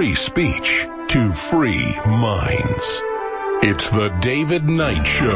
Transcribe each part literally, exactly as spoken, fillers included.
free speech to free minds. It's the David Knight Show.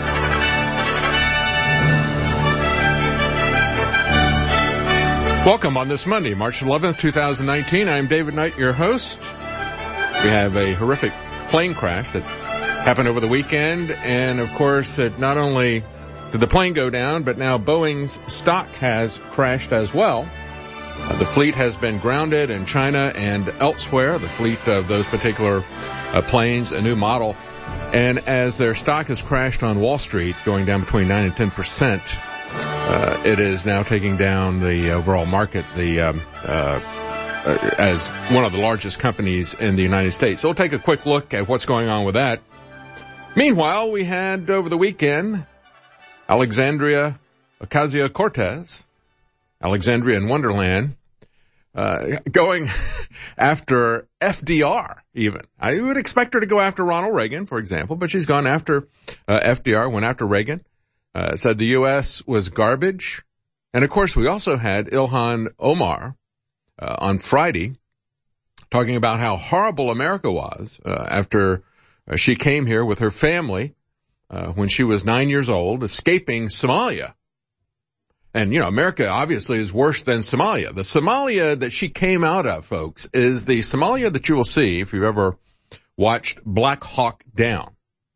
Welcome on this Monday, March eleventh, twenty nineteen. I'm David Knight, your host. We have a horrific plane crash that happened over the weekend, and of course, it not only did the plane go down, but now Boeing's stock has crashed as well. Uh, the fleet has been grounded in China and elsewhere, the fleet of those particular uh, planes, a new model. And as their stock has crashed on Wall Street, going down between nine and ten percent, uh, it is now taking down the overall market, the um, uh, uh, as one of the largest companies in the United States. So we'll take a quick look at what's going on with that. Meanwhile, we had over the weekend Alexandria Ocasio-Cortez, Alexandria in Wonderland, uh, going after F D R even. I would expect her to go after Ronald Reagan, for example, but she's gone after uh, F D R, went after Reagan, uh, said the U S was garbage. And of course, we also had Ilhan Omar uh, on Friday talking about how horrible America was uh, after uh, she came here with her family uh, when she was nine years old, escaping Somalia. And, you know, America obviously is worse than Somalia. The Somalia that she came out of, folks, is the Somalia that you will see if you've ever watched Black Hawk Down.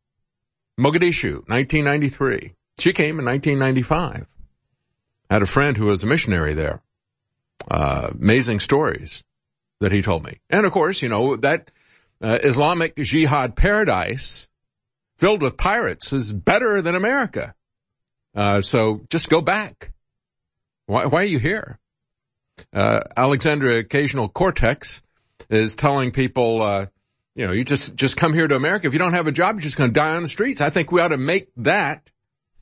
Mogadishu, nineteen ninety-three. She came in nineteen ninety-five. Had a friend who was a missionary there. Uh, amazing stories that he told me. And, of course, you know, that uh, Islamic jihad paradise filled with pirates is better than America. Uh, so just go back. Why, why are you here? Uh, Alexandria Occasional Cortex is telling people, uh, you know, you just, just come here to America. If you don't have a job, you're just going to die on the streets. I think we ought to make that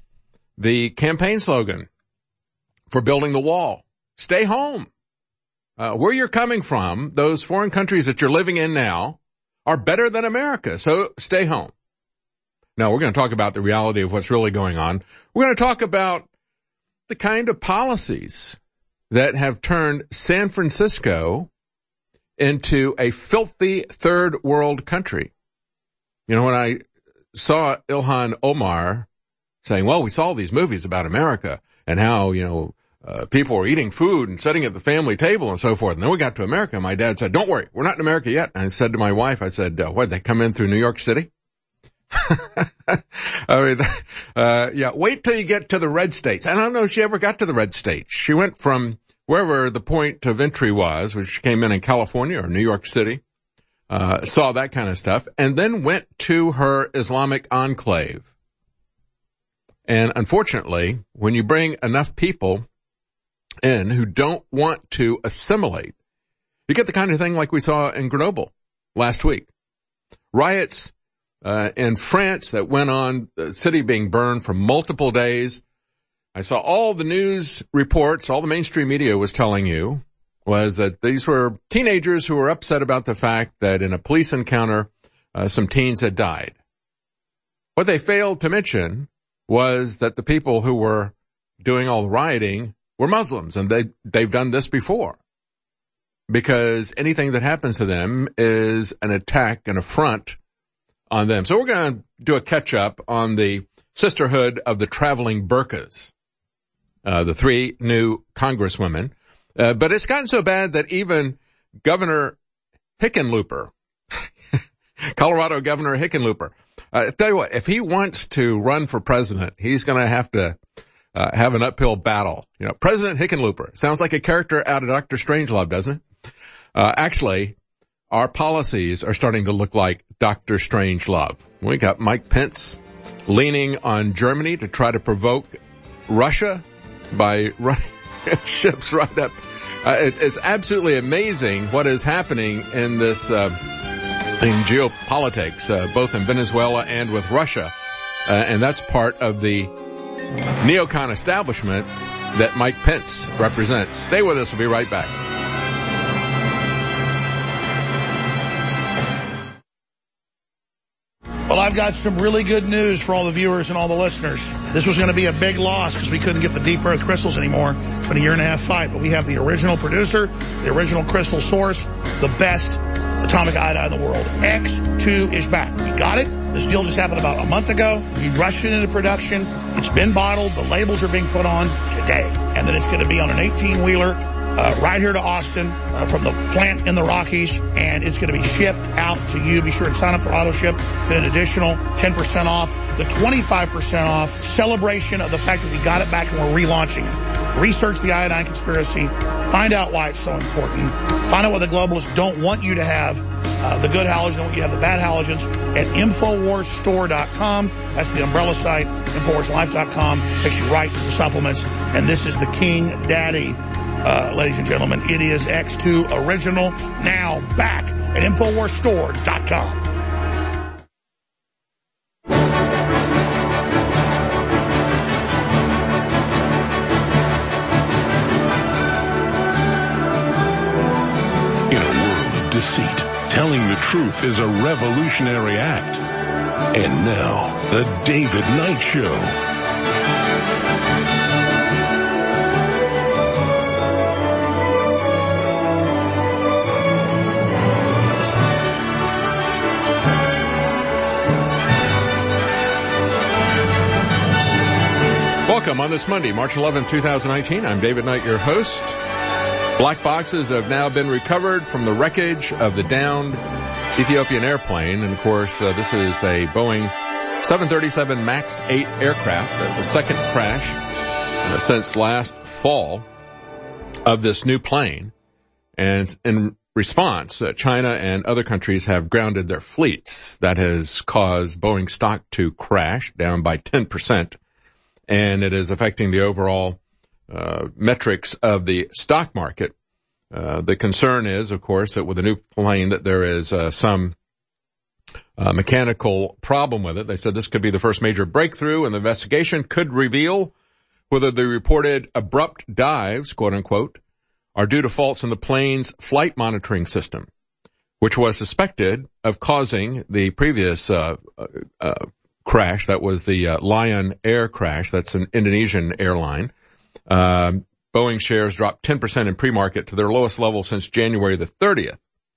the campaign slogan for building the wall. Stay home. Uh, where you're coming from, those foreign countries that you're living in now are better than America. So stay home. Now, we're going to talk about the reality of what's really going on. We're going to talk about the kind of policies that have turned San Francisco into a filthy third world country. You know, when I saw Ilhan Omar saying, well, we saw these movies about America and how, you know, uh, people were eating food and sitting at the family table and so forth. And then we got to America, and my dad said, don't worry, we're not in America yet. And I said to my wife, I said, uh, what, they come in through New York City? I mean, uh, yeah, wait till you get to the red states. I don't know if she ever got to the red states. She went from wherever the point of entry was, which she came in in California or New York City, uh, saw that kind of stuff, and then went to her Islamic enclave. And unfortunately, when you bring enough people in who don't want to assimilate, you get the kind of thing like we saw in Grenoble last week. Riots Uh, in France that went on, the city being burned for multiple days. I saw all the news reports, all the mainstream media was telling you was that these were teenagers who were upset about the fact that in a police encounter, uh, some teens had died. What they failed to mention was that the people who were doing all the rioting were Muslims, and they, they've done this before. Because anything that happens to them is an attack, an affront on them. So we're going to do a catch-up on the Sisterhood of the Traveling Burqas, uh, the three new congresswomen. Uh, but it's gotten so bad that even Governor Hickenlooper, Colorado Governor Hickenlooper, uh, I tell you what, if he wants to run for president, he's going to have to uh, have an uphill battle. You know, President Hickenlooper sounds like a character out of Doctor Strangelove, doesn't it? Uh, actually, our policies are starting to look like Doctor Strangelove. We got Mike Pence leaning on Germany to try to provoke Russia by running ships right up. Uh, it, it's absolutely amazing what is happening in this, uh, in geopolitics, uh, both in Venezuela and with Russia. Uh, and that's part of the neocon establishment that Mike Pence represents. Stay with us. We'll be right back. Well, I've got some really good news for all the viewers and all the listeners. This was going to be a big loss because we couldn't get the deep earth crystals anymore. It's been a year and a half fight, but we have the original producer, the original crystal source, the best atomic iodine in the world. X two is back. You got it? This deal just happened about a month ago. We rushed it into production. It's been bottled. The labels are being put on today. And then it's going to be on an eighteen-wheeler uh, right here to Austin uh, from the plant in the Rockies. And it's going to be shipped out to you. Be sure and sign up for AutoShip. Then an additional ten percent off. The twenty-five percent off celebration of the fact that we got it back and we're relaunching it. Research the iodine conspiracy. Find out why it's so important. Find out what the globalists don't want you to have. Uh, the good halogens, don't want you to have the bad halogens at Infowars Store dot com. That's the umbrella site. Infowars Life dot com takes you right to the supplements. And this is the King Daddy, uh, ladies and gentlemen. It is X two Original, now back at Infowars Store dot com. Deceit. Telling the truth is a revolutionary act. And now, the David Knight Show. Welcome on this Monday, March eleventh, twenty nineteen. I'm David Knight, your host. Black boxes have now been recovered from the wreckage of the downed Ethiopian airplane. And, of course, uh, this is a Boeing seven thirty-seven MAX eight aircraft, uh, the second crash uh, since last fall of this new plane. And in response, uh, China and other countries have grounded their fleets. That has caused Boeing stock to crash down by ten percent. And it is affecting the overall Uh, metrics of the stock market. Uh, the concern is, of course, that with a new plane that there is uh, some uh, mechanical problem with it. They said this could be the first major breakthrough, and the investigation could reveal whether the reported abrupt dives, quote unquote, are due to faults in the plane's flight monitoring system, which was suspected of causing the previous uh, uh, crash. That was the uh, Lion Air crash. That's an Indonesian airline. Um, Boeing shares dropped ten percent in pre-market to their lowest level since January the thirtieth.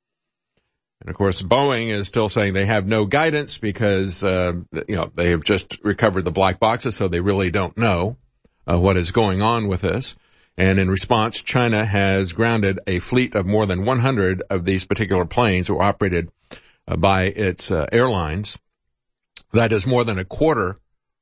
And of course, Boeing is still saying they have no guidance because, uh, you know, they have just recovered the black boxes, so they really don't know uh, what is going on with this. And in response, China has grounded a fleet of more than one hundred of these particular planes that were operated uh, by its uh, airlines. That is more than a quarter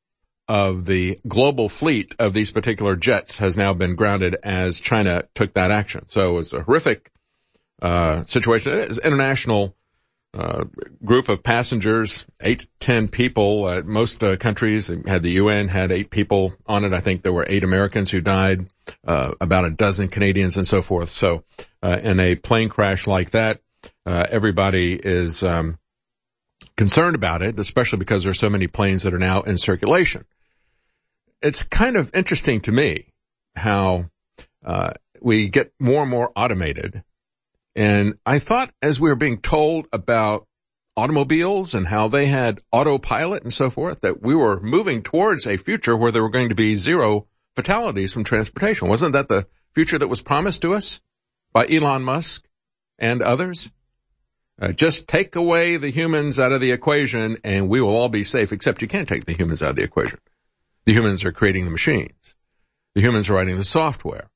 of the global fleet of these particular jets has now been grounded as China took that action. So it was a horrific uh situation. It is an international uh group of passengers, eight to ten people. Uh, most uh, countries had the U N had eight people on it. I think there were eight Americans who died, uh about a dozen Canadians and so forth. So uh in a plane crash like that, uh everybody is um concerned about it, especially because there are so many planes that are now in circulation. It's kind of interesting to me how uh we get more and more automated. And I thought as we were being told about automobiles and how they had autopilot and so forth, that we were moving towards a future where there were going to be zero fatalities from transportation. Wasn't that the future that was promised to us by Elon Musk and others? Uh, just take away the humans out of the equation and we will all be safe, except you can't take the humans out of the equation. The humans are creating the machines. The humans are writing the software.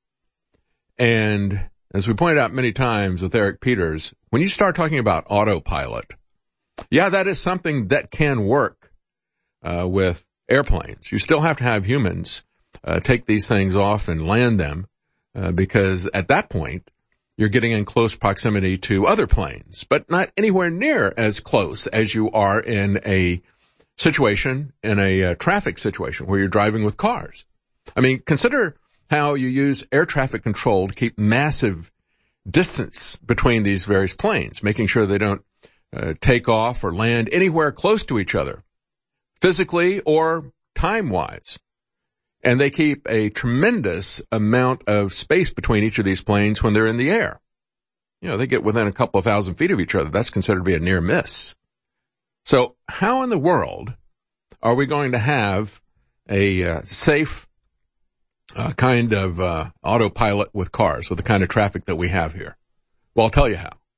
And as we pointed out many times with Eric Peters, when you start talking about autopilot, yeah, that is something that can work uh, with airplanes. You still have to have humans uh, take these things off and land them uh, because at that point, you're getting in close proximity to other planes, but not anywhere near as close as you are in a situation, in a uh, traffic situation where you're driving with cars. I mean, consider how you use air traffic control to keep massive distance between these various planes, making sure they don't uh, take off or land anywhere close to each other, physically or time-wise. And they keep a tremendous amount of space between each of these planes when they're in the air. You know, they get within a couple of thousand feet of each other. That's considered to be a near miss. So how in the world are we going to have a uh, safe uh, kind of uh, autopilot with cars, with the kind of traffic that we have here? Well, I'll tell you how.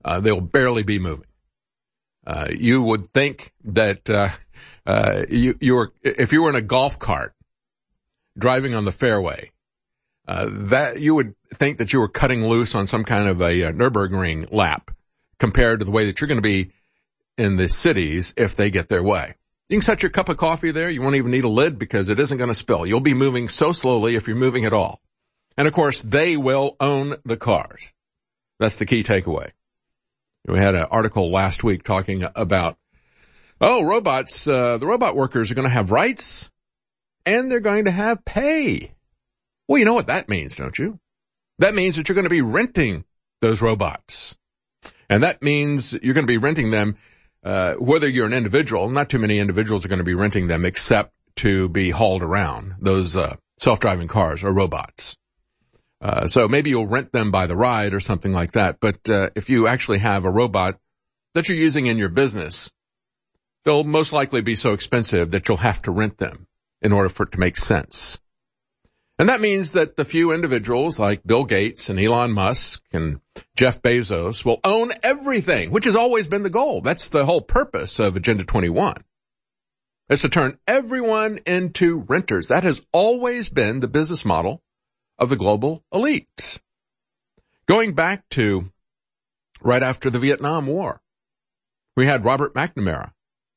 Uh, they'll barely be moving. Uh, you would think that, uh, uh, you, you were, if you were in a golf cart driving on the fairway, uh, that you would think that you were cutting loose on some kind of a, a Nürburgring lap compared to the way that you're going to be in the cities if they get their way. You can set your cup of coffee there. You won't even need a lid because it isn't going to spill. You'll be moving so slowly if you're moving at all. And of course, they will own the cars. That's the key takeaway. We had an article last week talking about, oh, robots, uh, the robot workers are going to have rights and they're going to have pay. Well, you know what that means, don't you? That means that you're going to be renting those robots. And that means you're going to be renting them Uh, whether you're an individual. Not too many individuals are going to be renting them except to be hauled around, those uh, self-driving cars or robots. Uh, so maybe you'll rent them by the ride or something like that. But uh, if you actually have a robot that you're using in your business, they'll most likely be so expensive that you'll have to rent them in order for it to make sense. And that means that the few individuals like Bill Gates and Elon Musk and Jeff Bezos will own everything, which has always been the goal. That's the whole purpose of Agenda twenty-one. It's to turn everyone into renters. That has always been the business model of the global elites. Going back to right after the Vietnam War, we had Robert McNamara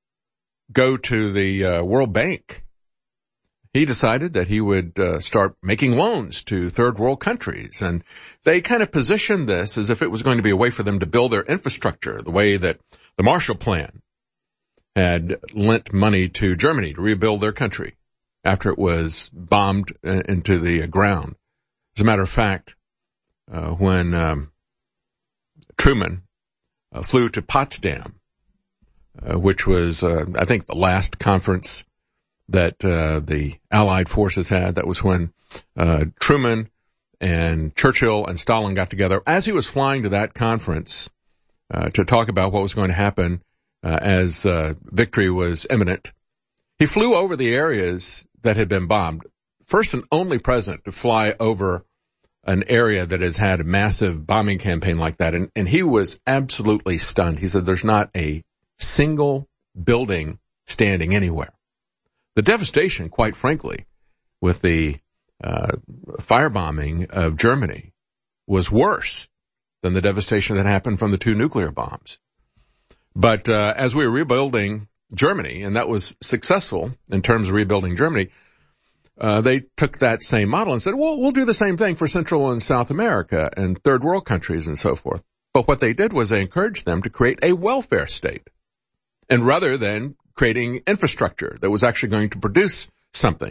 go to the uh, World Bank. He decided that he would uh, start making loans to third world countries. And they kind of positioned this as if it was going to be a way for them to build their infrastructure, the way that the Marshall Plan had lent money to Germany to rebuild their country after it was bombed into the ground. As a matter of fact, uh, when um, Truman uh, flew to Potsdam, uh, which was, uh, I think, the last conference that uh, the Allied forces had. That was when uh, Truman and Churchill and Stalin got together. As he was flying to that conference uh, to talk about what was going to happen uh, as uh, victory was imminent, he flew over the areas that had been bombed. First and only president to fly over an area that has had a massive bombing campaign like that. And, and he was absolutely stunned. He said there's not a single building standing anywhere. The devastation, quite frankly, with the uh, firebombing of Germany was worse than the devastation that happened from the two nuclear bombs. But uh, as we were rebuilding Germany, and that was successful in terms of rebuilding Germany, uh, they took that same model and said, well, we'll do the same thing for Central and South America and third world countries and so forth. But what they did was they encouraged them to create a welfare state. And rather than creating infrastructure that was actually going to produce something.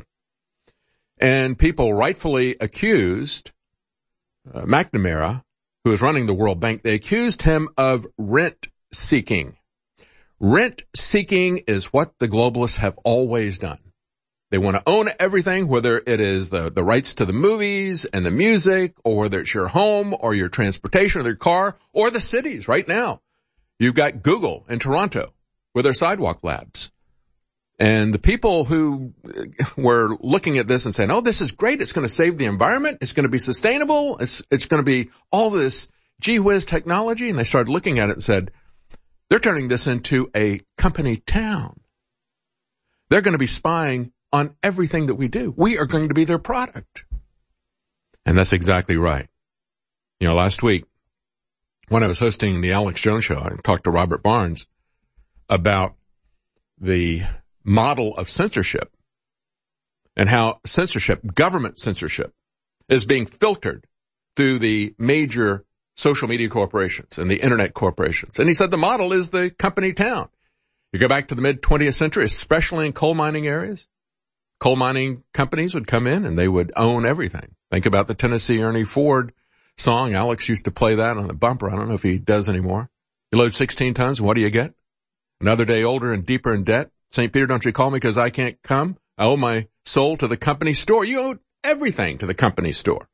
And people rightfully accused uh, McNamara, who was running the World Bank, they accused him of rent-seeking. Rent-seeking is what the globalists have always done. They want to own everything, whether it is the, the rights to the movies and the music, or whether it's your home or your transportation or your car, or the cities right now. You've got Google in Toronto with their sidewalk labs. And the people who were looking at this and saying, oh, this is great. It's going to save the environment. It's going to be sustainable. It's, it's going to be all this gee whiz technology. And they started looking at it and said, they're turning this into a company town. They're going to be spying on everything that we do. We are going to be their product. And that's exactly right. You know, last week when I was hosting the Alex Jones Show, I talked to Robert Barnes about the model of censorship and how censorship, government censorship, is being filtered through the major social media corporations and the internet corporations. And he said the model is the company town. You go back to the mid-twentieth century, especially in coal mining areas, coal mining companies would come in and they would own everything. Think about the Tennessee Ernie Ford song. Alex used to play that on the bumper. I don't know if he does anymore. You load sixteen tons, and what do you get? Another day older and deeper in debt. Saint Peter, don't you call me because I can't come. I owe my soul to the company store. You owe everything to the company store.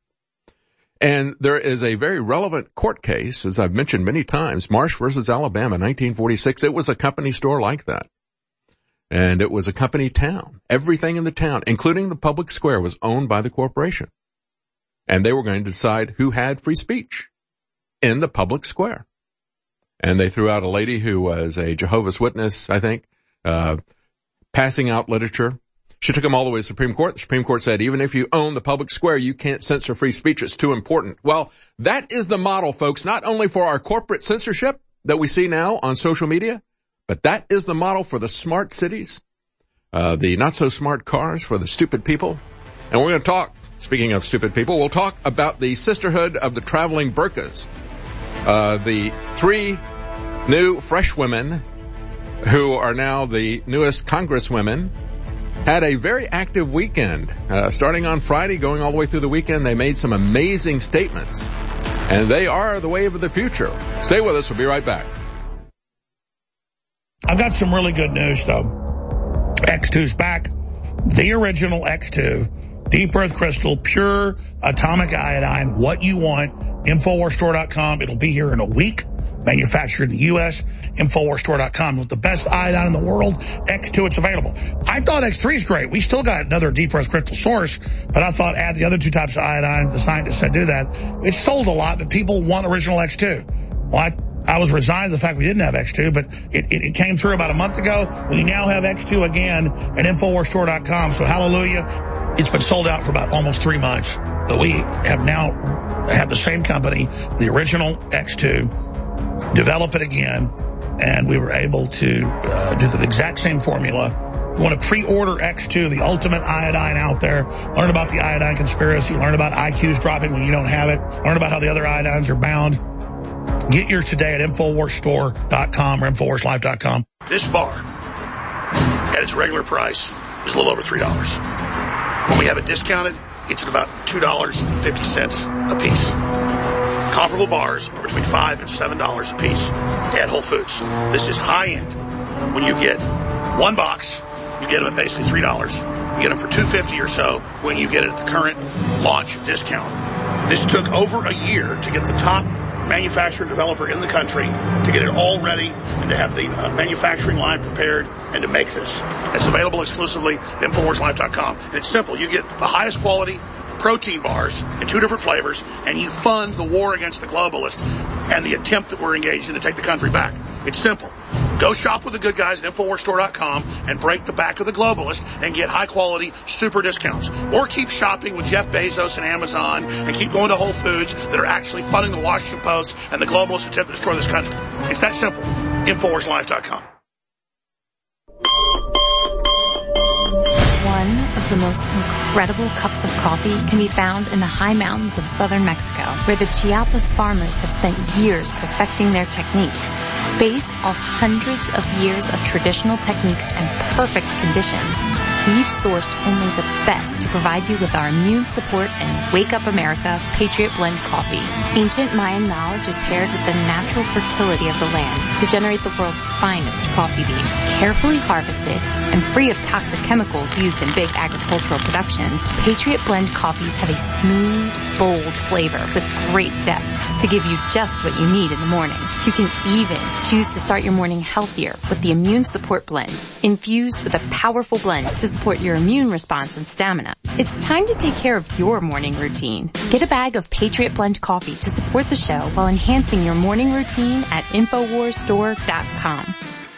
And there is a very relevant court case, as I've mentioned many times, Marsh versus Alabama, nineteen forty-six. It was a company store like that. And it was a company town. Everything in the town, including the public square, was owned by the corporation. And they were going to decide who had free speech in the public square. and they threw out a lady who was a Jehovah's Witness, I think, uh, passing out literature. She took them all the way to the Supreme Court. The Supreme Court said, even if you own the public square, you can't censor free speech. It's too important. Well, that is the model, folks, not only for our corporate censorship that we see now on social media, but that is the model for the smart cities, uh, the not-so-smart cars for the stupid people. And we're going to talk, speaking of stupid people, we'll talk about the Sisterhood of the Traveling Burqas. Uh, the three new fresh women who are now the newest congresswomen had a very active weekend. Uh, starting on Friday, going all the way through the weekend, they made some amazing statements. And they are the wave of the future. Stay with us. We'll be right back. I've got some really good news, though. X two's back. The original X two. Deep Earth Crystal, pure atomic iodine. What you want. Infowars Store dot com. It'll be here in a week. Manufactured in the U S Infowars Store dot com. With the best iodine in the world, X two, it's available. I thought X three is great. We still got another Deep Earth Crystal source, but I thought add the other two types of iodine. The scientists said do that. It sold a lot, but people want original X two. Well, I, I was resigned to the fact we didn't have X two, but it, it, it came through about a month ago. We now have X two again at Infowars Store dot com, so hallelujah. It's been sold out for about almost three months. But we have now had the same company, the original X two, develop it again, and we were able to uh, do the exact same formula. If you want to pre-order X two, the ultimate iodine out there, learn about the iodine conspiracy, learn about I Qs dropping when you don't have it, learn about how the other iodines are bound. Get yours today at Infowars Store dot com or Infowars Life dot com. This bar, at its regular price, is a little over three dollars. When we have it discounted, it's at about two dollars and fifty cents a piece. Comparable bars are between five dollars and seven dollars a piece at Whole Foods. This is high-end. When you get one box, you get them at basically three dollars. You get them for two dollars and fifty cents or so when you get it at the current launch discount. This took over a year to get the top manufacturer and developer in the country to get it all ready and to have the uh, manufacturing line prepared and to make this. It's available exclusively at Infowars Life dot com. And it's simple. You get the highest quality protein bars in two different flavors, and you fund the war against the globalists and the attempt that we're engaged in to take the country back. It's simple. Go shop with the good guys at Infowars Store dot com and break the back of the globalists and get high-quality super discounts. Or keep shopping with Jeff Bezos and Amazon and keep going to Whole Foods that are actually funding the Washington Post and the globalists attempt to destroy this country. It's that simple. Infowars Life dot com. One of the most incredible cups of coffee can be found in the high mountains of southern Mexico, where the Chiapas farmers have spent years perfecting their techniques. Based off hundreds of years of traditional techniques and perfect conditions, we've sourced only the best to provide you with our immune support and Wake Up America Patriot Blend coffee. Ancient Mayan knowledge is paired with the natural fertility of the land to generate the world's finest coffee beans, carefully harvested and free of toxic chemicals used in big agricultural productions. Patriot Blend coffees have a smooth, bold flavor with great depth to give you just what you need in the morning. You can even choose to start your morning healthier with the Immune Support Blend, infused with a powerful blend to support your immune response and stamina. It's time to take care of your morning routine. Get a bag of Patriot Blend coffee to support the show while enhancing your morning routine at Infowars Store dot com.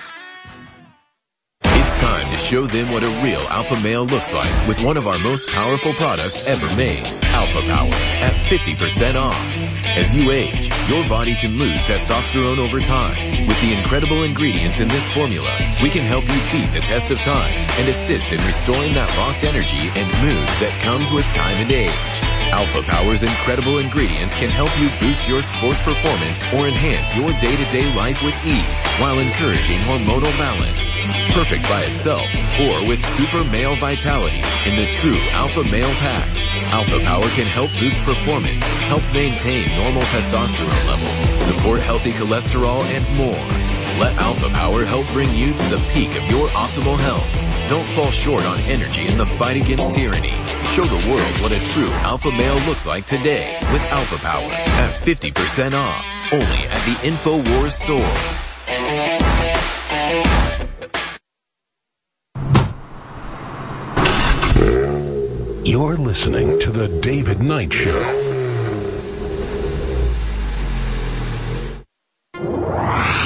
It's time to show them what a real alpha male looks like with one of our most powerful products ever made, Alpha Power, at fifty percent off. As you age, your body can lose testosterone over time. With the incredible ingredients in this formula, we can help you beat the test of time and assist in restoring that lost energy and mood that comes with time and age. Alpha Power's incredible ingredients can help you boost your sports performance or enhance your day-to-day life with ease while encouraging hormonal balance. Perfect by itself or with super male vitality in the true Alpha Male Pack. Alpha Power can help boost performance, help maintain normal testosterone levels, support healthy cholesterol, and more. Let Alpha Power help bring you to the peak of your optimal health. Don't fall short on energy in the fight against tyranny. Show the world what a true alpha male looks like today with Alpha Power at fifty percent off. Only at the InfoWars store. You're listening to The David Knight Show.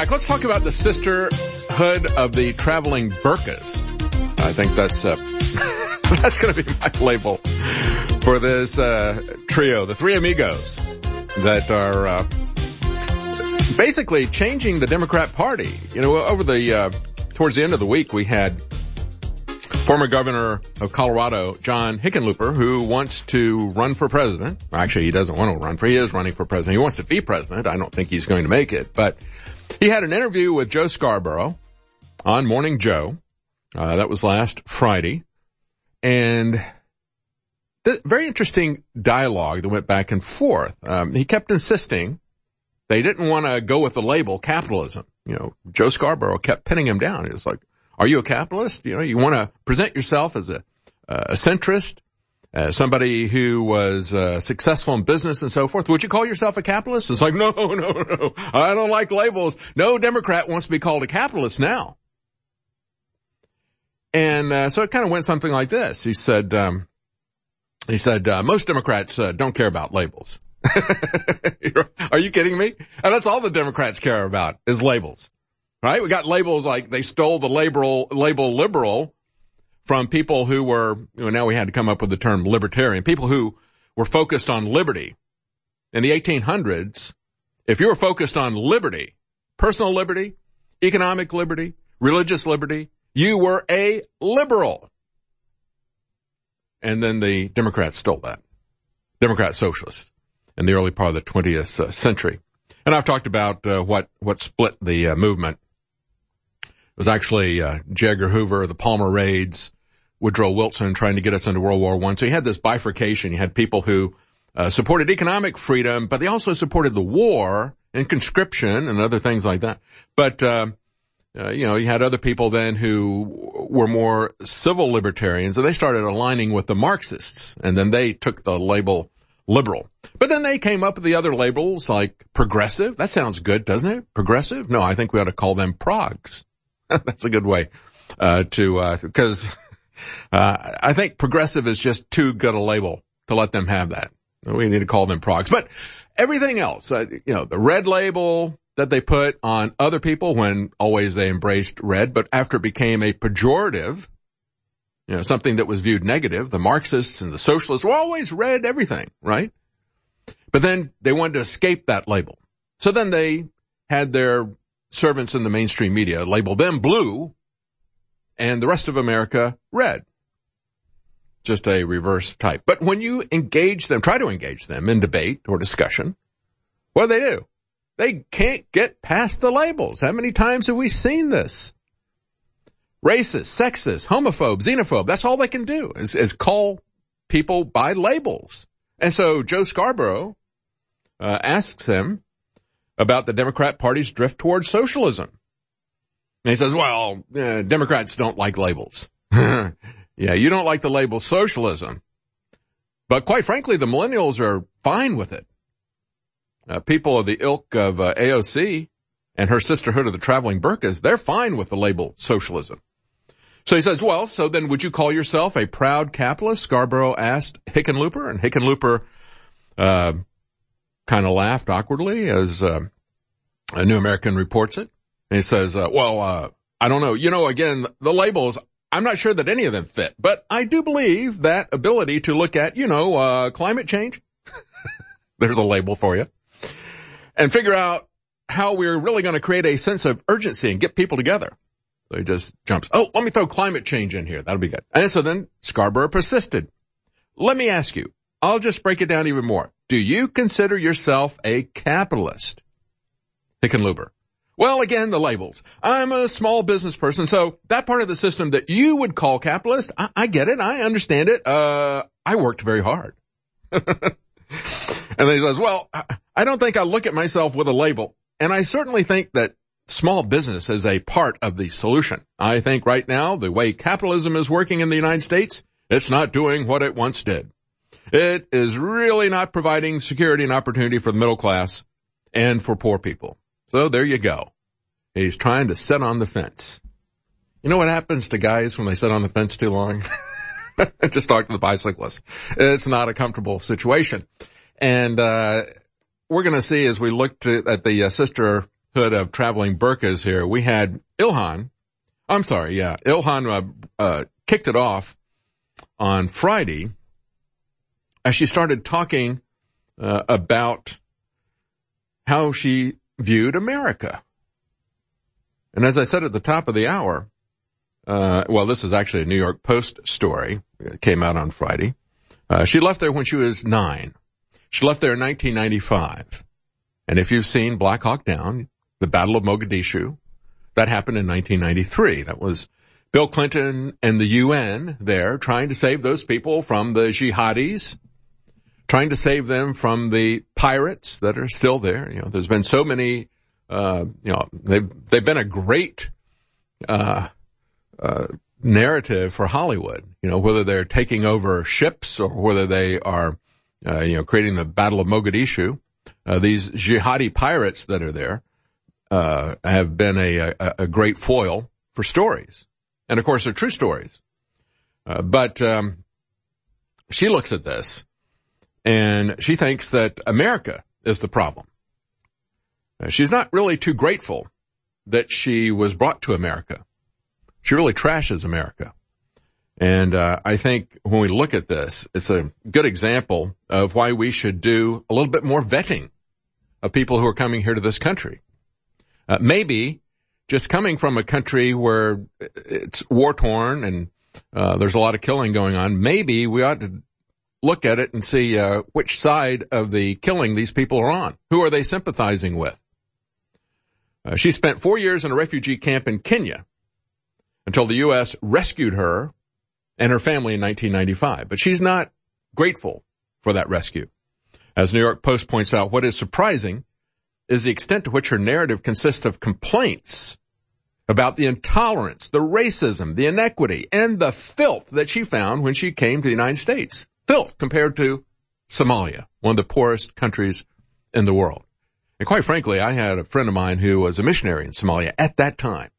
back. Let's talk about the sisterhood of the traveling burkas. I think that's uh, that's going to be my label for this uh, trio, the three amigos that are uh, basically changing the Democrat Party. You know, over the uh, towards the end of the week, we had former governor of Colorado, John Hickenlooper, who wants to run for president. Actually, he doesn't want to run for, he is running for president. He wants to be president. I don't think he's going to make it. But he had an interview with Joe Scarborough on Morning Joe. Uh, that was last Friday. And th- very interesting dialogue that went back and forth. Um, he kept insisting they didn't want to go with the label capitalism. You know, Joe Scarborough kept pinning him down. He was like, are you a capitalist? You know, you want to present yourself as a, uh, a centrist, as somebody who was uh, successful in business and so forth. Would you call yourself a capitalist? It's like, no, no, no. I don't like labels. No Democrat wants to be called a capitalist now. And uh, so it kind of went something like this. He said, um, he said, uh, most Democrats uh, don't care about labels. Are you kidding me? And that's all the Democrats care about is labels. Right? We got labels like they stole the label, label liberal from people who were, you know, now we had to come up with the term libertarian, people who were focused on liberty. In the eighteen hundreds, if you were focused on liberty, personal liberty, economic liberty, religious liberty, you were a liberal. And then the Democrats stole that. Democrat socialists in the early part of the twentieth century. And I've talked about uh, what, what split the uh, movement. It was actually uh, J. Edgar Hoover, the Palmer Raids, Woodrow Wilson trying to get us into World War One. So you had this bifurcation. You had people who uh, supported economic freedom, but they also supported the war and conscription and other things like that. But, uh, uh, you know, you had other people then who were more civil libertarians, and they started aligning with the Marxists, and then they took the label liberal. But then they came up with the other labels like progressive. That sounds good, doesn't it? Progressive? No, I think we ought to call them progs. That's a good way, uh, to, uh, because, uh, I think progressive is just too good a label to let them have that. We need to call them progs. But everything else, uh, you know, the red label that they put on other people when always they embraced red, but after it became a pejorative, you know, something that was viewed negative, the Marxists and the socialists were always red everything, right? But then they wanted to escape that label. So then they had their servants in the mainstream media label them blue and the rest of America red. Just a reverse type. But when you engage them, try to engage them in debate or discussion, what do they do? They can't get past the labels. How many times have we seen this? Racist, sexist, homophobe, xenophobe. That's all they can do is, is call people by labels. And so Joe Scarborough uh, asks him about the Democrat Party's drift towards socialism. And he says, well, uh, Democrats don't like labels. Yeah, you don't like the label socialism. But quite frankly, the millennials are fine with it. Uh, people of the ilk of uh, A O C and her sisterhood of the traveling burkas, they're fine with the label socialism. So he says, well, so then would you call yourself a proud capitalist? Scarborough asked Hickenlooper, and Hickenlooper uh kind of laughed awkwardly as uh, a New American reports it. And he says, uh, well, uh I don't know. You know, again, the labels, I'm not sure that any of them fit, but I do believe that ability to look at, you know, uh climate change. There's a label for you. And figure out how we're really going to create a sense of urgency and get people together. So he just jumps. Oh, let me throw climate change in here. That'll be good. And so then Scarborough persisted. Let me ask you, I'll just break it down even more. Do you consider yourself a capitalist? Hickenlooper. Well, again, the labels. I'm a small business person, so that part of the system that you would call capitalist, I, I get it. I understand it. Uh, I worked very hard. And then he says, well, I don't think I look at myself with a label. And I certainly think that small business is a part of the solution. I think right now, the way capitalism is working in the United States, it's not doing what it once did. It is really not providing security and opportunity for the middle class and for poor people. So there you go. He's trying to sit on the fence. You know what happens to guys when they sit on the fence too long? Just talk to the bicyclist. It's not a comfortable situation. And uh we're going to see as we look to, at the uh, sisterhood hood of traveling burkas here. We had Ilhan, I'm sorry, yeah, Ilhan uh, uh, kicked it off on Friday as she started talking uh, about how she viewed America. And as I said at the top of the hour, uh, well, this is actually a New York Post story. It came out on Friday. Uh, she left there when she was nine. She left there in nineteen ninety-five. And if you've seen Black Hawk Down, the Battle of Mogadishu, that happened in nineteen ninety-three. That was Bill Clinton and the U N there trying to save those people from the jihadis, trying to save them from the pirates that are still there. You know, there's been so many, uh, you know, they've, they've been a great, uh, uh, narrative for Hollywood, you know, whether they're taking over ships or whether they are, uh, you know, creating the Battle of Mogadishu. Uh, these jihadi pirates that are there, uh, have been a, a, a great foil for stories. And of course, they're true stories. Uh, but, um, she looks at this and she thinks that America is the problem. Uh, she's not really too grateful that she was brought to America. She really trashes America. And uh, I think when we look at this, it's a good example of why we should do a little bit more vetting of people who are coming here to this country. Uh, maybe just coming from a country where it's war-torn and uh, there's a lot of killing going on, maybe we ought to look at it and see uh, which side of the killing these people are on. Who are they sympathizing with? Uh, she spent four years in a refugee camp in Kenya until the U S rescued her and her family in nineteen ninety-five. But she's not grateful for that rescue. As New York Post points out, what is surprising is the extent to which her narrative consists of complaints about the intolerance, the racism, the inequity, and the filth that she found when she came to the United States. Filth compared to Somalia, one of the poorest countries in the world. And quite frankly, I had a friend of mine who was a missionary in Somalia at that time.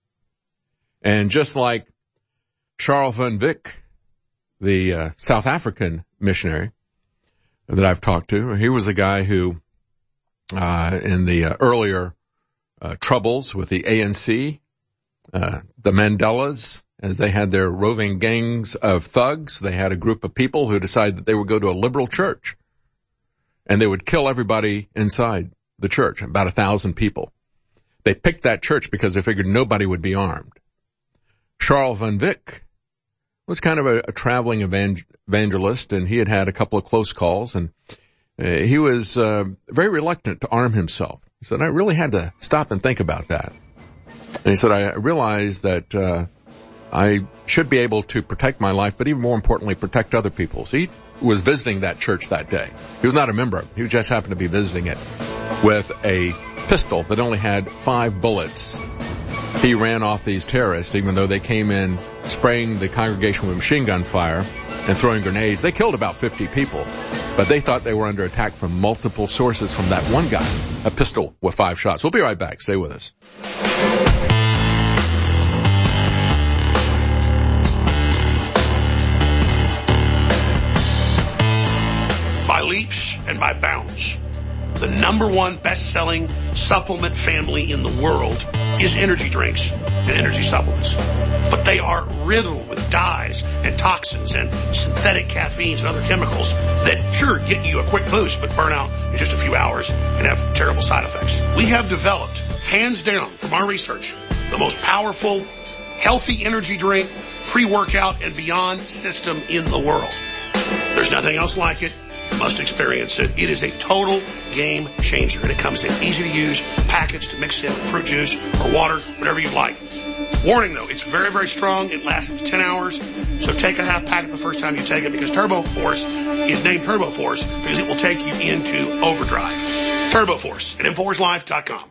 And just like Charles van Wyk, the uh, South African missionary that I've talked to, he was a guy who, uh, in the uh, earlier uh, troubles with the A N C, uh, the Mandelas, as they had their roving gangs of thugs, they had a group of people who decided that they would go to a liberal church and they would kill everybody inside the church, about a thousand people. They picked that church because they figured nobody would be armed. Charles van Wyk was kind of a, a traveling evangel- evangelist, and he had had a couple of close calls, and uh, he was uh, very reluctant to arm himself. He said, I really had to stop and think about that. And he said, I realized that uh, I should be able to protect my life, but even more importantly, protect other people's. He was visiting that church that day. He was not a member. He just happened to be visiting it with a pistol that only had five bullets. He ran off these terrorists, even though they came in spraying the congregation with machine gun fire and throwing grenades. They killed about fifty people, but they thought they were under attack from multiple sources from that one guy, a pistol with five shots. We'll be right back. Stay with us. By leaps and by bounds, the number one best-selling supplement family in the world is energy drinks and energy supplements. But they are riddled with dyes and toxins and synthetic caffeines and other chemicals that sure get you a quick boost but burn out in just a few hours and have terrible side effects. We have developed, hands down from our research, the most powerful, healthy energy drink, pre-workout, and beyond system in the world. There's nothing else like it. You must experience it. It is a total game changer, and it comes in easy to use packets to mix in with fruit juice or water, whatever you like. Warning though, it's very, very strong. It lasts up to ten hours. So take a half packet the first time you take it, because Turbo Force is named Turbo Force because it will take you into overdrive. Turbo Force at Infowars Life dot com.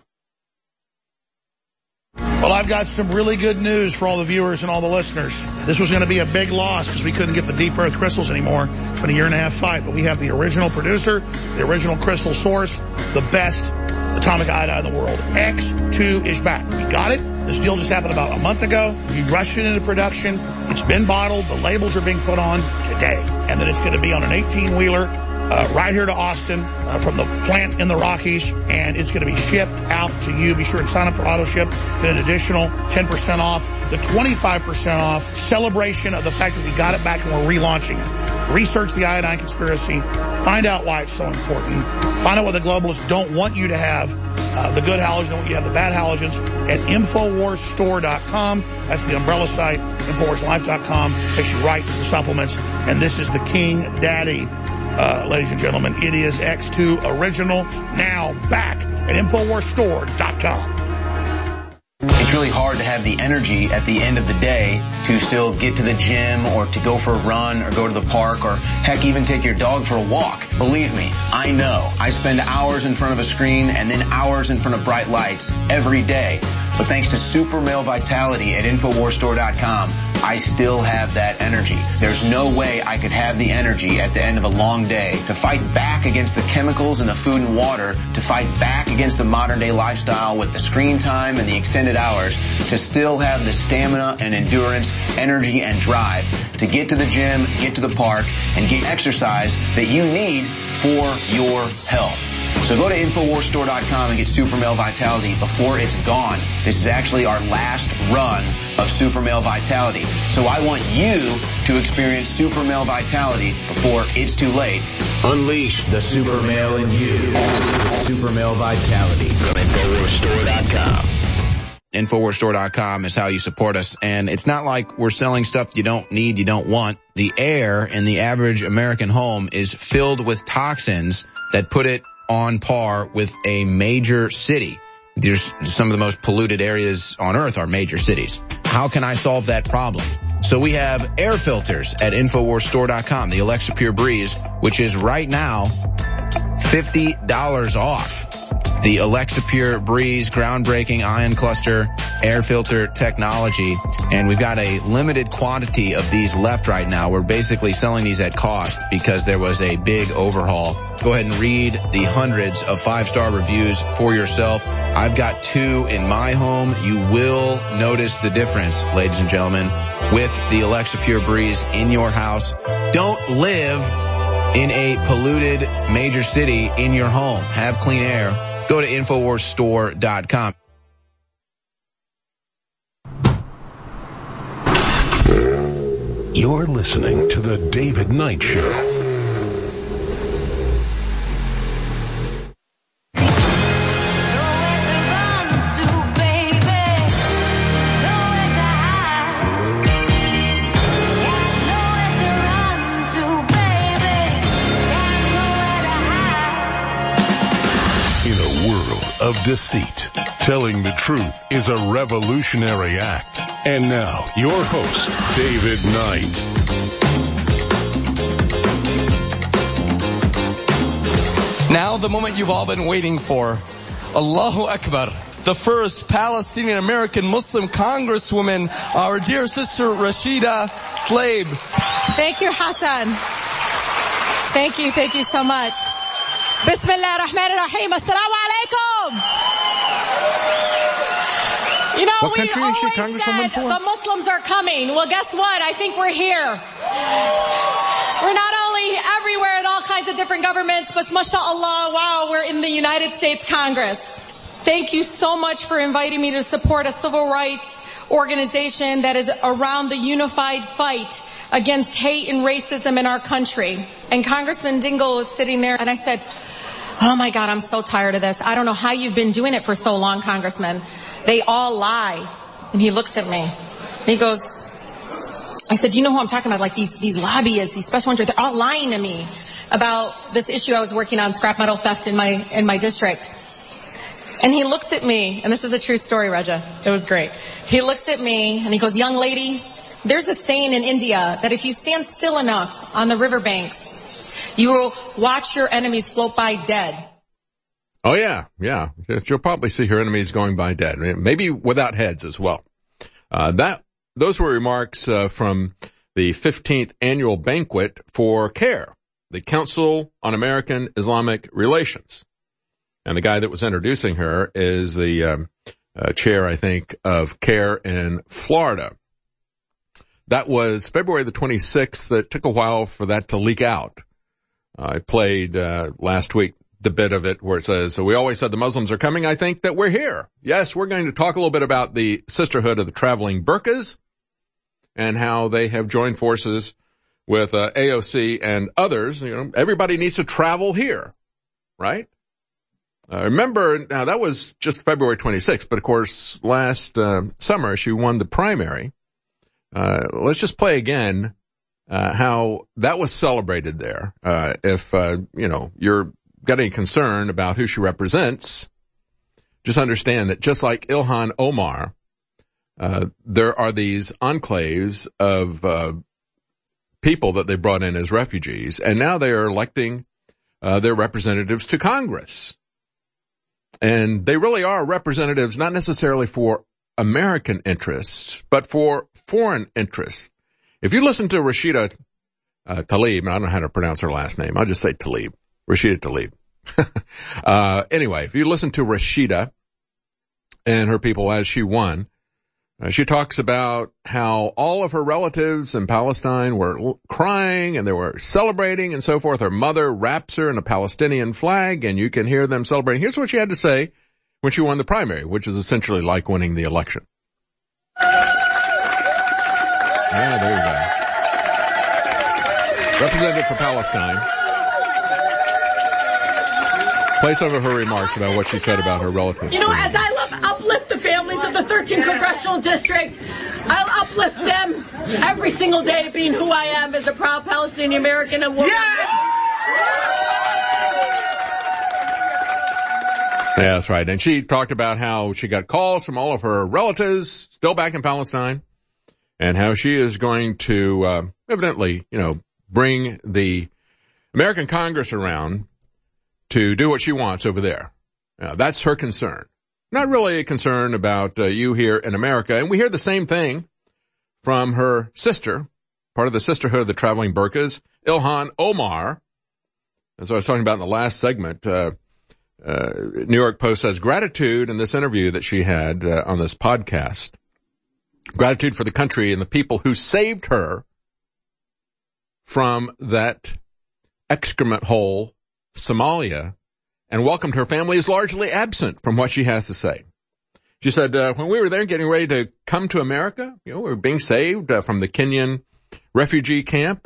Well, I've got some really good news for all the viewers and all the listeners. This was going to be a big loss because we couldn't get the deep earth crystals anymore. It's been a year and a half fight, but we have the original producer, the original crystal source, the best atomic iodine in the world. X two is back. We got it. This deal just happened about a month ago. We rushed it into production. It's been bottled. The labels are being put on today. And then it's going to be on an eighteen-wheeler uh, right here to Austin uh, from the plant in the Rockies, and it's going to be shipped out to you. Be sure and sign up for auto ship. Then an additional ten percent off, the twenty-five percent off celebration of the fact that we got it back and we're relaunching it. Research the iodine conspiracy. Find out why it's so important. Find out what the globalists don't want you to have. Uh, the good halogens, don't want you to have the bad halogens at Infowars Store dot com. That's the umbrella site. Infowars Life dot com takes you right to the supplements. And this is the King Daddy, uh, ladies and gentlemen. It is X two Original, now back at Infowars Store dot com. It's really hard to have the energy at the end of the day to still get to the gym or to go for a run or go to the park or heck, even take your dog for a walk. Believe me, I know. I spend hours in front of a screen and then hours in front of bright lights every day. But thanks to Super Male Vitality at Infowars Store dot com, I still have that energy. There's no way I could have the energy at the end of a long day to fight back against the chemicals in the food and water, to fight back against the modern day lifestyle with the screen time and the extended hours, to still have the stamina and endurance, energy and drive to get to the gym, get to the park, and get exercise that you need for your health. So go to Infowars Store dot com and get Super Male Vitality before it's gone. This is actually our last run of Super Male Vitality. So I want you to experience Super Male Vitality before it's too late. Unleash the super male in you with Super Male Vitality from Infowars Store dot com. Infowars Store dot com is how you support us, and it's not like we're selling stuff you don't need, you don't want. The air in the average American home is filled with toxins that put it on par with a major city. There's some of the most polluted areas on earth are major cities. How can I solve that problem? So we have air filters at Infowars Store dot com, the Alexa Pure Breeze, which is right now fifty dollars off. The Alexa Pure Breeze groundbreaking ion cluster air filter technology. And we've got a limited quantity of these left right now. We're basically selling these at cost because there was a big overhaul. Go ahead and read the hundreds of five-star reviews for yourself. I've got two in my home. You will notice the difference, ladies and gentlemen, with the Alexa Pure Breeze in your house. Don't live in a polluted major city in your home. Have clean air. Go to Infowars Store dot com. You're listening to The David Knight Show. Of deceit. Telling the truth is a revolutionary act. And now, your host, David Knight. Now, the moment you've all been waiting for. Allahu Akbar. The first Palestinian-American Muslim Congresswoman, our dear sister Rashida Tlaib. Thank you, Hassan. Thank you, thank you so much. Bismillah ar-Rahman ar-Rahim. Assalamu alaikum. You know, what we country is she always Congresswoman said for? the Muslims are coming. Well, guess what? I think we're here. We're not only everywhere in all kinds of different governments, but mashallah, wow, we're in the United States Congress. Thank you so much for inviting me to support a civil rights organization that is around the unified fight against hate and racism in our country. And Congressman Dingell was sitting there, and I said, oh my God, I'm so tired of this. I don't know how you've been doing it for so long, Congressman. They all lie. And he looks at me, and he goes, I said, you know who I'm talking about? Like these, these lobbyists, these special interests, they're all lying to me about this issue I was working on, scrap metal theft in my, in my district. And he looks at me, and this is a true story, Regia. It was great. He looks at me, and he goes, young lady, there's a saying in India that if you stand still enough on the riverbanks, you will watch your enemies float by dead. Oh, yeah, yeah. You'll probably see her enemies going by dead, maybe without heads as well. Uh, that, those were remarks uh, from the fifteenth annual banquet for CARE, the Council on American Islamic Relations. And the guy that was introducing her is the um, uh, chair, I think, of CARE in Florida. That was February the twenty-sixth. It took a while for that to leak out. I played uh, last week the bit of it where it says, so we always said the Muslims are coming. I think that we're here. Yes, we're going to talk a little bit about the Sisterhood of the Traveling Burqas and how they have joined forces with uh, A O C and others. You know, everybody needs to travel here, right? Uh, remember, now that was just February twenty-sixth, but of course last uh, summer she won the primary. Uh, let's just play again uh, how that was celebrated there. Uh, if, uh, you know, you're got any concern about who she represents, just understand that just like Ilhan Omar, uh, there are these enclaves of uh, people that they brought in as refugees, and now they are electing uh, their representatives to Congress. And they really are representatives not necessarily for American interests, but for foreign interests. If you listen to Rashida uh, Tlaib, and I don't know how to pronounce her last name, I'll just say Tlaib, Rashida Tlaib. uh, anyway, if you listen to Rashida and her people as she won, uh, she talks about how all of her relatives in Palestine were l- crying and they were celebrating and so forth. Her mother wraps her in a Palestinian flag and you can hear them celebrating. Here's what she had to say when she won the primary, which is essentially like winning the election. Yeah, there you go. Representative for Palestine. Play some of her remarks about what she said about her relatives. You know, as I love uplift the families of the thirteenth Congressional District, I'll uplift them every single day, being who I am as a proud Palestinian American and woman. Yes! Yeah, that's right. And she talked about how she got calls from all of her relatives still back in Palestine and how she is going to uh, evidently, you know, bring the American Congress around to do what she wants over there. Now, that's her concern. Not really a concern about uh, you here in America. And we hear the same thing from her sister, part of the Sisterhood of the Traveling Burqas, Ilhan Omar. As I was talking about in the last segment, uh, uh, New York Post says gratitude in this interview that she had uh, on this podcast. Gratitude for the country and the people who saved her from that excrement hole, Somalia, and welcomed her family is largely absent from what she has to say. She said, uh, when we were there getting ready to come to America, you know, we were being saved uh, from the Kenyan refugee camp,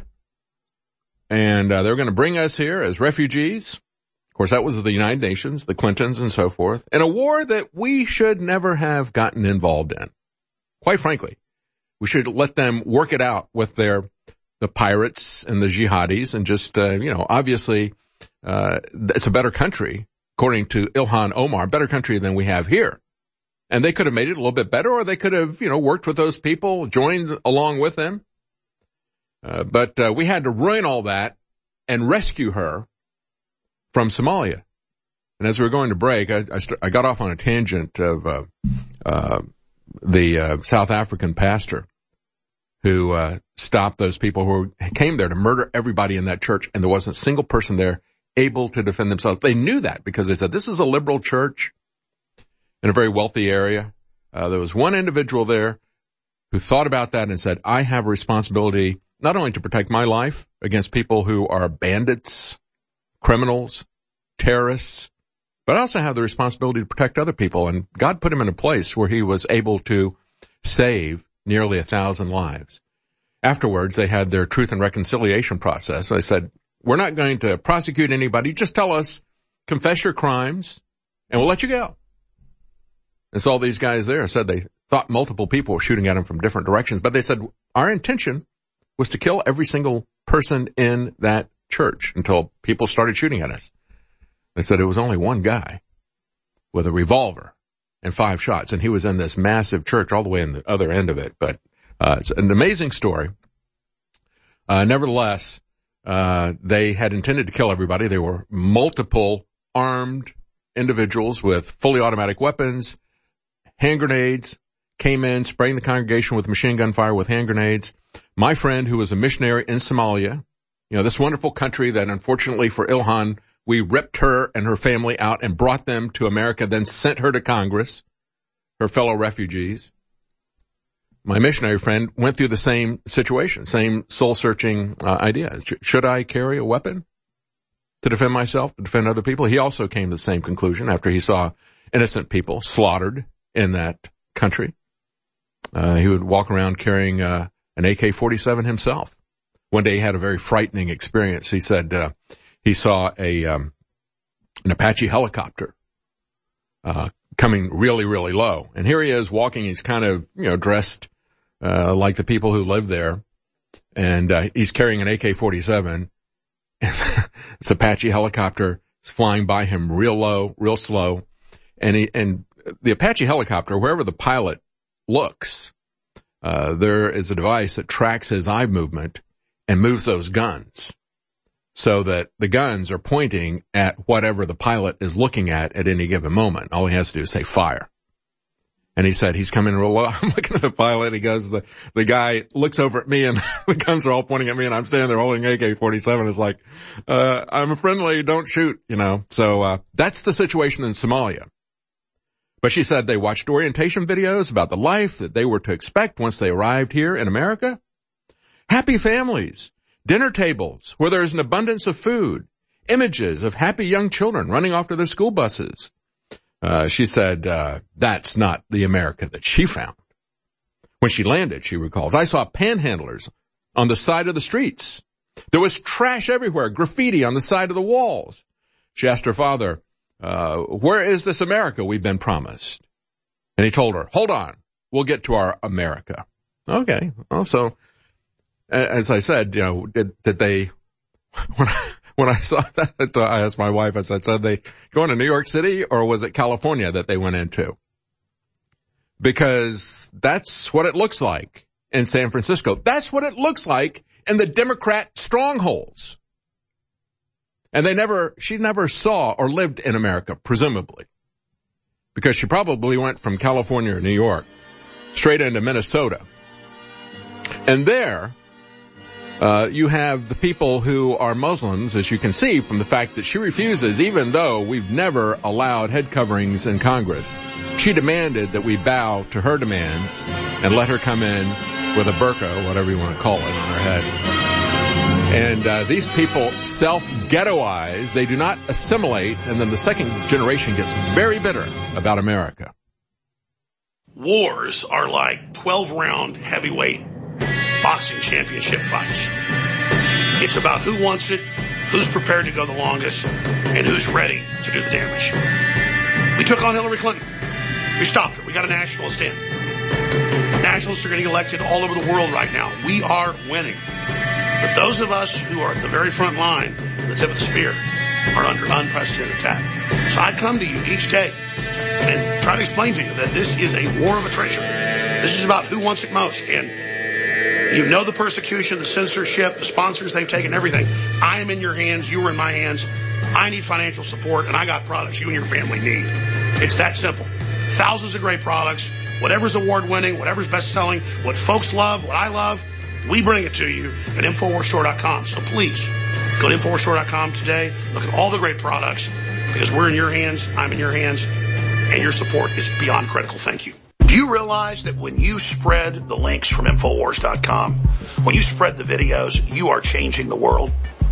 and uh, they were going to bring us here as refugees. Of course, that was the United Nations, the Clintons, and so forth, in a war that we should never have gotten involved in. Quite frankly, we should let them work it out with their the pirates and the jihadis, and just, uh, you know, obviously, Uh, it's a better country, according to Ilhan Omar, better country than we have here. And they could have made it a little bit better, or they could have, you know, worked with those people, joined along with them. Uh, but uh, we had to ruin all that and rescue her from Somalia. And as we were going to break, I, I, st- I got off on a tangent of uh, uh, the uh, South African pastor who uh, stopped those people who came there to murder everybody in that church, and there wasn't a single person there able to defend themselves. They knew that because they said, this is a liberal church in a very wealthy area. Uh, there was one individual there who thought about that and said, I have a responsibility not only to protect my life against people who are bandits, criminals, terrorists, but I also have the responsibility to protect other people. And God put him in a place where he was able to save nearly a thousand lives. Afterwards, they had their truth and reconciliation process. They said, we're not going to prosecute anybody. Just tell us, confess your crimes, and we'll let you go. And so all these guys there said they thought multiple people were shooting at them from different directions, but they said our intention was to kill every single person in that church until people started shooting at us. They said it was only one guy with a revolver and five shots, and he was in this massive church all the way in the other end of it. But uh, it's an amazing story. Uh, nevertheless, uh, they had intended to kill everybody. There were multiple armed individuals with fully automatic weapons, hand grenades, came in, spraying the congregation with machine gun fire with hand grenades. My friend, who was a missionary in Somalia, you know, this wonderful country that unfortunately for Ilhan, we ripped her and her family out and brought them to America, then sent her to Congress, her fellow refugees. My missionary friend went through the same situation, same soul-searching uh, idea. Should I carry a weapon? to defend myself, to defend other people. He also came to the same conclusion after he saw innocent people slaughtered in that country. Uh, he would walk around carrying uh, an A K forty-seven himself. One day he had a very frightening experience. He said uh, he saw a um, an Apache helicopter uh, coming really, really low. And here he is walking. He's kind of, you know, dressed uh, like the people who live there. And uh, he's carrying an A K forty-seven. This Apache helicopter is flying by him real low, real slow. And he, and the Apache helicopter, wherever the pilot looks, uh, there is a device that tracks his eye movement and moves those guns so that the guns are pointing at whatever the pilot is looking at at any given moment. All he has to do is say fire. And he said, he's coming real low. I'm looking at the pilot. He goes, the, the guy looks over at me and the guns are all pointing at me and I'm standing there holding A K forty-seven. It's like, uh, I'm friendly. Don't shoot, you know. So, uh, that's the situation in Somalia. But she said they watched orientation videos about the life that they were to expect once they arrived here in America. Happy families, dinner tables where there is an abundance of food, images of happy young children running off to their school buses. Uh, she said, uh, that's not the America that she found. When she landed, she recalls, I saw panhandlers on the side of the streets. There was trash everywhere, graffiti on the side of the walls. She asked her father, uh, where is this America we've been promised? And he told her, hold on, we'll get to our America. Okay. Also, as I said, you know, did, did they, when I, when I saw that, I asked my wife, I said, so they going to New York City or was it California that they went into? Because that's what it looks like in San Francisco. That's what it looks like in the Democrat strongholds. And they never, she never saw or lived in America, presumably. Because she probably went from California or New York straight into Minnesota. And there, Uh, you have the people who are Muslims, as you can see from the fact that she refuses, even though we've never allowed head coverings in Congress. She demanded that we bow to her demands and let her come in with a burqa, whatever you want to call it, on her head. And uh, these people self-ghettoize. They do not assimilate. And then the second generation gets very bitter about America. Wars are like twelve-round heavyweight boxing championship fights. It's about who wants it, who's prepared to go the longest, and who's ready to do the damage. We took on Hillary Clinton. We stopped her. We got a nationalist in. Nationalists are getting elected all over the world right now. We are winning. But those of us who are at the very front line, at the tip of the spear, are under unprecedented attack. So I come to you each day and try to explain to you that this is a war of attrition. This is about who wants it most. And you know the persecution, the censorship, the sponsors they've taken, everything. I am in your hands. You are in my hands. I need financial support, and I got products you and your family need. It's that simple. Thousands of great products. Whatever's award-winning, whatever's best-selling, what folks love, what I love, we bring it to you at Infowars Store dot com. So please, go to Infowars Store dot com today. Look at all the great products, because we're in your hands, I'm in your hands, and your support is beyond critical. Thank you. Do you realize that when you spread the links from Infowars dot com, when you spread the videos, you are changing the world?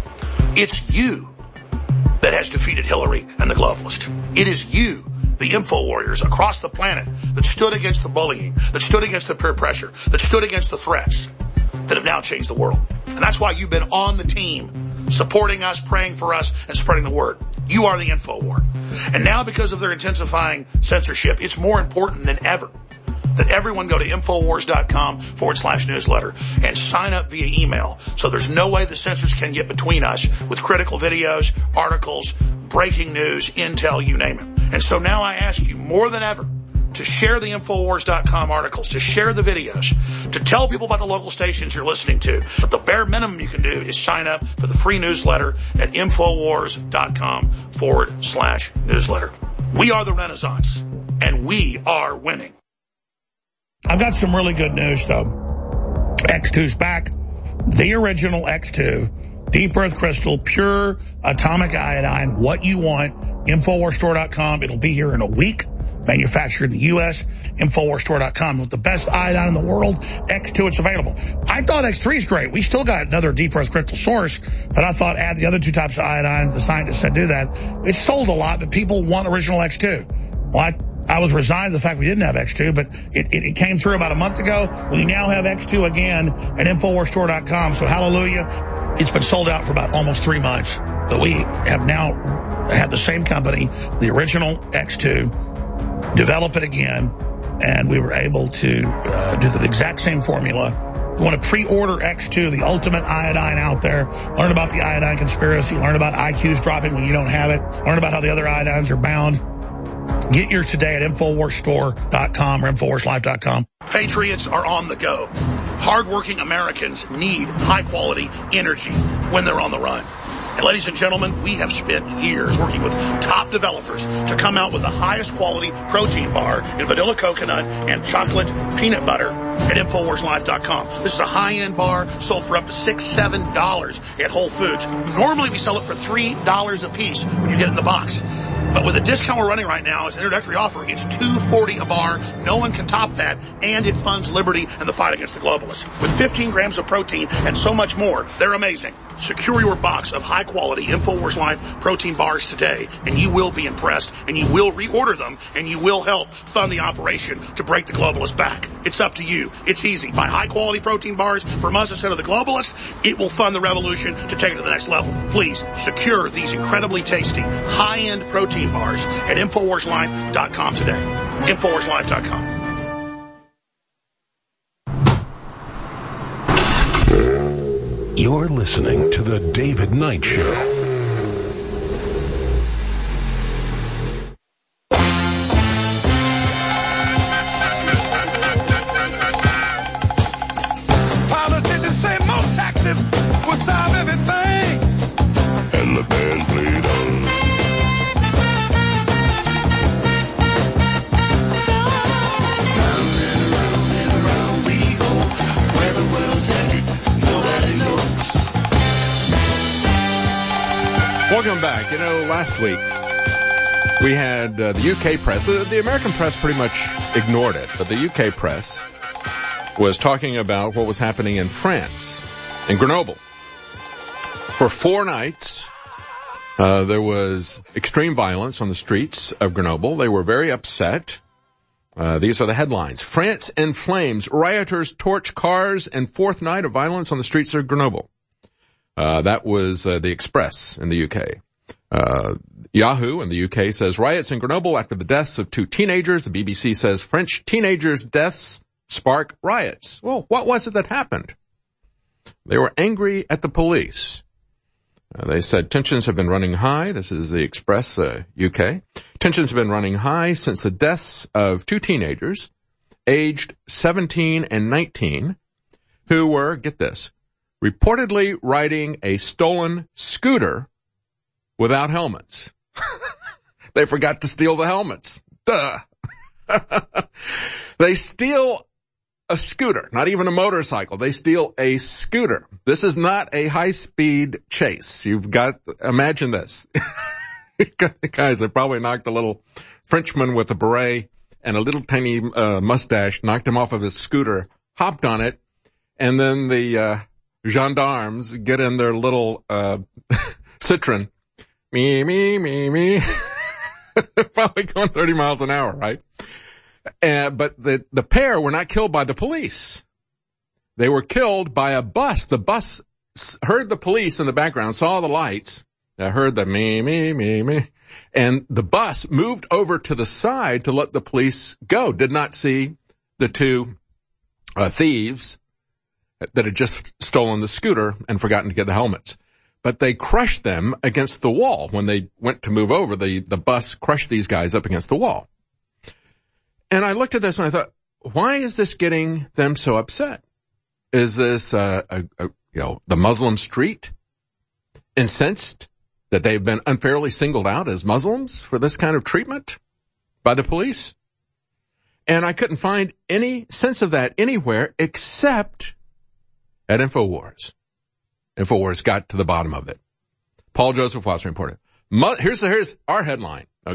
It's you that has defeated Hillary and the globalists. It is you, the info warriors across the planet, that stood against the bullying, that stood against the peer pressure, that stood against the threats, that have now changed the world. And that's why you've been on the team, supporting us, praying for us, and spreading the word. You are the info war. And now, because of their intensifying censorship, it's more important than ever that everyone go to Infowars dot com forward slash newsletter and sign up via email. So there's no way the censors can get between us with critical videos, articles, breaking news, intel, you name it. And so now I ask you more than ever to share the Infowars dot com articles, to share the videos, to tell people about the local stations you're listening to. But the bare minimum you can do is sign up for the free newsletter at Infowars dot com forward slash newsletter. We are the Renaissance, and we are winning. I've got some really good news, though. X two's back. The original X two. Deep Earth Crystal, pure atomic iodine, what you want. Infowars Store dot com. It'll be here in a week. manufactured in the U S, Infowars Store dot com. With the best iodine in the world, X two, it's available. I thought X three is great. We still got another deep earth crystal source, but I thought add the other two types of iodine. The scientists said do that. It's sold a lot, but people want original X two. Well, I, I was resigned to the fact we didn't have X two, but it, it, it came through about a month ago. We now have X two again at Infowars Store dot com, so hallelujah. It's been sold out for about almost three months. But we have now had the same company, the original X two, develop it again, and we were able to uh, do the exact same formula. If you want to pre-order X two, the ultimate iodine out there, learn about the iodine conspiracy, learn about I Qs dropping when you don't have it, learn about how the other iodines are bound. Get yours today at Infowars Store dot com or Infowars Life dot com. Patriots are on the go. Hardworking Americans need high-quality energy when they're on the run. And ladies and gentlemen, we have spent years working with top developers to come out with the highest quality protein bar in vanilla coconut and chocolate peanut butter at Infowars Life dot com. This is a high-end bar sold for up to six dollars, seven dollars at Whole Foods. Normally we sell it for three dollars a piece when you get it in the box. But with the discount we're running right now as an introductory offer, it's two dollars and forty cents a bar. No one can top that, and it funds liberty and the fight against the globalists. With fifteen grams of protein and so much more, they're amazing. Secure your box of high-quality Infowars Life protein bars today, and you will be impressed, and you will reorder them, and you will help fund the operation to break the globalists back. It's up to you. It's easy. Buy high-quality protein bars from us instead of the globalists. It will fund the revolution to take it to the next level. Please secure these incredibly tasty, high-end protein bars at Infowars Life dot com today. Infowars Life dot com. You're listening to The David Knight Show. Politicians say more taxes will solve everything. And the band played on. Round and around and around we go. Where the world's headed, nobody knows. Welcome back. You know, last week we had uh, the U K press. The, the American press pretty much ignored it, but the U K press was talking about what was happening in France, in Grenoble. For four nights, uh, there was extreme violence on the streets of Grenoble. They were very upset. Uh, these are the headlines. France in flames. Rioters torch cars and fourth night of violence on the streets of Grenoble. Uh, that was uh, the Express in the U K. Uh, Yahoo in the U K says riots in Grenoble after the deaths of two teenagers. The B B C says French teenagers' deaths spark riots. Well, what was it that happened? They were angry at the police. Uh, they said tensions have been running high. This is the Express uh, U K. Tensions have been running high since the deaths of two teenagers, aged seventeen and nineteen, who were, get this, reportedly riding a stolen scooter without helmets. They forgot to steal the helmets. Duh. They steal a scooter, not even a motorcycle. They steal a scooter. This is not a high-speed chase. You've got, imagine this. Guys, they probably knocked a little Frenchman with a beret and a little tiny uh, mustache, knocked him off of his scooter, hopped on it, and then the uh gendarmes get in their little uh Citroen. Me, me, me, me. Probably going thirty miles an hour, right? Uh, but the, the pair were not killed by the police. They were killed by a bus. The bus heard the police in the background, saw the lights, uh, heard the me, me, me, me, and the bus moved over to the side to let the police go. Did not see the two uh, thieves that had just stolen the scooter and forgotten to get the helmets. But they crushed them against the wall. When they went to move over, the, the bus crushed these guys up against the wall. And I looked at this and I thought, why is this getting them so upset? Is this, uh, a, a, you know, the Muslim street incensed that they've been unfairly singled out as Muslims for this kind of treatment by the police? And I couldn't find any sense of that anywhere except at InfoWars. InfoWars got to the bottom of it. Paul Joseph Watson reported. Here's, here's our headline, okay?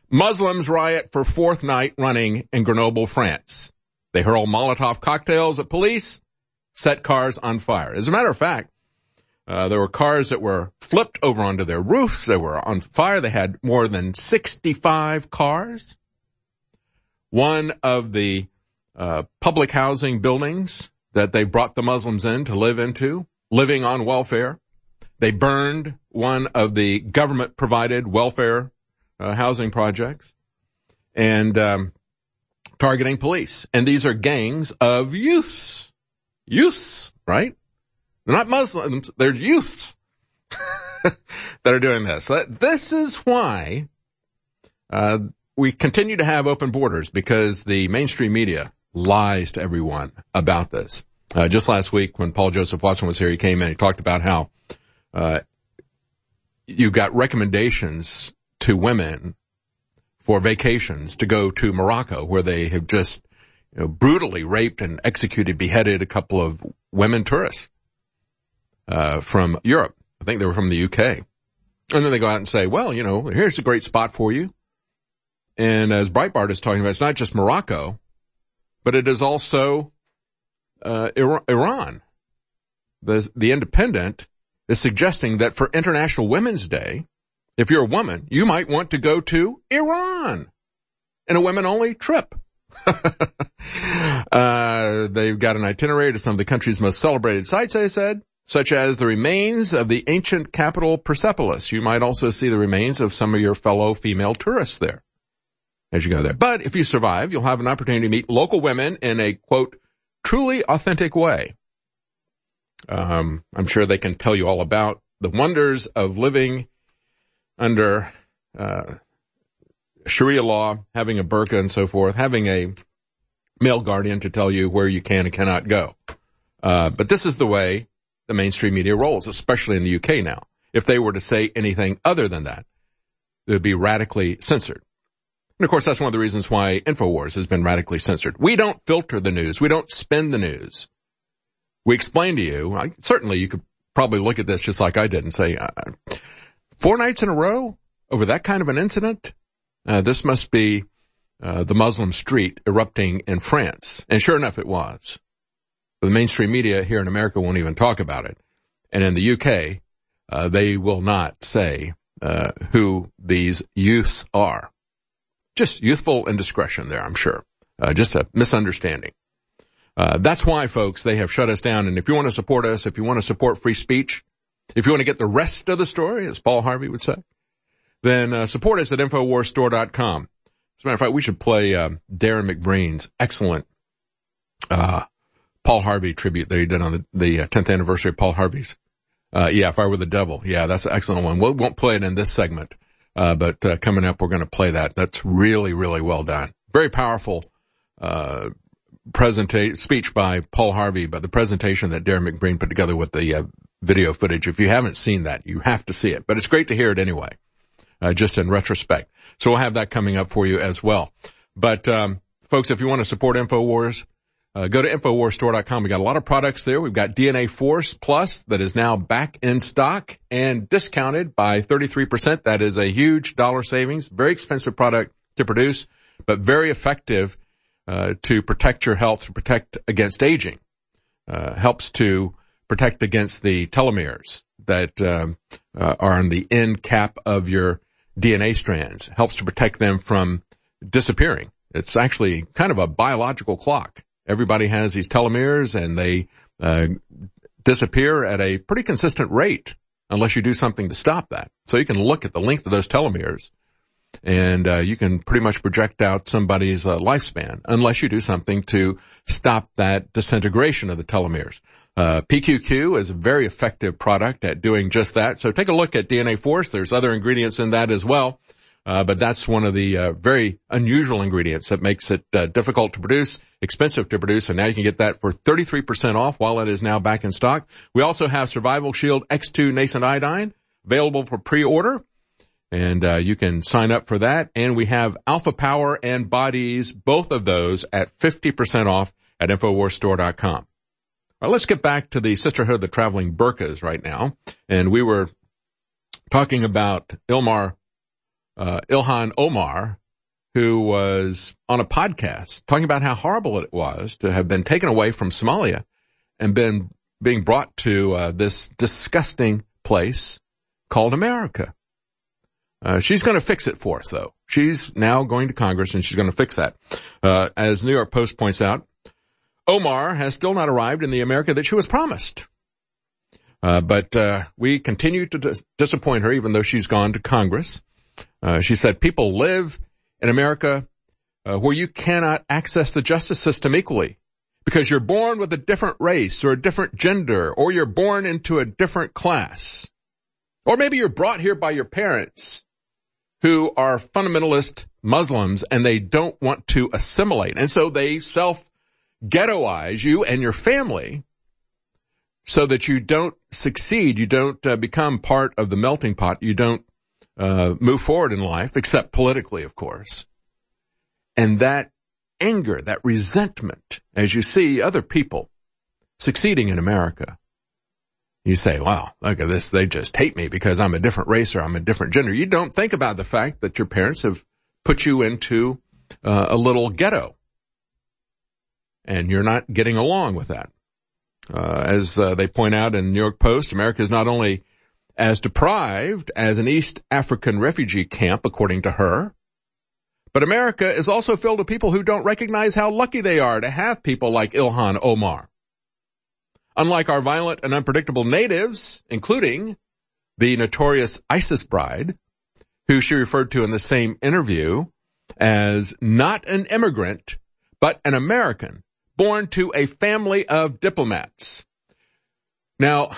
Muslims riot for fourth night running in Grenoble, France. They hurl Molotov cocktails at police, set cars on fire. As a matter of fact, uh, there were cars that were flipped over onto their roofs. They were on fire. They had more than sixty-five cars. One of the uh, public housing buildings that they brought the Muslims in to live into, living on welfare. They burned one of the government-provided welfare uh, housing projects and um, targeting police. And these are gangs of youths. Youths, right? They're not Muslims. They're youths that are doing this. This is why uh, we continue to have open borders, because the mainstream media lies to everyone about this. Uh, just last week when Paul Joseph Watson was here, he came in and he talked about how uh you got recommendations to women for vacations to go to Morocco, where they have just you know, brutally raped and executed, beheaded a couple of women tourists uh from Europe. I think they were from the U K. And then they go out and say, well, you know, here's a great spot for you. And as Breitbart is talking about, it's not just Morocco, but it is also uh Iran. The, the Independent is suggesting that for International Women's Day, if you're a woman, you might want to go to Iran in a women-only trip. uh, they've got an itinerary to some of the country's most celebrated sites, they said, such as the remains of the ancient capital Persepolis. You might also see the remains of some of your fellow female tourists there as you go there. But if you survive, you'll have an opportunity to meet local women in a, quote, truly authentic way. Um, I'm sure they can tell you all about the wonders of living under uh Sharia law, having a burqa and so forth, having a male guardian to tell you where you can and cannot go. Uh but this is the way the mainstream media rolls, especially in the U K now. If they were to say anything other than that, it would be radically censored. And of course, that's one of the reasons why InfoWars has been radically censored. We don't filter the news. We don't spin the news. We explain to you, I, certainly you could probably look at this just like I did and say, uh, four nights in a row over that kind of an incident? Uh, this must be uh, the Muslim street erupting in France. And sure enough, it was. But the mainstream media here in America won't even talk about it. And in the U K, uh, they will not say uh, who these youths are. Just youthful indiscretion there, I'm sure. Uh, just a misunderstanding. Uh, that's why, folks, they have shut us down. And if you want to support us, if you want to support free speech, if you want to get the rest of the story, as Paul Harvey would say, then uh, support us at infowars store dot com. As a matter of fact, we should play uh, Darren McBreen's excellent uh Paul Harvey tribute that he did on the, the uh, tenth anniversary of Paul Harvey's. Uh, yeah, If I Were the Devil. Yeah, that's an excellent one. We won't play it in this segment, uh, but uh, coming up, we're going to play that. That's really, really well done. Very powerful uh presentation speech by Paul Harvey, but the presentation that Darren McBreen put together with the uh, video footage. If you haven't seen that, you have to see it. But it's great to hear it anyway, uh, just in retrospect. So we'll have that coming up for you as well. But um folks, if you want to support InfoWars, uh, go to infowars store dot com. We got a lot of products there. We've got D N A Force Plus that is now back in stock and discounted by thirty-three percent. That is a huge dollar savings. Very expensive product to produce, but very effective Uh, to protect your health, to protect against aging, uh, helps to protect against the telomeres that um, uh, are on the end cap of your D N A strands, helps to protect them from disappearing. It's actually kind of a biological clock. Everybody has these telomeres, and they uh, disappear at a pretty consistent rate unless you do something to stop that. So you can look at the length of those telomeres, and uh, you can pretty much project out somebody's uh, lifespan unless you do something to stop that disintegration of the telomeres. Uh, P Q Q is a very effective product at doing just that. So take a look at D N A Force. There's other ingredients in that as well. Uh, but that's one of the uh, very unusual ingredients that makes it uh, difficult to produce, expensive to produce, and now you can get that for thirty-three percent off while it is now back in stock. We also have Survival Shield X two Nascent Iodine available for pre-order. And, uh, you can sign up for that. And we have Alpha Power and Bodies, both of those at fifty percent off at infowars store dot com. All right, let's get back to the Sisterhood of the Traveling Burqas right now. And we were talking about Ilmar, uh, Ilhan Omar who was on a podcast talking about how horrible it was to have been taken away from Somalia and been being brought to uh, this disgusting place called America. Uh, she's going to fix it for us, though. She's now going to Congress, and she's going to fix that. Uh, as New York Post points out, Omar has still not arrived in the America that she was promised. Uh, but uh, we continue to dis- disappoint her, even though she's gone to Congress. Uh, she said people live in America uh, where you cannot access the justice system equally because you're born with a different race or a different gender, or you're born into a different class. Or maybe you're brought here by your parents who are fundamentalist Muslims and they don't want to assimilate. And so they self-ghettoize you and your family so that you don't succeed, you don't uh, become part of the melting pot, you don't uh, move forward in life, except politically, of course. And that anger, that resentment, as you see other people succeeding in America, you say, wow, look at this, they just hate me because I'm a different race or I'm a different gender. You don't think about the fact that your parents have put you into uh, a little ghetto, and you're not getting along with that. Uh, as uh, they point out in the New York Post, America is not only as deprived as an East African refugee camp, according to her, but America is also filled with people who don't recognize how lucky they are to have people like Ilhan Omar. Unlike our violent and unpredictable natives, including the notorious ISIS bride, who she referred to in the same interview as not an immigrant, but an American, born to a family of diplomats. Now,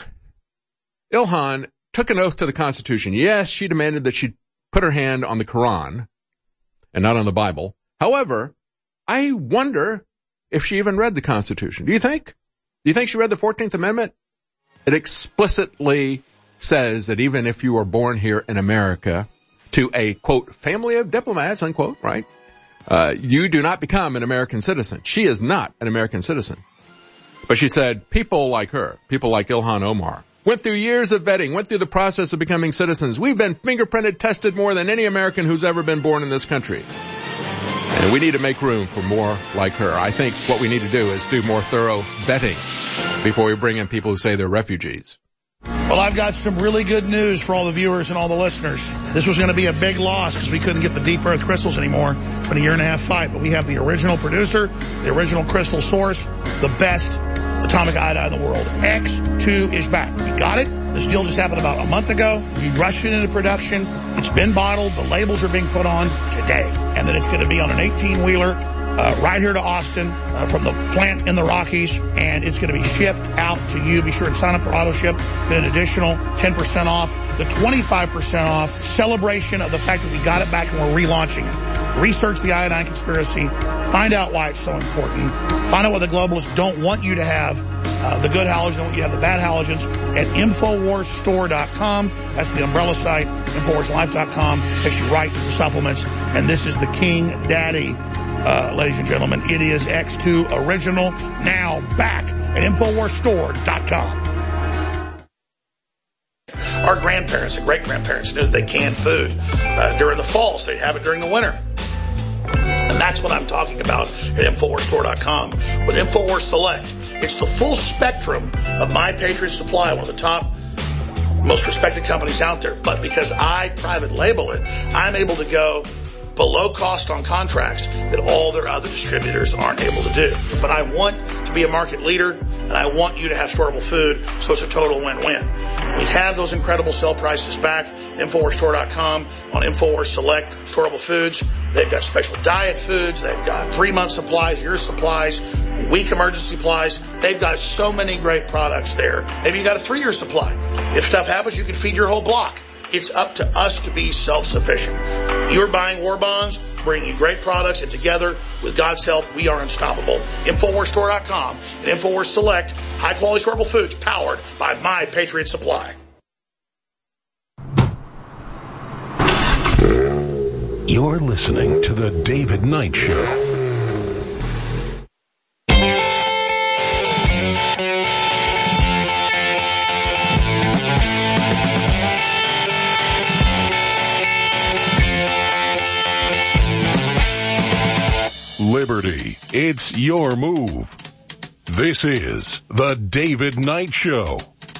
Ilhan took an oath to the Constitution. Yes, she demanded that she put her hand on the Quran and not on the Bible. However, I wonder if she even read the Constitution. Do you think? Do you think she read the fourteenth Amendment? It explicitly says that even if you were born here in America to a, quote, family of diplomats, unquote, right? Uh, you do not become an American citizen. She is not an American citizen. But she said people like her, people like Ilhan Omar, went through years of vetting, went through the process of becoming citizens. We've been fingerprinted, tested more than any American who's ever been born in this country. And we need to make room for more like her. I think what we need to do is do more thorough vetting before we bring in people who say they're refugees. Well, I've got some really good news for all the viewers and all the listeners. This was going to be a big loss because we couldn't get the deep earth crystals anymore. It's been a year and a half fight, but we have the original producer, the original crystal source, the best atomic iodine in the world. X two is back. We got it. This deal just happened about a month ago. We rushed it into production. It's been bottled. The labels are being put on today. And then it's going to be on an eighteen-wheeler uh, right here to Austin uh, from the plant in the Rockies. And it's going to be shipped out to you. Be sure to sign up for auto ship. Get an additional ten percent off. The twenty-five percent off celebration of the fact that we got it back and we're relaunching it. Research the iodine conspiracy. Find out why it's so important. Find out what the globalists don't want you to have. Uh, the good halogens, you have the bad halogens at Infowars Store dot com. That's the umbrella site. Infowars Life dot com takes you right to the supplements. And this is the King Daddy, uh, ladies and gentlemen. It is X two Original, now back at Infowars Store dot com. Our grandparents and great-grandparents knew that they canned food uh, during the fall, so they'd have it during the winter. And that's what I'm talking about at Infowars Store dot com with Infowars Select. It's the full spectrum of My Patriot Supply, one of the top, most respected companies out there. But because I private label it, I'm able to go below cost on contracts that all their other distributors aren't able to do. But I want to be a market leader, and I want you to have storable food, so it's a total win-win. We have those incredible sale prices back at Infowars Store dot com on Infowars Select Storable Foods. They've got special diet foods. They've got three-month supplies, year supplies, week emergency supplies. They've got so many great products there. Maybe you got a three-year supply. If stuff happens, you can feed your whole block. It's up to us to be self-sufficient. You're buying war bonds, bringing you great products, and together, with God's help, we are unstoppable. Infowars Store dot com and Infowars Select, high-quality storable foods powered by My Patriot Supply. You're listening to The David Knight Show. liberty. It's your move. This is The David Knight Show.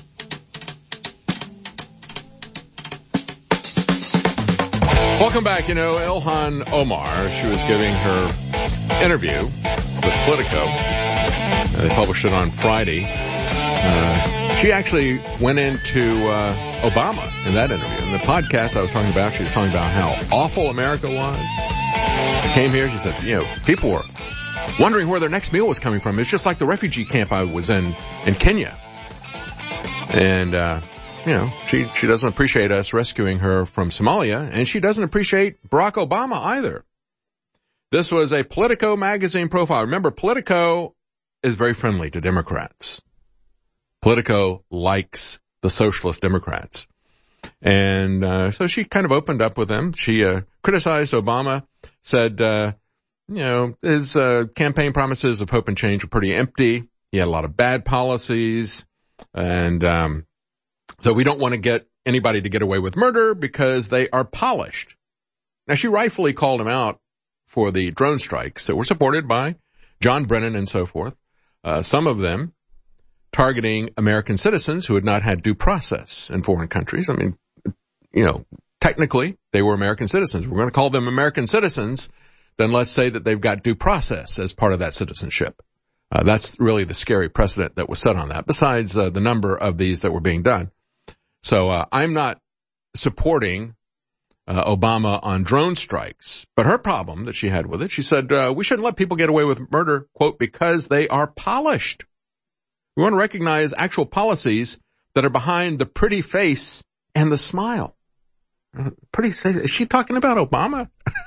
Welcome back. You know, Ilhan Omar, she was giving her interview with Politico. Uh, they published it on Friday. Uh, she actually went into uh, Obama in that interview. In the podcast I was talking about, she was talking about how awful America was. Came here, she said, you know, people were wondering where their next meal was coming from. It's just like the refugee camp I was in in Kenya. And, uh, you know, she, she doesn't appreciate us rescuing her from Somalia, and she doesn't appreciate Barack Obama either. This was a Politico magazine profile. Remember, Politico is very friendly to Democrats. Politico likes the socialist Democrats. And uh, so she kind of opened up with them. She uh, criticized Obama, said, uh, you know, his uh, campaign promises of hope and change were pretty empty. He had a lot of bad policies. And um so we don't want to get anybody to get away with murder because they are polished. Now, she rightfully called him out for the drone strikes that were supported by John Brennan and so forth, uh, some of them targeting American citizens who had not had due process in foreign countries. I mean, you know, technically they were American citizens. We're going to call them American citizens, then let's say that they've got due process as part of that citizenship. Uh, that's really the scary precedent that was set on that, besides uh, the number of these that were being done. So uh, I'm not supporting uh, Obama on drone strikes, but her problem that she had with it, she said, uh, we shouldn't let people get away with murder, quote, because they are polished. We want to recognize actual policies that are behind the pretty face and the smile. Uh, pretty face. Is she talking about Obama?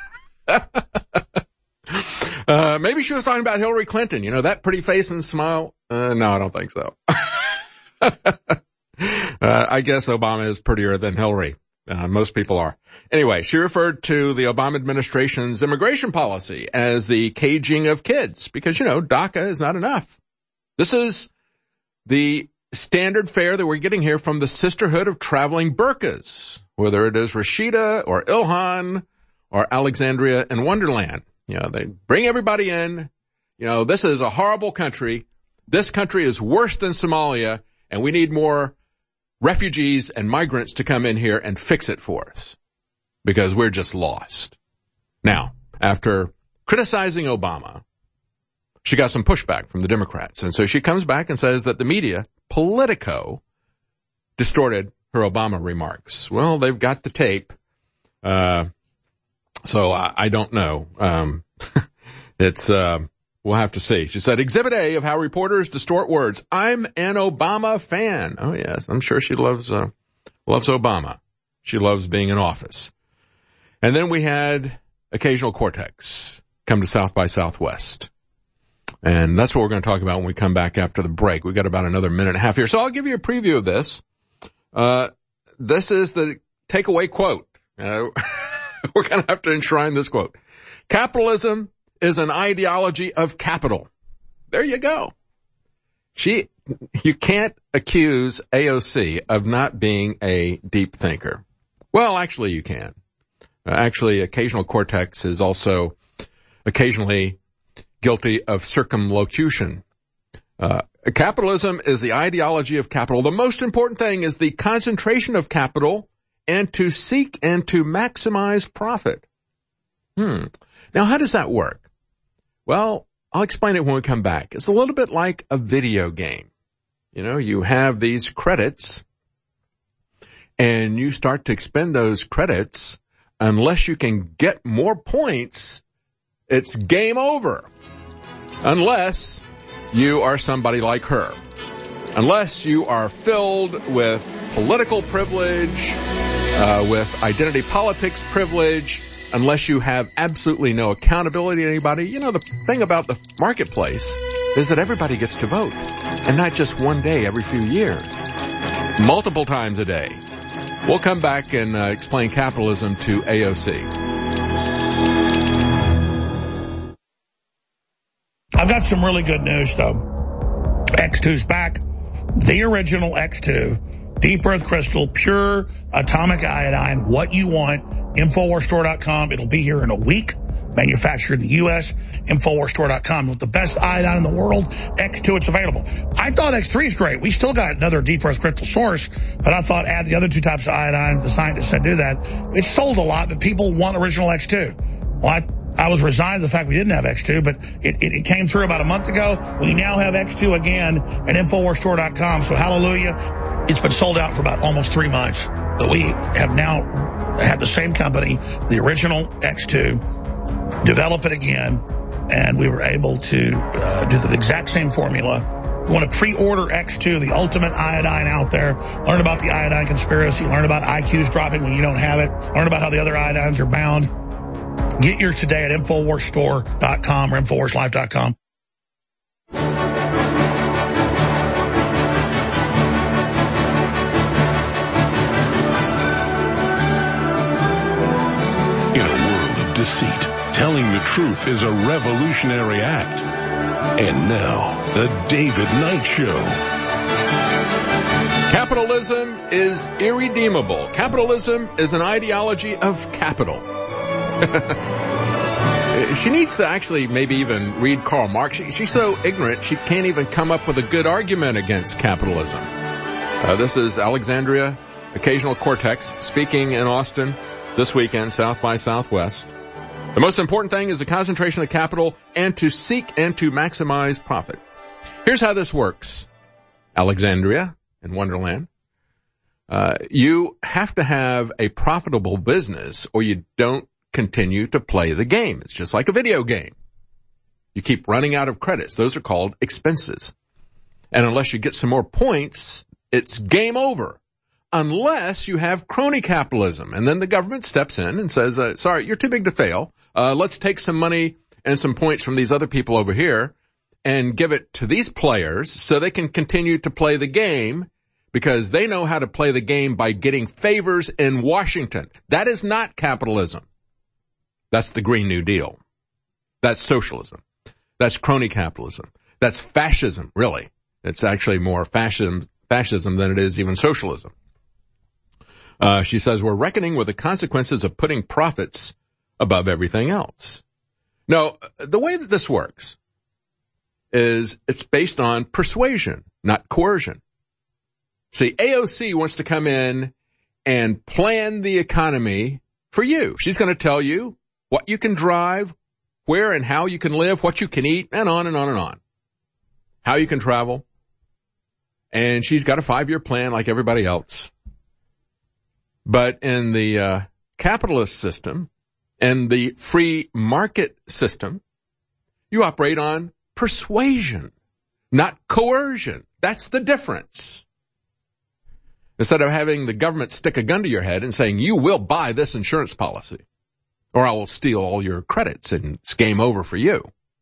uh, maybe she was talking about Hillary Clinton. You know, that pretty face and smile. Uh, no, I don't think so. Uh, I guess Obama is prettier than Hillary. Uh, most people are. Anyway, she referred to the Obama administration's immigration policy as the caging of kids because, you know, DACA is not enough. This is the standard fare that we're getting here from the Sisterhood of Traveling Burqas, whether it is Rashida or Ilhan or Alexandria and Wonderland. You know, they bring everybody in. You know, this is a horrible country. This country is worse than Somalia, and we need more refugees and migrants to come in here and fix it for us because we're just lost. Now, after criticizing Obama, she got some pushback from the Democrats. And so she comes back and says that the media, Politico, distorted her Obama remarks. Well, they've got the tape. Uh, so I, I don't know. Um, it's, uh, we'll have to see. She said, Exhibit A of how reporters distort words. I'm an Obama fan. Oh, yes. I'm sure she loves, uh, loves Obama. She loves being in office. And then we had Occasional Cortex come to South by Southwest. And that's what we're going to talk about when we come back after the break. We've got about another minute and a half here. So I'll give you a preview of this. Uh, this is the takeaway quote. Uh, we're going to have to enshrine this quote. Capitalism is an ideology of capital. There you go. She, you can't accuse A O C of not being a deep thinker. Well, actually you can. Uh, actually, Occasional Cortex is also occasionally guilty of circumlocution. Uh, capitalism is the ideology of capital. The most important thing is the concentration of capital and to seek and to maximize profit. Hmm. Now, how does that work? Well, I'll explain it when we come back. It's a little bit like a video game. You know, you have these credits and you start to expend those credits. Unless you can get more points, it's game over. Unless you are somebody like her. Unless you are filled with political privilege, uh, with identity politics privilege, unless you have absolutely no accountability to anybody. You know, the thing about the marketplace is that everybody gets to vote, and not just one day every few years, multiple times a day. We'll come back and uh, explain capitalism to A O C. I've got some really good news, though. X two's back. The original X two. Deep Earth Crystal, pure atomic iodine, what you want. Infowars Store dot com. It'll be here in a week. manufactured in the U S, Infowars Store dot com. With the best iodine in the world, X two, it's available. I thought X three is great. We still got another deep earth crystal source, but I thought add the other two types of iodine. The scientists said do that. It's sold a lot, but people want original X two. Well, I, I was resigned to the fact we didn't have X two, but it, it, it came through about a month ago. We now have X two again at Infowars Store dot com, so hallelujah. It's been sold out for about almost three months. But we have now had the same company, the original X two, develop it again, and we were able to uh, do the exact same formula. If you want to pre-order X two, the ultimate iodine out there, learn about the iodine conspiracy, learn about I Qs dropping when you don't have it, learn about how the other iodines are bound. Get yours today at Infowars Store dot com or Infowars Life dot com. In a world of deceit, telling the truth is a revolutionary act. And now, the David Knight Show. Capitalism is irredeemable. Capitalism is an ideology of capital. She needs to actually maybe even read Karl Marx. She, she's so ignorant, she can't even come up with a good argument against capitalism. Uh, this is Alexandria Occasional Cortex speaking in Austin this weekend, South by Southwest. The most important thing is the concentration of capital and to seek and to maximize profit. Here's how this works. Alexandria in Wonderland. Uh, you have to have a profitable business or you don't continue to play the game. It's just like a video game. You keep running out of credits. Those are called expenses. And unless you get some more points, it's game over. Unless you have crony capitalism. And then the government steps in and says, uh, sorry, you're too big to fail. Uh, let's take some money and some points from these other people over here and give it to these players so they can continue to play the game because they know how to play the game by getting favors in Washington. That is not capitalism. That's the Green New Deal. That's socialism. That's crony capitalism. That's fascism, really. It's actually more fascism, fascism than it is even socialism. Uh, she says, we're reckoning with the consequences of putting profits above everything else. No, the way that this works is it's based on persuasion, not coercion. See, A O C wants to come in and plan the economy for you. She's going to tell you what you can drive, where and how you can live, what you can eat, and on and on and on. How you can travel. And she's got a five-year plan like everybody else. But in the uh, capitalist system and the free market system, you operate on persuasion, not coercion. That's the difference. Instead of having the government stick a gun to your head and saying, you will buy this insurance policy, or I will steal all your credits and it's game over for you.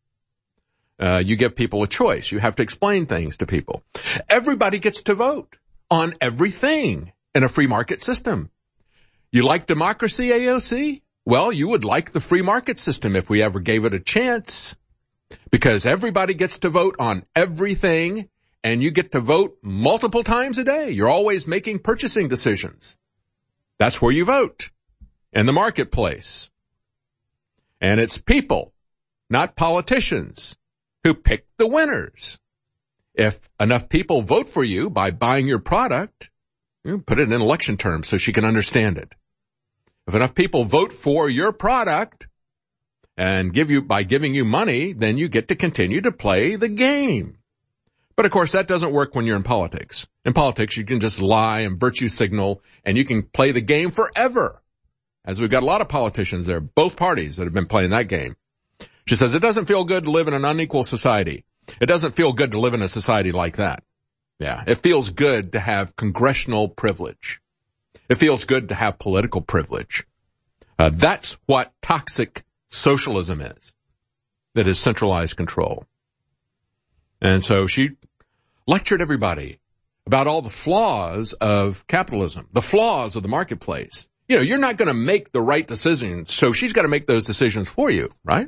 Uh, you give people a choice. You have to explain things to people. Everybody gets to vote on everything in a free market system. You like democracy, A O C? Well, you would like the free market system if we ever gave it a chance, because everybody gets to vote on everything and you get to vote multiple times a day. You're always making purchasing decisions. That's where you vote, in the marketplace. And it's people, not politicians, who pick the winners. If enough people vote for you by buying your product, you put it in election terms so she can understand it. If enough people vote for your product and give you, by giving you money, then you get to continue to play the game. But of course, that doesn't work when you're in politics. In politics, you can just lie and virtue signal and you can play the game forever. As we've got a lot of politicians there, both parties that have been playing that game. She says, it doesn't feel good to live in an unequal society. It doesn't feel good to live in a society like that. Yeah, it feels good to have congressional privilege. It feels good to have political privilege. Uh, that's what toxic socialism is. That is centralized control. And so she lectured everybody about all the flaws of capitalism, the flaws of the marketplace. You know, you're not going to make the right decisions, so she's got to make those decisions for you, right?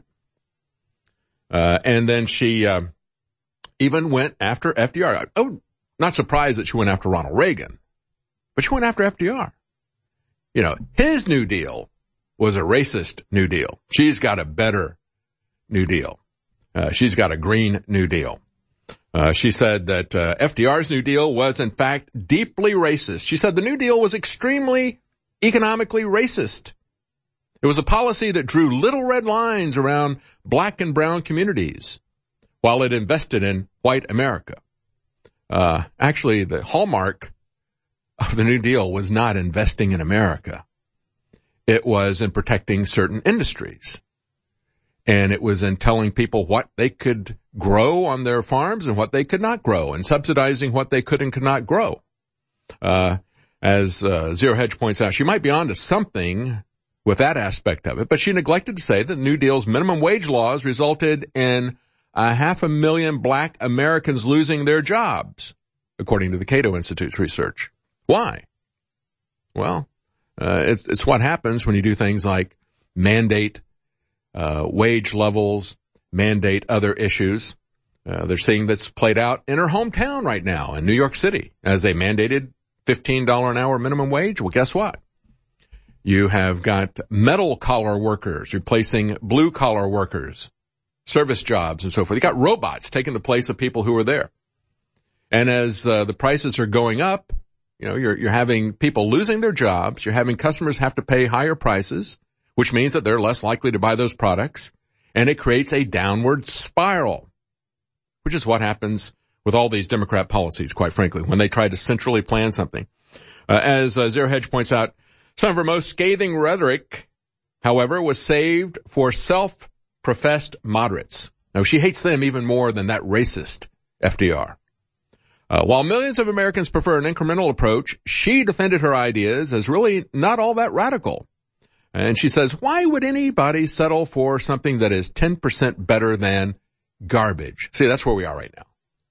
Uh, and then she uh, even went after F D R. Oh, not surprised that she went after Ronald Reagan, but she went after F D R. You know, his New Deal was a racist New Deal. She's got a better New Deal. Uh, she's got a green New Deal. Uh, she said that uh, F D R's New Deal was, in fact, deeply racist. She said the New Deal was extremely economically racist. It was a policy that drew little red lines around black and brown communities while it invested in white America. Uh, actually, the hallmark of the New Deal was not investing in America. It was in protecting certain industries. And it was in telling people what they could grow on their farms and what they could not grow, and subsidizing what they could and could not grow. Uh, as uh, Zero Hedge points out, she might be onto something with that aspect of it, but she neglected to say that the New Deal's minimum wage laws resulted in a half a million black Americans losing their jobs, according to the Cato Institute's research. Why? Well, uh, it's, it's what happens when you do things like mandate Uh, wage levels, mandate other issues. Uh, they're seeing this played out in her hometown right now in New York City as they mandated fifteen dollars an hour minimum wage. Well, guess what? You have got metal collar workers replacing blue collar workers, service jobs and so forth. You got robots taking the place of people who were there. And as uh, the prices are going up, you know, you're, you're having people losing their jobs. You're having customers have to pay higher prices, which means that they're less likely to buy those products, and it creates a downward spiral, which is what happens with all these Democrat policies, quite frankly, when they try to centrally plan something. Uh, as uh, Zero Hedge points out, some of her most scathing rhetoric, however, was saved for self-professed moderates. Now, she hates them even more than that racist F D R. Uh, while millions of Americans prefer an incremental approach, she defended her ideas as really not all that radical. And she says, why would anybody settle for something that is ten percent better than garbage? See, that's where we are right now.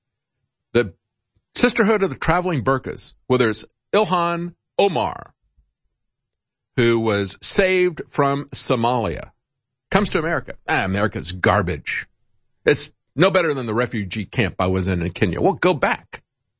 The Sisterhood of the Traveling Burqas, well, there's Ilhan Omar, who was saved from Somalia, comes to America. Ah, America's garbage. It's no better than the refugee camp I was in in Kenya. Well, go back.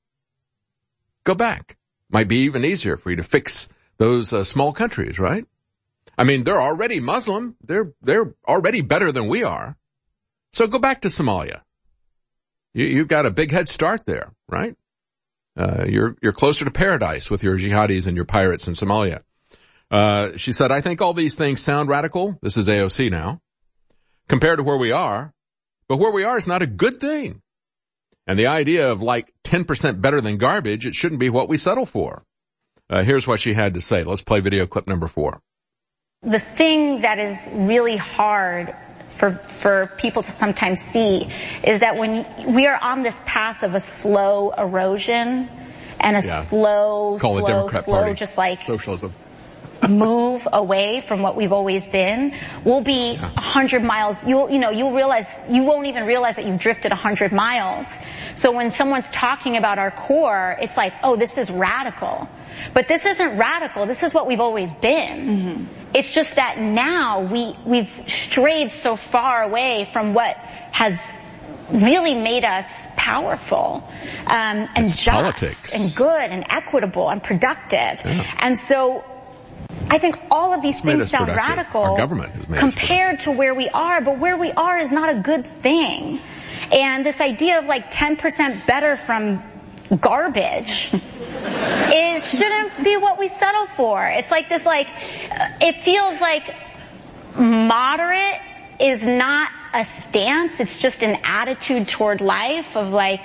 Go back. Might be even easier for you to fix those uh, small countries, right? I mean, they're already Muslim. They're, they're already better than we are. So go back to Somalia. You, you've got a big head start there, right? Uh, you're, you're closer to paradise with your jihadis and your pirates in Somalia. Uh, she said, I think all these things sound radical. This is A O C now, compared to where we are. But where we are is not a good thing. And the idea of like ten percent better than garbage, it shouldn't be what we settle for. Uh, here's what she had to say. Let's play video clip number four. The thing that is really hard for for people to sometimes see is that when we are on this path of a slow erosion and a yeah. slow, Call slow, it Democrat slow, Party. just like socialism. move away from what we've always been, we'll be a yeah. hundred miles. You'll, you know, you'll realize, you won't even realize that you've drifted a hundred miles. So when someone's talking about our core, it's like, oh, this is radical. But this isn't radical. This is what we've always been. Mm-hmm. It's just that now we, we've strayed so far away from what has really made us powerful, um, and it's just politics. and good and equitable and productive. Yeah. And so I think all of these it's things sound productive. radical Our government has made compared to where we are, but where we are is not a good thing. And this idea of like ten percent better from garbage is shouldn't be what we settle for. It's like this, like, it feels like moderate is not a stance. It's just an attitude toward life of like,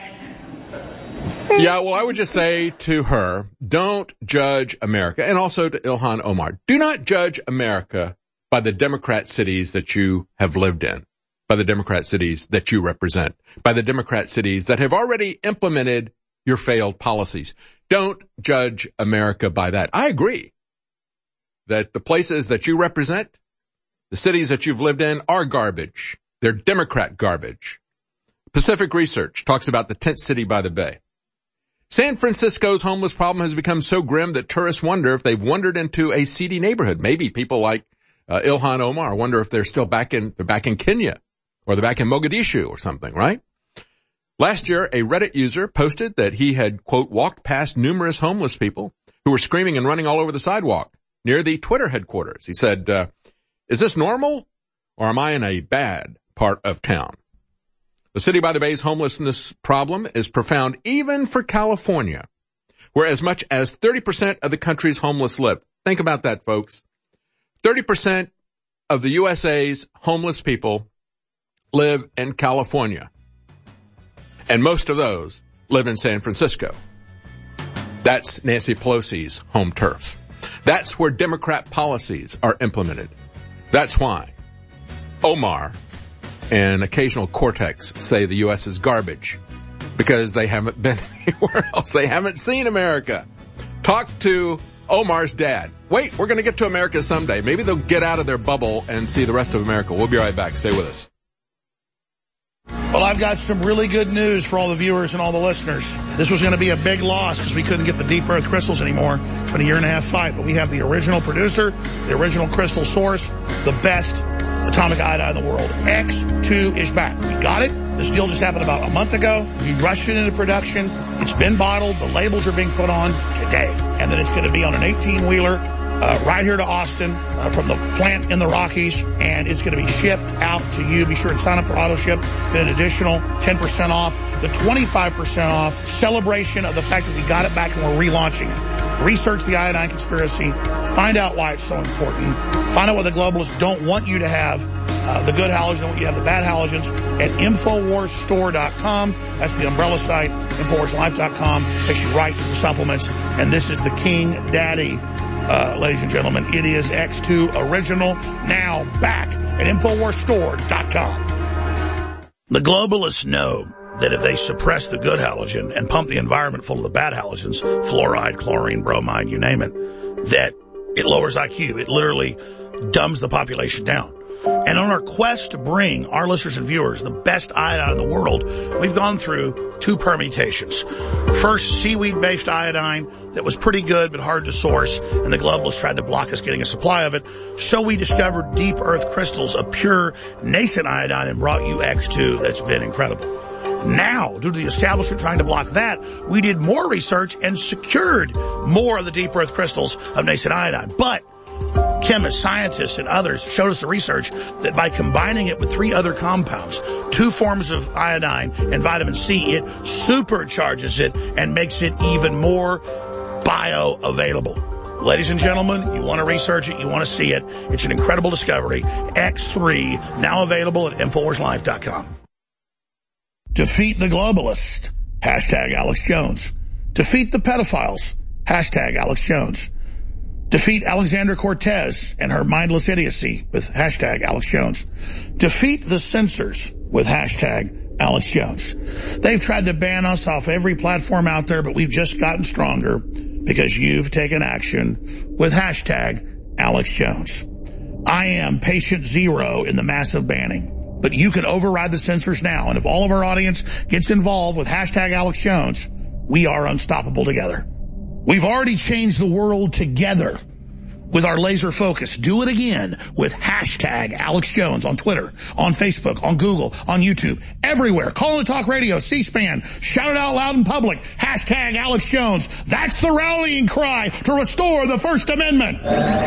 yeah, well, I would just say to her, don't judge America, and also to Ilhan Omar, do not judge America by the Democrat cities that you have lived in, by the Democrat cities that you represent, by the Democrat cities that have already implemented your failed policies. Don't judge America by that. I agree that the places that you represent, the cities that you've lived in, are garbage. They're Democrat garbage. Pacific Research talks about the tent city by the bay. San Francisco's homeless problem has become so grim that tourists wonder if they've wandered into a seedy neighborhood. Maybe people like uh, Ilhan Omar wonder if they're still back in, they're back in Kenya, or they're back in Mogadishu or something, right? Last year, a Reddit user posted that he had, quote, walked past numerous homeless people who were screaming and running all over the sidewalk. near the Twitter headquarters. He said, uh, is this normal or am I in a bad part of town? The City by the Bay's homelessness problem is profound even for California, where as much as thirty percent of the country's homeless live. Think about that, folks. thirty percent of the U S A's homeless people live in California. And most of those live in San Francisco. That's Nancy Pelosi's home turf. That's where Democrat policies are implemented. That's why Omar and occasional Cortex say the U S is garbage, because they haven't been anywhere else. They haven't seen America. Talk to Omar's dad. Wait, we're going to get to America someday. Maybe they'll get out of their bubble and see the rest of America. We'll be right back. Stay with us. Well, I've got some really good news for all the viewers and all the listeners. This was going to be a big loss because we couldn't get the deep earth crystals anymore. It's been a year and a half fight, but we have the original producer, the original crystal source, the best atomic iodine in the world. X two is back. We got it. This deal just happened about a month ago. We rushed it into production. It's been bottled. The labels are being put on today. And then it's going to be on an eighteen-wheeler uh, right here to Austin uh, from the plant in the Rockies. And it's going to be shipped out to you. Be sure and sign up for auto ship. Get an additional ten percent off. The twenty-five percent off celebration of the fact that we got it back and we're relaunching it. Research the iodine conspiracy. Find out why it's so important. Find out what the globalists don't want you to have. Uh, the good halogens, what you have the bad halogens at Infowars Store dot com. That's the umbrella site. Infowars Life dot com takes you right to the supplements. And this is the King Daddy, uh, ladies and gentlemen. It is X two Original, now back at Infowars Store dot com. The globalists know that if they suppress the good halogen and pump the environment full of the bad halogens, fluoride, chlorine, bromine, you name it, that it lowers I Q. It literally dumbs the population down. And on our quest to bring our listeners and viewers the best iodine in the world, we've gone through two permutations. First, seaweed-based iodine that was pretty good but hard to source, and the globalists tried to block us getting a supply of it. So we discovered deep earth crystals of pure nascent iodine and brought you X two. That's been incredible. Now, due to the establishment trying to block that, we did more research and secured more of the deep earth crystals of nascent iodine. But chemists, scientists, and others showed us the research that by combining it with three other compounds, two forms of iodine and vitamin C, it supercharges it and makes it even more bioavailable. Ladies and gentlemen, you want to research it, you want to see it. It's an incredible discovery. X three, now available at Infowars Life dot com. Defeat the globalist. Hashtag Alex Jones. Defeat the pedophiles. Hashtag Alex Jones. Defeat Alexandra Cortez and her mindless idiocy with hashtag Alex Jones. Defeat the censors with hashtag Alex Jones. They've tried to ban us off every platform out there, but we've just gotten stronger because you've taken action with hashtag Alex Jones. I am patient zero in the massive banning. But you can override the censors now. And if all of our audience gets involved with hashtag Alex Jones, we are unstoppable together. We've already changed the world together with our laser focus. Do it again with hashtag Alex Jones on Twitter, on Facebook, on Google, on YouTube, everywhere. Call in Talk Radio, C-SPAN. Shout it out loud in public. Hashtag Alex Jones. That's the rallying cry to restore the First Amendment.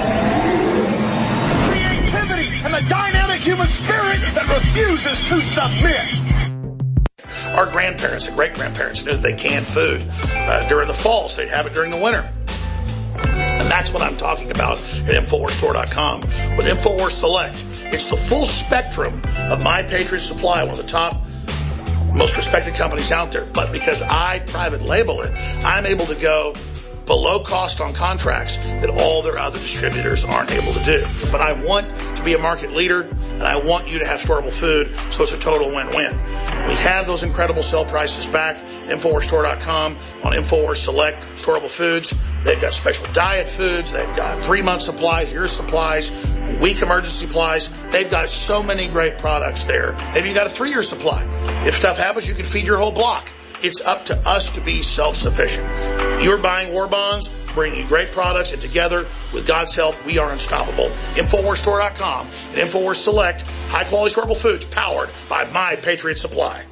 And the dynamic human spirit that refuses to submit. Our grandparents and great-grandparents knew they canned food uh, during the fall, so they'd have it during the winter. And that's what I'm talking about at Infowars Store dot com with Infowars Select. It's the full spectrum of My Patriot Supply, one of the top, most respected companies out there. But because I private label it, I'm able to go below cost on contracts that all their other distributors aren't able to do. But I want to be a market leader, and I want you to have storable food, so it's a total win-win. We have those incredible sale prices back. Infowars Store dot com on Infowars Select Storable Foods. They've got special diet foods. They've got three-month supplies, year supplies, week emergency supplies. They've got so many great products there. Maybe you got a three-year supply. If stuff happens, you can feed your whole block. It's up to us to be self-sufficient. You're buying war bonds, bringing you great products, and together, with God's help, we are unstoppable. Infowars Store dot com and Infowars Select, high-quality storable foods powered by My Patriot Supply.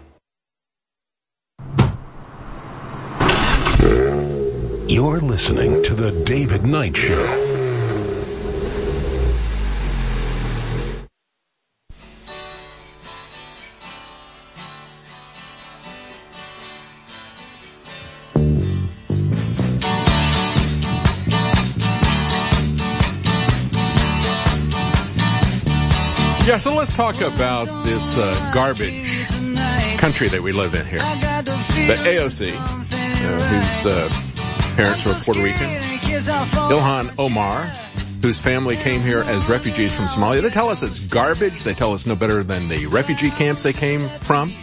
You're listening to The David Knight Show. Yeah, so let's talk about this uh, garbage country that we live in here. The A O C, uh, whose uh, parents are Puerto Rican. Ilhan Omar, whose family came here as refugees from Somalia. They tell us it's garbage. They tell us no better than the refugee camps they came from.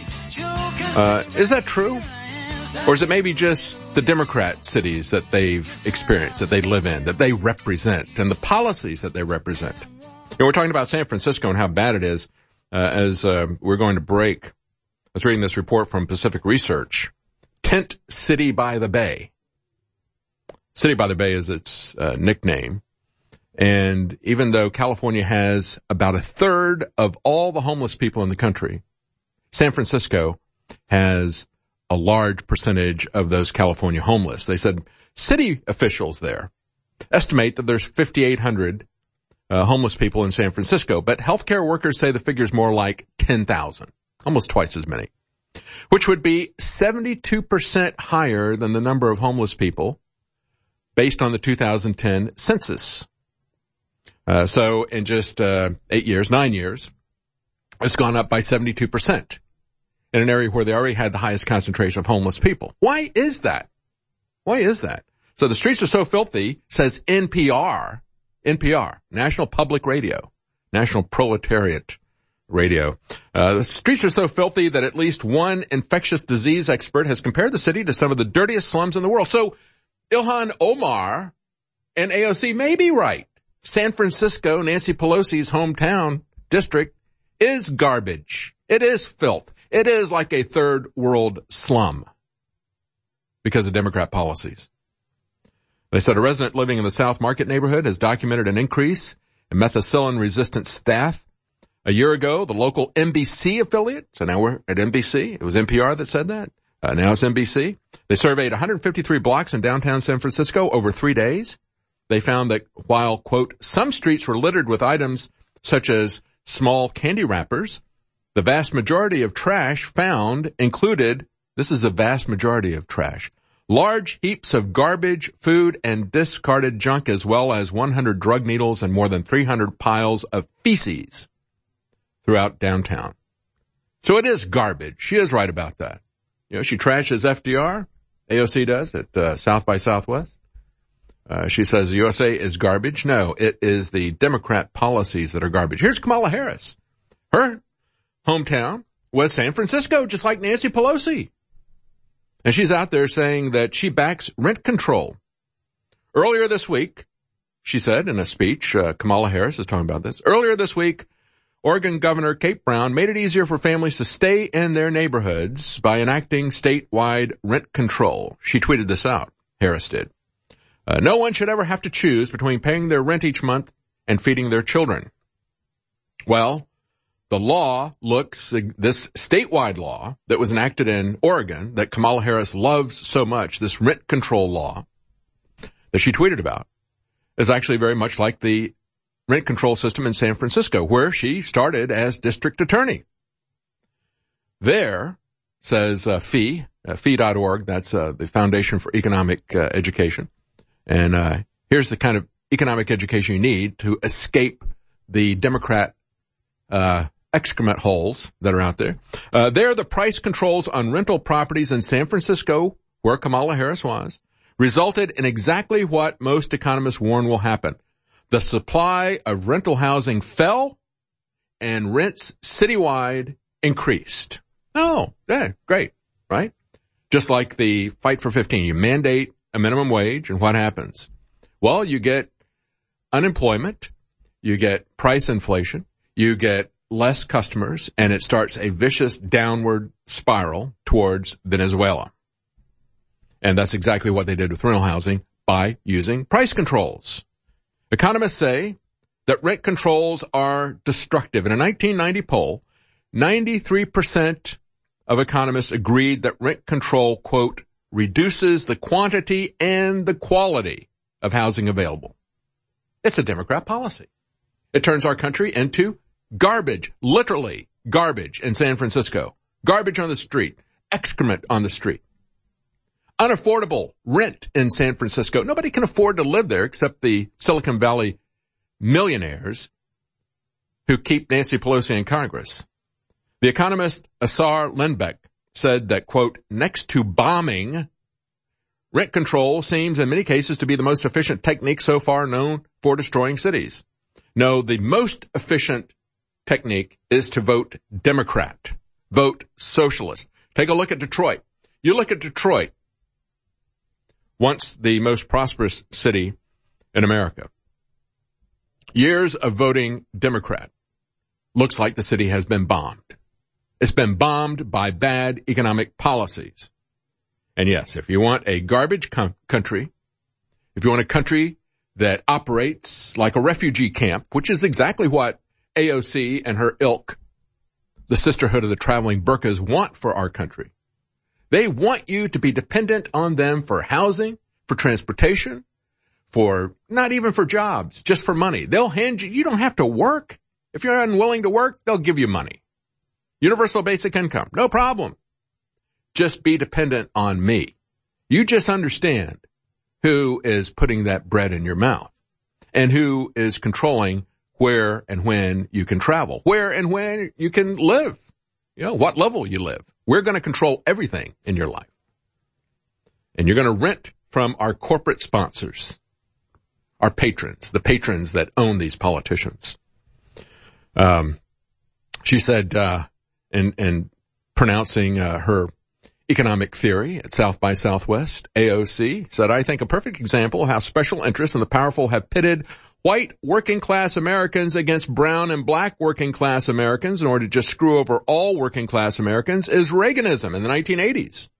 Uh, is that true? Or is it maybe just the Democrat cities that they've experienced, that they live in, that they represent, and the policies that they represent? You know, we're talking about San Francisco and how bad it is. Uh, as uh, we're going to break, I was reading this report from Pacific Research. Tent City by the Bay. City by the Bay is its uh, nickname. And even though California has about a third of all the homeless people in the country, San Francisco has a large percentage of those California homeless. They said city officials there estimate that there's fifty-eight hundred uh, homeless people in San Francisco, but healthcare workers say the figure's more like ten thousand, almost twice as many, which would be seventy-two percent higher than the number of homeless people based on the two thousand ten census. Uh, so in just uh, eight years, nine years, it's gone up by seventy-two percent in an area where they already had the highest concentration of homeless people. Why is that? Why is that? So the streets are so filthy, says N P R, N P R, National Public Radio, National Proletariat Radio. Uh, the streets are so filthy that at least one infectious disease expert has compared the city to some of the dirtiest slums in the world. So Ilhan Omar and A O C may be right. San Francisco, Nancy Pelosi's hometown district, is garbage. It is filth. It is like a third world slum because of Democrat policies. They said a resident living in the South Market neighborhood has documented an increase in methicillin-resistant staph. A year ago, the local N B C affiliate, so now we're at N B C. It was N P R that said that. Uh, now it's N B C. They surveyed one hundred fifty-three blocks in downtown San Francisco over three days. They found that while, quote, some streets were littered with items such as small candy wrappers, the vast majority of trash found included, this is a vast majority of trash, large heaps of garbage, food, and discarded junk, as well as one hundred drug needles and more than three hundred piles of feces throughout downtown. So it is garbage. She is right about that. You know, she trashes F D R. A O C does at uh, South by Southwest. Uh, she says the U S A is garbage. No, it is the Democrat policies that are garbage. Here's Kamala Harris. Her hometown was San Francisco, just like Nancy Pelosi. And she's out there saying that she backs rent control. Earlier this week, she said in a speech, uh, Kamala Harris is talking about this. Earlier this week, Oregon Governor Kate Brown made it easier for families to stay in their neighborhoods by enacting statewide rent control. She tweeted this out. Harris did. Uh, no one should ever have to choose between paying their rent each month and feeding their children. Well, the law looks, this statewide law that was enacted in Oregon that Kamala Harris loves so much, this rent control law that she tweeted about, is actually very much like the rent control system in San Francisco, where she started as district attorney. There, says uh, F E E, uh, F E E dot org, that's uh, the Foundation for Economic uh, Education. And uh here's the kind of economic education you need to escape the Democrat uh excrement holes that are out there. Uh there, the price controls on rental properties in San Francisco, where Kamala Harris was, resulted in exactly what most economists warn will happen. The supply of rental housing fell and rents citywide increased. Oh, yeah, great, right? Just like the Fight for fifteen, you mandate a minimum wage, and what happens? Well, you get unemployment, you get price inflation, you get less customers, and it starts a vicious downward spiral towards Venezuela. And that's exactly what they did with rental housing by using price controls. Economists say that rent controls are destructive. In a nineteen ninety poll, ninety-three percent of economists agreed that rent control, quote, reduces the quantity and the quality of housing available. It's a Democrat policy. It turns our country into garbage, literally garbage in San Francisco. Garbage on the street, excrement on the street. Unaffordable rent in San Francisco. Nobody can afford to live there except the Silicon Valley millionaires who keep Nancy Pelosi in Congress. The economist Asar Lindbeck said that, quote, next to bombing, rent control seems in many cases to be the most efficient technique so far known for destroying cities. No, the most efficient technique is to vote Democrat, vote socialist. Take a look at Detroit. You look at Detroit, once the most prosperous city in America. Years of voting Democrat. Looks like the city has been bombed. It's been bombed by bad economic policies. And yes, if you want a garbage com- country, if you want a country that operates like a refugee camp, which is exactly what A O C and her ilk, the Sisterhood of the Traveling Burqas, want for our country. They want you to be dependent on them for housing, for transportation, for not even for jobs, just for money. They'll hand you, you don't have to work. If you're unwilling to work, they'll give you money. Universal basic income, no problem. Just be dependent on me. You just understand who is putting that bread in your mouth and who is controlling where and when you can travel, where and when you can live, you know, what level you live. We're going to control everything in your life. And you're going to rent from our corporate sponsors, our patrons, the patrons that own these politicians. Um, she said, uh, in, in pronouncing, uh, her economic theory at South by Southwest, A O C said, I think a perfect example of how special interests and the powerful have pitted white working class Americans against brown and black working class Americans in order to just screw over all working class Americans is Reaganism in the nineteen eighties.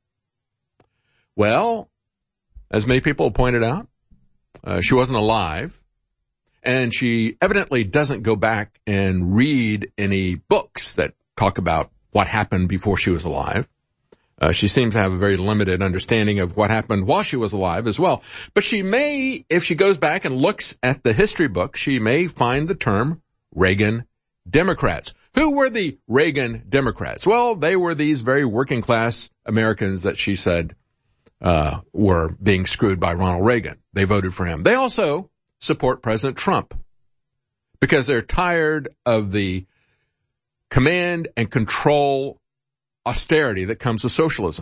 Well, as many people have pointed out, uh, she wasn't alive, and she evidently doesn't go back and read any books that talk about what happened before she was alive. Uh, she seems to have a very limited understanding of what happened while she was alive as well. But she may, if she goes back and looks at the history book, she may find the term Reagan Democrats. Who were the Reagan Democrats? Well, they were these very working class Americans that she said uh were being screwed by Ronald Reagan. They voted for him. They also support President Trump because they're tired of the command and control austerity that comes with socialism.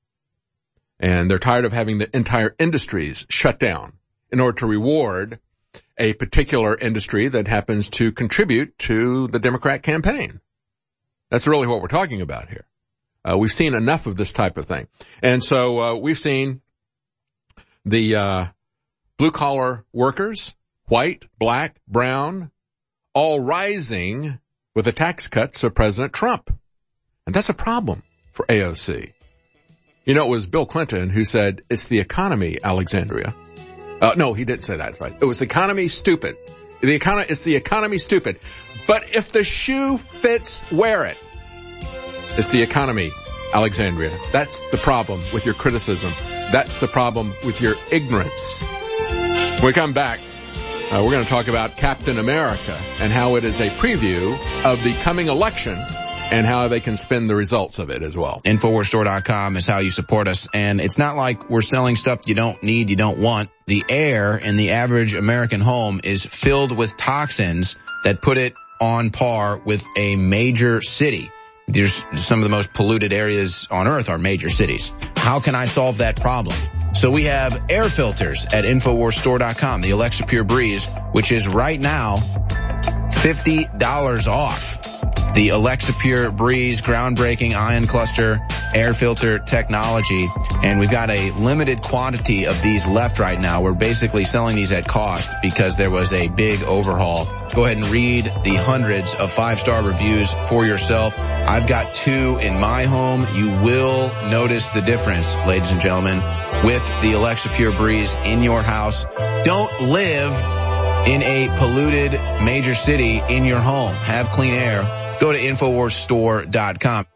And they're tired of having the entire industries shut down in order to reward a particular industry that happens to contribute to the Democrat campaign. That's really what we're talking about here. Uh, we've seen enough of this type of thing. And so uh, we've seen the uh blue-collar workers, white, black, brown, all rising with the tax cuts of President Trump. And that's a problem for A O C. You know, it was Bill Clinton who said, it's the economy, Alexandria. Uh, no, he didn't say that. That's right. It was economy stupid. The economy, it's the economy stupid. But if the shoe fits, wear it. It's the economy, Alexandria. That's the problem with your criticism. That's the problem with your ignorance. When we come back, uh, we're going to talk about Captain America and how it is a preview of the coming election and how they can spin the results of it as well. Infowars Store dot com is how you support us. And it's not like we're selling stuff you don't need, you don't want. The air in the average American home is filled with toxins that put it on par with a major city. There's some of the most polluted areas on earth are major cities. How can I solve that problem? So we have air filters at Infowars Store dot com, the Alexa Pure Breeze, which is right now fifty dollars off. The Alexa Pure Breeze groundbreaking ion cluster air filter technology. And we've got a limited quantity of these left right now. We're basically selling these at cost because there was a big overhaul. Go ahead and read the hundreds of five-star reviews for yourself. I've got two in my home. You will notice the difference, ladies and gentlemen, with the Alexa Pure Breeze in your house. Don't live in a polluted major city in your home. Have clean air. Go to Infowars Store dot com.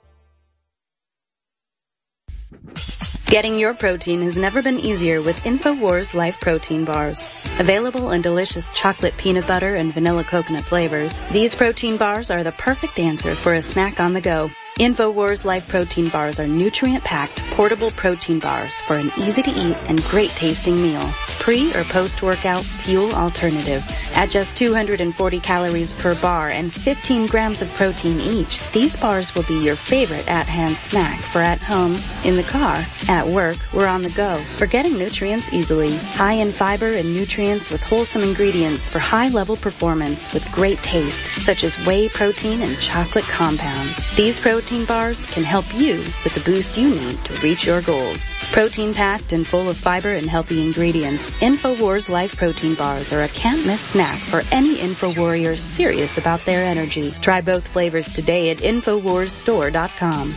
Getting your protein has never been easier with InfoWars Life Protein Bars. Available in delicious chocolate peanut butter and vanilla coconut flavors, these protein bars are the perfect answer for a snack on the go. InfoWars Life Protein Bars are nutrient-packed, portable protein bars for an easy-to-eat and great-tasting meal. Pre- or post-workout fuel alternative. At just two hundred forty calories per bar and fifteen grams of protein each, these bars will be your favorite at-hand snack for at home, in the car, at work, or on the go. For getting nutrients easily. High in fiber and nutrients with wholesome ingredients for high-level performance with great taste, such as whey protein and chocolate compounds. These protein bars can help you with the boost you need to reach your goals. Protein-packed and full of fiber and healthy ingredients, InfoWars Life Protein Bars are a can't-miss snack for any InfoWarrior serious about their energy. Try both flavors today at InfoWars Store dot com.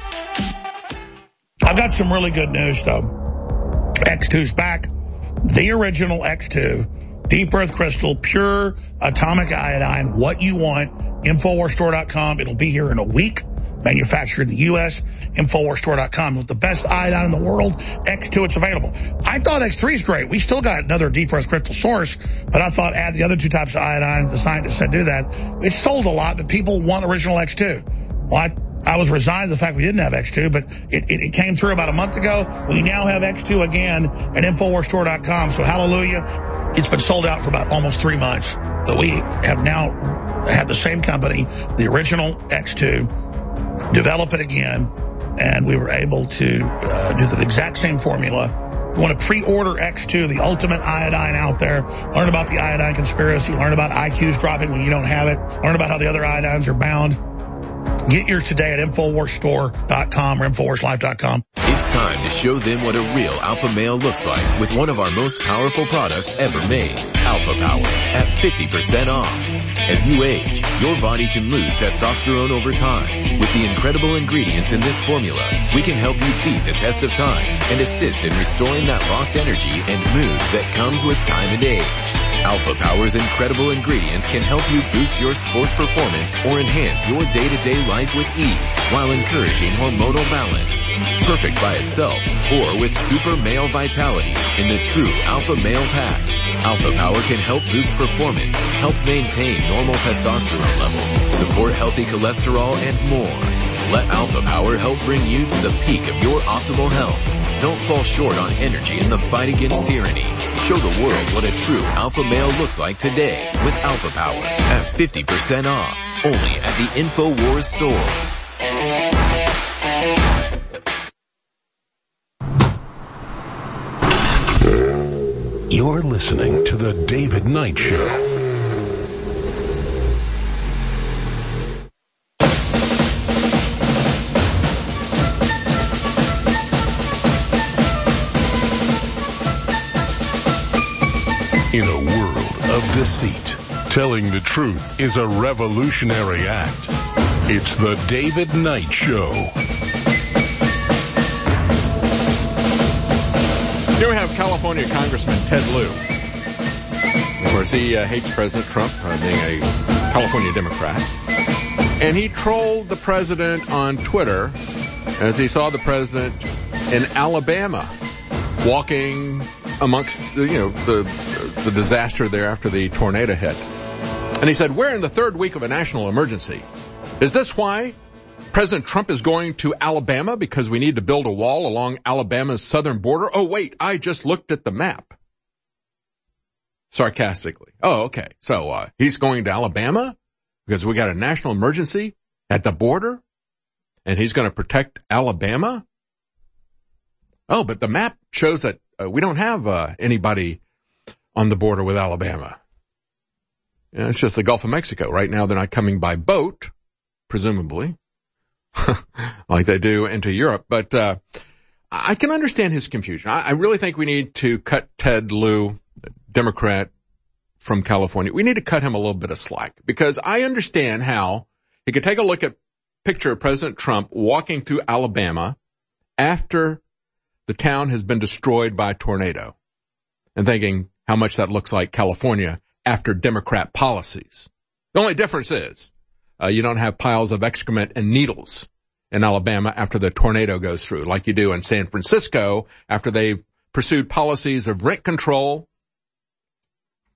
I've got some really good news, though. X two's back. The original X two. Deep Earth Crystal, pure atomic iodine, what you want. InfoWars Store dot com. It'll be here in a week. Manufactured in the U S InfoWars Store dot com. With the best iodine in the world, X two, it's available. I thought X three is great. We still got another Deep Earth Crystal source, but I thought add the other two types of iodine. The scientists said do that. It's sold a lot, but people want original X two. Well, I, I was resigned to the fact we didn't have X two, but it, it, it came through about a month ago. We now have X two again at InfoWars Store dot com. So hallelujah. It's been sold out for about almost three months. But we have now had the same company, the original X two, develop it again, and we were able to uh, do the exact same formula. If you want to pre-order X two, the ultimate iodine out there, learn about the iodine conspiracy, learn about I Qs dropping when you don't have it, learn about how the other iodines are bound. Get yours today at InfoWars Store dot com or InfoWars Life dot com. It's time to show them what a real alpha male looks like with one of our most powerful products ever made, Alpha Power, at fifty percent off. As you age, your body can lose testosterone over time. With the incredible ingredients in this formula, we can help you beat the test of time and assist in restoring that lost energy and mood that comes with time and age. Alpha Power's incredible ingredients can help you boost your sports performance or enhance your day-to-day life with ease while encouraging hormonal balance. Perfect by itself or with super male vitality in the true Alpha Male Pack. Alpha Power can help boost performance, help maintain normal testosterone levels, support healthy cholesterol, and more. Let Alpha Power help bring you to the peak of your optimal health. Don't fall short on energy in the fight against tyranny. Show the world what a true alpha male looks like today with Alpha Power at fifty percent off. Only at the InfoWars store. You're listening to The David Knight Show. In a world of deceit, telling the truth is a revolutionary act. It's The David Knight Show. Here we have California Congressman Ted Lieu. Of course, he uh, hates President Trump, uh, being a California Democrat. And he trolled the president on Twitter as he saw the president in Alabama walking amongst the, you know, the, the disaster there after the tornado hit. And he said, we're in the third week of a national emergency. Is this why President Trump is going to Alabama? Because we need to build a wall along Alabama's southern border? Oh, wait, I just looked at the map. Sarcastically. Oh, okay. So, uh, he's going to Alabama because we got a national emergency at the border and he's going to protect Alabama? Oh, but the map shows that uh, we don't have uh, anybody on the border with Alabama. Yeah, it's just the Gulf of Mexico. Right now they're not coming by boat, presumably, like they do into Europe. But uh I can understand his confusion. I, I really think we need to cut Ted Lieu, Democrat from California. We need to cut him a little bit of slack because I understand how he could take a look at picture of President Trump walking through Alabama after the town has been destroyed by a tornado and thinking how much that looks like California after Democrat policies. The only difference is uh, you don't have piles of excrement and needles in Alabama after the tornado goes through, like you do in San Francisco after they've pursued policies of rent control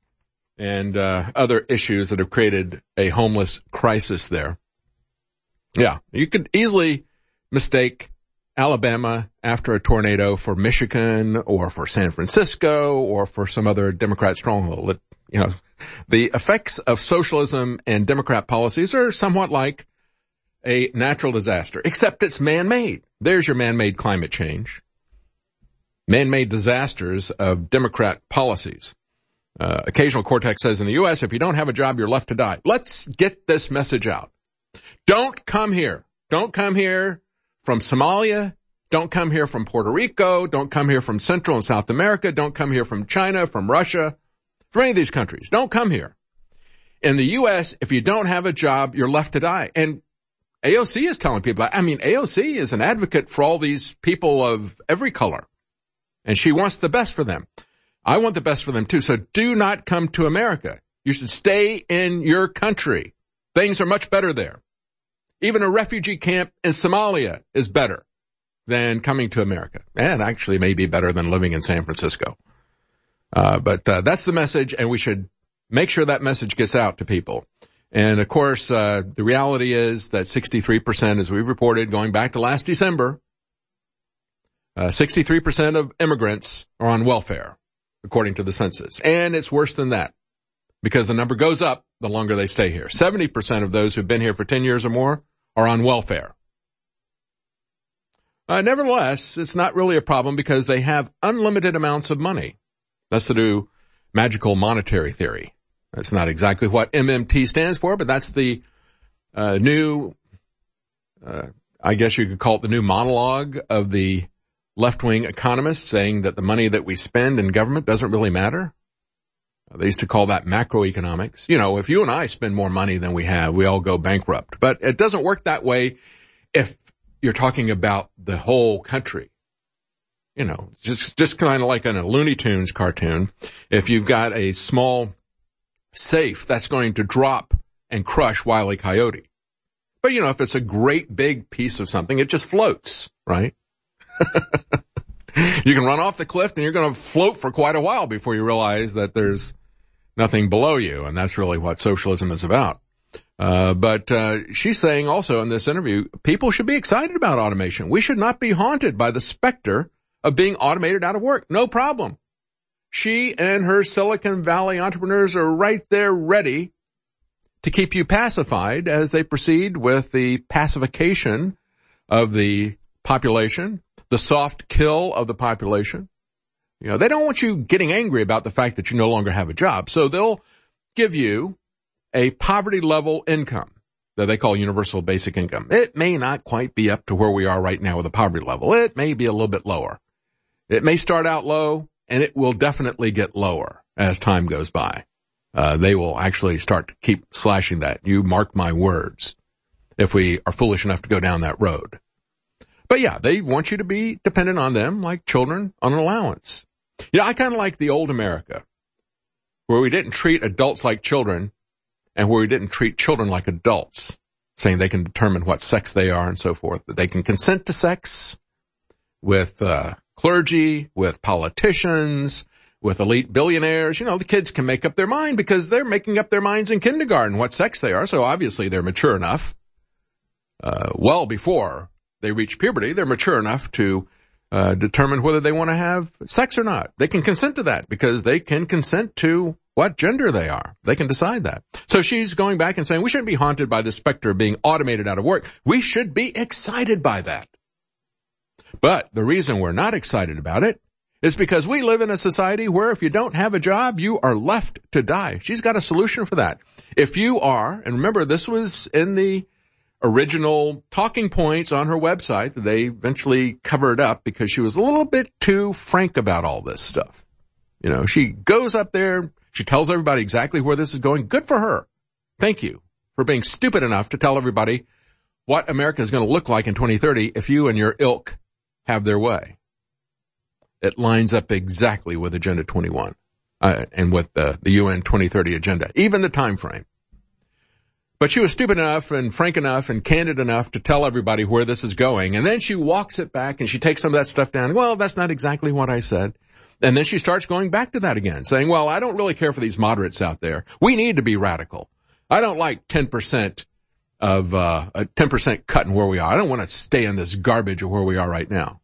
and uh, other issues that have created a homeless crisis there. Yeah, you could easily mistake Alabama after a tornado for Michigan or for San Francisco or for some other Democrat stronghold. It, you know, the effects of socialism and Democrat policies are somewhat like a natural disaster, except it's man-made. There's your man-made climate change. Man-made disasters of Democrat policies. Uh, occasional Cortex says in the U S, if you don't have a job, you're left to die. Let's get this message out. Don't come here. Don't come here from Somalia. Don't come here from Puerto Rico. Don't come here from Central and South America. Don't come here from China, from Russia, from any of these countries. Don't come here. In the U S, if you don't have a job, you're left to die. And A O C is telling people, I mean, A O C is an advocate for all these people of every color. And she wants the best for them. I want the best for them too. So do not come to America. You should stay in your country. Things are much better there. Even a refugee camp in Somalia is better than coming to America. And actually may be better than living in San Francisco. Uh, but uh, that's the message, and we should make sure that message gets out to people. And of course, uh, the reality is that sixty-three percent, as we've reported, going back to last December, uh, sixty-three percent of immigrants are on welfare, according to the census. And it's worse than that, because the number goes up the longer they stay here. seventy percent of those who've been here for ten years or more are on welfare. Uh, nevertheless, it's not really a problem because they have unlimited amounts of money. That's the new magical monetary theory. That's not exactly what M M T stands for, but that's the uh, new, uh, I guess you could call it the new monologue of the left-wing economists, saying that the money that we spend in government doesn't really matter. Uh, they used to call that macroeconomics. You know, if you and I spend more money than we have, we all go bankrupt. But it doesn't work that way if you're talking about the whole country. You know, just, just kind of like in a Looney Tunes cartoon. If you've got a small safe, that's going to drop and crush Wile E. Coyote. But, you know, if it's a great big piece of something, it just floats, right? You can run off the cliff and you're going to float for quite a while before you realize that there's nothing below you. And that's really what socialism is about. Uh, but, uh, she's saying also in this interview, people should be excited about automation. We should not be haunted by the specter of being automated out of work. No problem. She and her Silicon Valley entrepreneurs are right there ready to keep you pacified as they proceed with the pacification of the population, the soft kill of the population. You know, they don't want you getting angry about the fact that you no longer have a job. So they'll give you a poverty level income that they call universal basic income. It may not quite be up to where we are right now with the poverty level. It may be a little bit lower. It may start out low, and it will definitely get lower as time goes by. Uh, they will actually start to keep slashing that. You mark my words, if we are foolish enough to go down that road. But yeah, they want you to be dependent on them like children on an allowance. You know, I kind of like the old America, where we didn't treat adults like children and where we didn't treat children like adults, saying they can determine what sex they are and so forth, that they can consent to sex with, uh, clergy, with politicians, with elite billionaires. You know, the kids can make up their mind because they're making up their minds in kindergarten what sex they are. So obviously they're mature enough, uh, well before they reach puberty, they're mature enough to, uh, determine whether they want to have sex or not. They can consent to that because they can consent to what gender they are. They can decide that. So she's going back and saying we shouldn't be haunted by the specter of being automated out of work. We should be excited by that. But the reason we're not excited about it is because we live in a society where if you don't have a job, you are left to die. She's got a solution for that. If you are, and remember this was in the original talking points on her website that they eventually covered up because she was a little bit too frank about all this stuff. You know, she goes up there, she tells everybody exactly where this is going. Good for her. Thank you for being stupid enough to tell everybody what America is going to look like in twenty thirty if you and your ilk have their way. It lines up exactly with Agenda twenty-one uh, and with the, the U N twenty thirty agenda, even the time frame. But she was stupid enough and frank enough and candid enough to tell everybody where this is going. And then she walks it back and she takes some of that stuff down. Well, that's not exactly what I said. And then she starts going back to that again, saying, well, I don't really care for these moderates out there. We need to be radical. I don't like ten percent of uh, a ten percent cut in where we are. I don't want to stay in this garbage of where we are right now.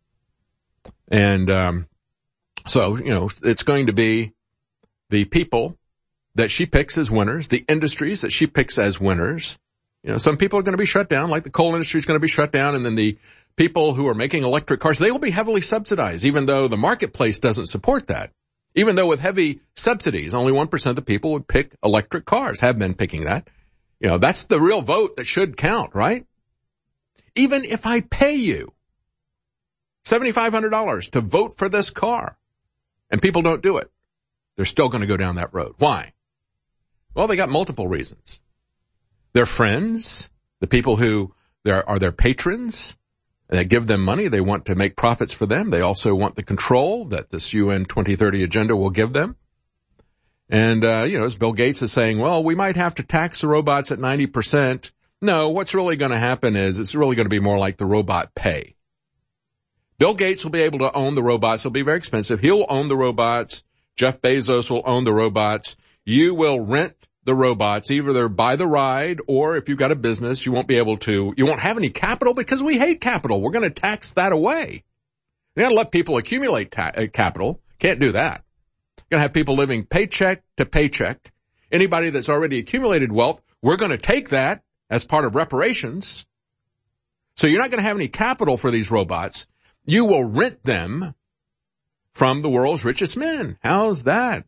And um, so, you know, it's going to be the people that she picks as winners, the industries that she picks as winners. You know, some people are going to be shut down, like the coal industry is going to be shut down, and then the people who are making electric cars, they will be heavily subsidized, even though the marketplace doesn't support that. Even though with heavy subsidies, only one percent of the people would pick electric cars, have been picking that. You know, that's the real vote that should count, right? Even if I pay you seven thousand five hundred dollars to vote for this car and people don't do it, they're still going to go down that road. Why? Well, they got multiple reasons. Their friends, the people who there are their patrons, that give them money. They want to make profits for them. They also want the control that this U N twenty thirty agenda will give them. And, uh, you know, as Bill Gates is saying, well, we might have to tax the robots at ninety percent. No, what's really going to happen is it's really going to be more like the robot pay. Bill Gates will be able to own the robots. It'll be very expensive. He'll own the robots. Jeff Bezos will own the robots. You will rent the robots, either by the ride, or if you've got a business, you won't be able to, you won't have any capital because we hate capital. We're going to tax that away. You got to let people accumulate ta- uh, capital. Can't do that. Going to have people living paycheck to paycheck. Anybody that's already accumulated wealth, we're going to take that as part of reparations. So you're not going to have any capital for these robots. You will rent them from the world's richest men. How's that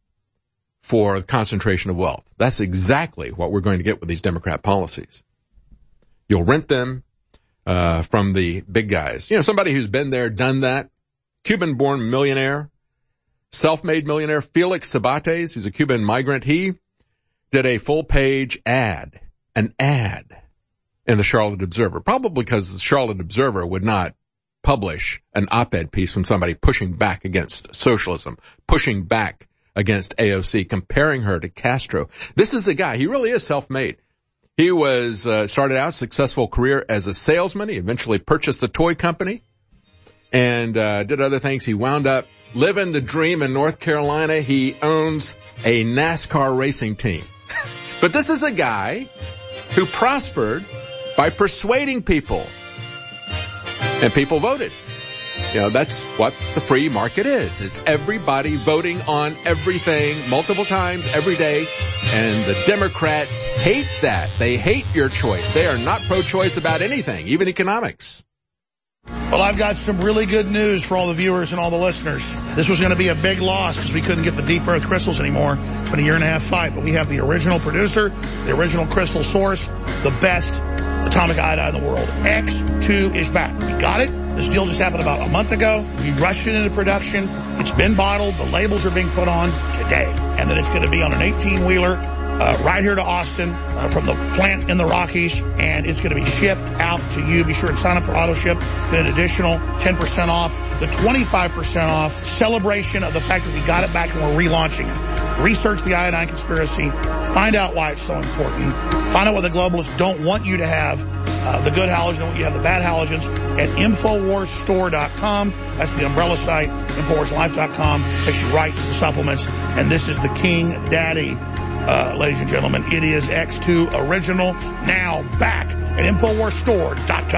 for concentration of wealth? That's exactly what we're going to get with these Democrat policies. You'll rent them uh from the big guys. You know, somebody who's been there, done that, Cuban-born millionaire, self-made millionaire, Felix Sabates, who's a Cuban migrant. He did a full-page ad, an ad in the Charlotte Observer, probably because the Charlotte Observer would not publish an op-ed piece from somebody pushing back against socialism, pushing back against A O C, comparing her to Castro. This is a guy, he really is self-made. He was, uh, started out a successful career as a salesman. He eventually purchased the toy company and, uh, did other things. He wound up living the dream in North Carolina. He owns a NASCAR racing team. But this is a guy who prospered by persuading people. And people voted. You know, that's what the free market is, is everybody voting on everything multiple times every day. And the Democrats hate that. They hate your choice. They are not pro-choice about anything, even economics. Well, I've got some really good news for all the viewers and all the listeners. This was going to be a big loss because we couldn't get the deep earth crystals anymore. It's been a year and a half fight, but we have the original producer, the original crystal source, the best atomic iodine in the world. X two is back. We got it. This deal just happened about a month ago. We rushed it into production. It's been bottled. The labels are being put on today. And then it's going to be on an eighteen-wheeler uh, right here to Austin uh, from the plant in the Rockies. And it's going to be shipped out to you. Be sure and sign up for auto ship. Then an additional ten percent off. The twenty-five percent off celebration of the fact that we got it back and we're relaunching it. Research the iodine conspiracy. Find out why it's so important. Find out what the globalists don't want you to have. Uh, the good halogens, and you have the bad halogens at Infowars Store dot com. That's the umbrella site. Infowars Life dot com takes you right to the supplements. And this is the King Daddy, uh, ladies and gentlemen. It is X two Original, now back at Infowars Store dot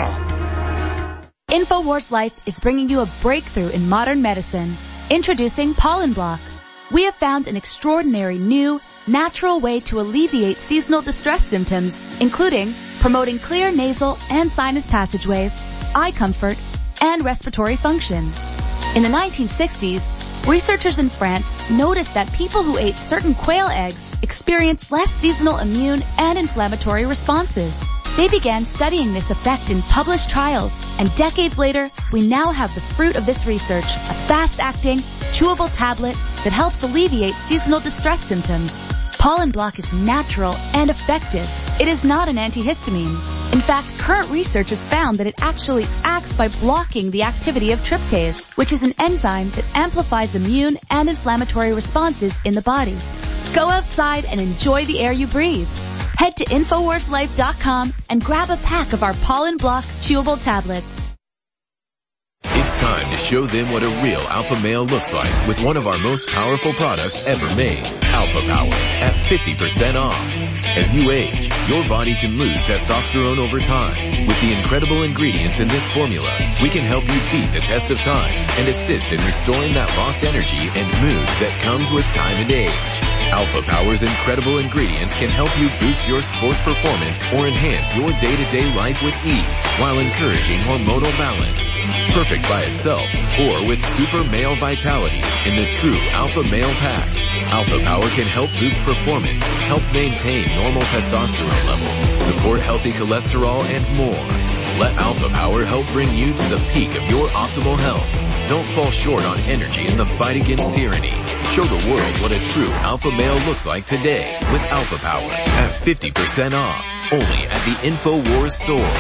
com. Infowars Life is bringing you a breakthrough in modern medicine. Introducing Pollen Block. We have found an extraordinary new, natural way to alleviate seasonal distress symptoms, including promoting clear nasal and sinus passageways, eye comfort, and respiratory function. In the nineteen sixties, researchers in France noticed that people who ate certain quail eggs experienced less seasonal immune and inflammatory responses. They began studying this effect in published trials, and decades later, we now have the fruit of this research, a fast-acting, chewable tablet that helps alleviate seasonal distress symptoms. Pollen Block is natural and effective. It is not an antihistamine. In fact, current research has found that it actually acts by blocking the activity of tryptase, which is an enzyme that amplifies immune and inflammatory responses in the body. Go outside and enjoy the air you breathe. Head to Infowars Life dot com and grab a pack of our Pollen Block chewable tablets. It's time to show them what a real alpha male looks like with one of our most powerful products ever made, Alpha Power, at fifty percent off. As you age, your body can lose testosterone over time. With the incredible ingredients in this formula, we can help you beat the test of time and assist in restoring that lost energy and mood that comes with time and age. Alpha Power's incredible ingredients can help you boost your sports performance or enhance your day-to-day life with ease while encouraging hormonal balance. Perfect by itself or with super male vitality in the true Alpha Male Pack. Alpha Power can help boost performance, help maintain normal testosterone levels, support healthy cholesterol, and more. Let Alpha Power help bring you to the peak of your optimal health. Don't fall short on energy in the fight against tyranny. Show the world what a true alpha male looks like today with Alpha Power at fifty percent off. Only at the InfoWars store.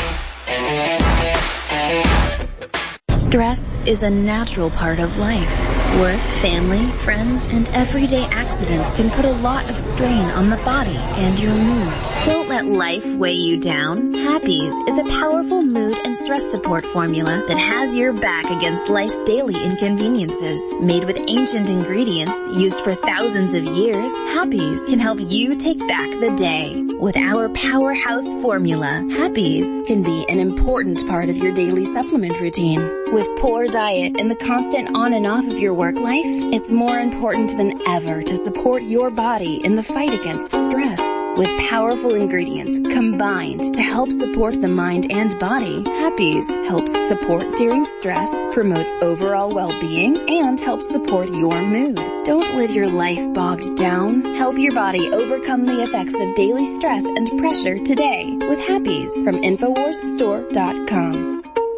Stress is a natural part of life. Work, family, friends, and everyday accidents can put a lot of strain on the body and your mood. Don't let life weigh you down. Happies is a powerful mood and stress support formula that has your back against life's daily inconveniences. Made with ancient ingredients used for thousands of years, Happies can help you take back the day. With our powerhouse formula, Happies can be an important part of your daily supplement routine. With poor diet and the constant on and off of your work life, it's more important than ever to support your body in the fight against stress. With powerful ingredients combined to help support the mind and body, Happies helps support during stress, promotes overall well-being, and helps support your mood. Don't live your life bogged down. Help your body overcome the effects of daily stress and pressure today with Happies from Infowars Store dot com.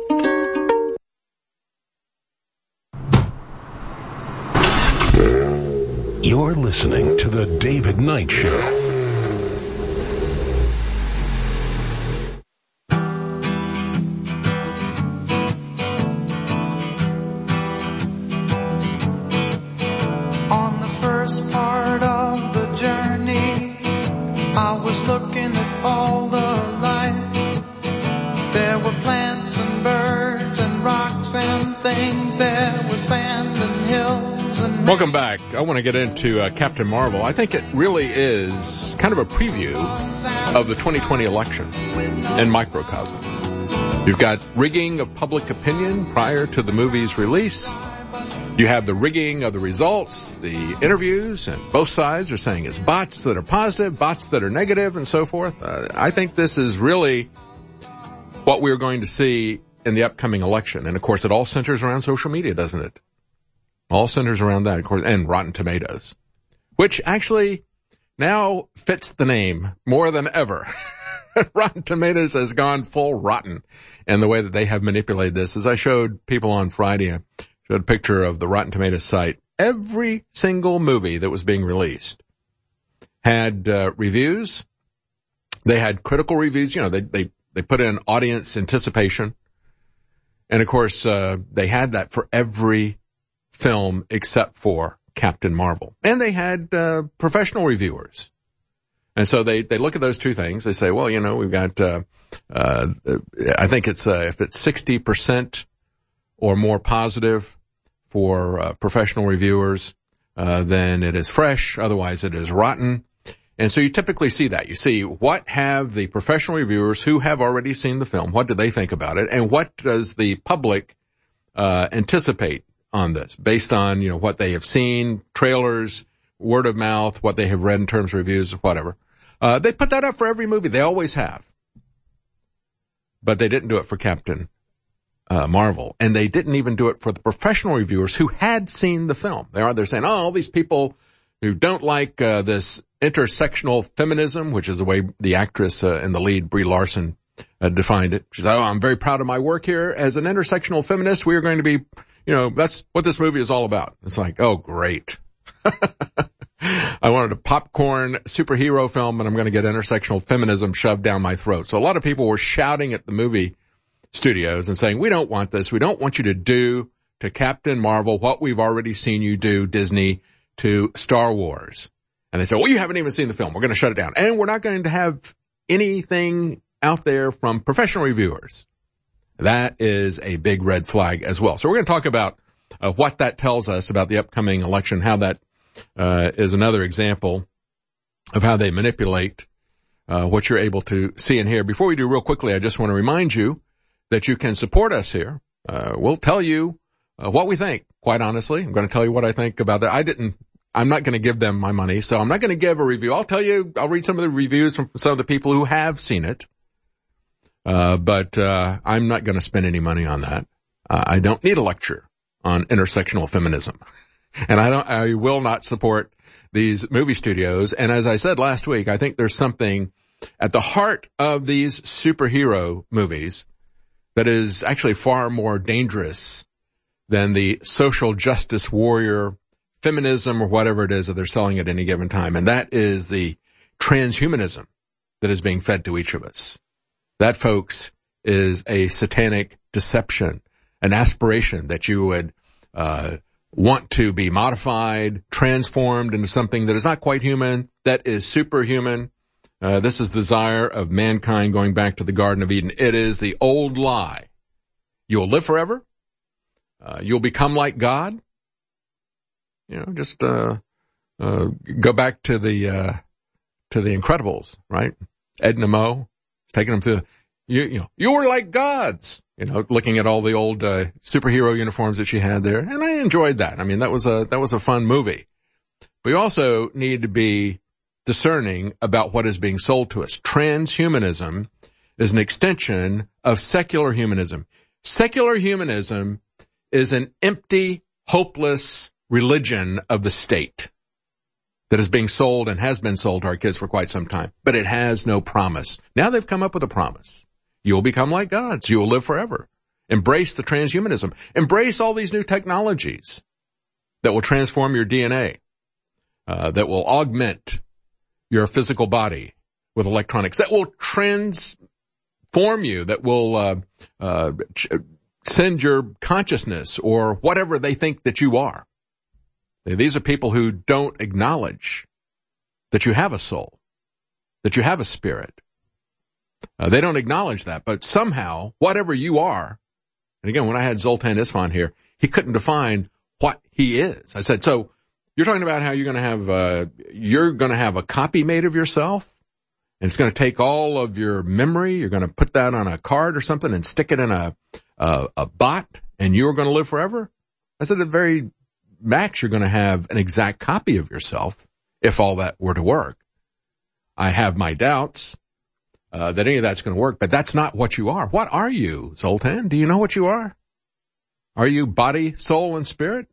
You're listening to The David Knight Show. On the first part of the journey, I was looking at all the life. There were plants and birds and rocks and things. There was sand and hills. Welcome back. I want to get into uh, Captain Marvel. I think it really is kind of a preview of the twenty twenty election in microcosm. You've got rigging of public opinion prior to the movie's release. You have the rigging of the results, the interviews, and both sides are saying it's bots that are positive, bots that are negative, and so forth. Uh, I think this is really what we're going to see in the upcoming election. And, of course, it all centers around social media, doesn't it? All centers around that, of course, and Rotten Tomatoes, which actually now fits the name more than ever. Rotten Tomatoes has gone full rotten in the way that they have manipulated this. As I showed people on Friday, I showed a picture of the Rotten Tomatoes site. Every single movie that was being released had uh, reviews. They had critical reviews. You know, they, they, they put in audience anticipation. And, of course, uh, they had that for every film except for Captain Marvel. And they had uh, professional reviewers. And so they, they look at those two things. They say, well, you know, we've got, uh, uh, I think it's, uh, if it's sixty percent or more positive for uh, professional reviewers, uh, then it is fresh. Otherwise it is rotten. And so you typically see that. You see what have the professional reviewers who have already seen the film, what do they think about it? And what does the public uh, anticipate on this based on, you know, what they have seen, trailers, word of mouth, what they have read in terms of reviews, whatever. Uh, they put that up for every movie. They always have. But they didn't do it for Captain uh, Marvel. And they didn't even do it for the professional reviewers who had seen the film. They are, they're saying, oh, all these people who don't like uh, this intersectional feminism, which is the way the actress uh, in the lead, Brie Larson, uh, defined it. She said, oh, I'm very proud of my work here. As an intersectional feminist, we are going to be, you know, that's what this movie is all about. It's like, oh, great. I wanted a popcorn superhero film, and I'm going to get intersectional feminism shoved down my throat. So a lot of people were shouting at the movie studios and saying, we don't want this. We don't want you to do to Captain Marvel what we've already seen you do, Disney, to Star Wars. And they said, well, you haven't even seen the film. We're going to shut it down. And we're not going to have anything out there from professional reviewers. That is a big red flag as well. So we're going to talk about uh, what that tells us about the upcoming election, how that uh, is another example of how they manipulate uh, what you're able to see and hear. Before we do, real quickly, I just want to remind you that you can support us here. Uh, we'll tell you uh, what we think, quite honestly. I'm going to tell you what I think about that. I didn't, I'm not going to give them my money, so I'm not going to give a review. I'll tell you, I'll read some of the reviews from some of the people who have seen it. Uh, but, uh, I'm not going to spend any money on that. Uh, I don't need a lecture on intersectional feminism. And I don't, I will not support these movie studios. And as I said last week, I think there's something at the heart of these superhero movies that is actually far more dangerous than the social justice warrior feminism or whatever it is that they're selling at any given time. And that is the transhumanism that is being fed to each of us. That, folks, is a satanic deception, an aspiration that you would uh want to be modified, transformed into something that is not quite human, that is superhuman. Uh, this is the desire of mankind going back to the Garden of Eden. It is the old lie. You'll live forever. Uh, you'll become like God. You know, just uh, uh go back to the uh to the Incredibles, right? Edna Moe taking them through. You, you know, you were like gods. You know, looking at all the old uh, superhero uniforms that she had there, and I enjoyed that. I mean, that was a that was a fun movie. But you also need to be discerning about what is being sold to us. Transhumanism is an extension of secular humanism. Secular humanism is an empty, hopeless religion of the state that is being sold and has been sold to our kids for quite some time. But it has no promise. Now they've come up with a promise. You'll become like gods. You'll live forever. Embrace the transhumanism. Embrace all these new technologies that will transform your D N A, uh, that will augment your physical body with electronics, that will transform you, that will uh, uh, send your consciousness or whatever they think that you are. These are people who don't acknowledge that you have a soul, that you have a spirit. Uh, they don't acknowledge that, but somehow, whatever you are, and again, when I had Zoltan Isfan here, he couldn't define what he is. I said, so you're talking about how you're going to have, uh, you're going to have a copy made of yourself, and it's going to take all of your memory, you're going to put that on a card or something and stick it in a, a, a bot, and you're going to live forever? I said, at the very max, you're going to have an exact copy of yourself, if all that were to work. I have my doubts. Uh, that any of that's going to work, but that's not what you are. What are you, Zoltan? Do you know what you are? Are you body, soul, and spirit?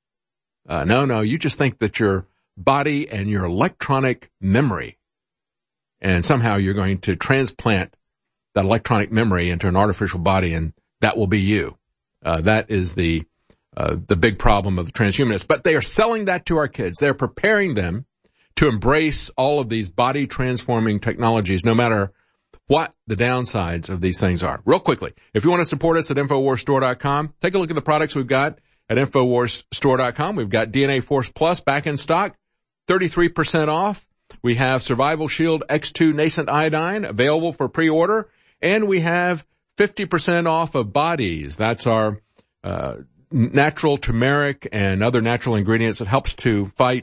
Uh, no, no, you just think that your body and your electronic memory, and somehow you're going to transplant that electronic memory into an artificial body, and that will be you. Uh, that is the, uh, the big problem of the transhumanists. But they are selling that to our kids. They're preparing them to embrace all of these body transforming technologies, no matter what the downsides of these things are. Real quickly, if you want to support us at Infowars Store dot com, take a look at the products we've got at Infowars Store dot com. We've got D N A Force Plus back in stock, thirty-three percent off. We have Survival Shield X two Nascent Iodine available for pre-order, and we have fifty percent off of Bodies. That's our uh, natural turmeric and other natural ingredients that helps to fight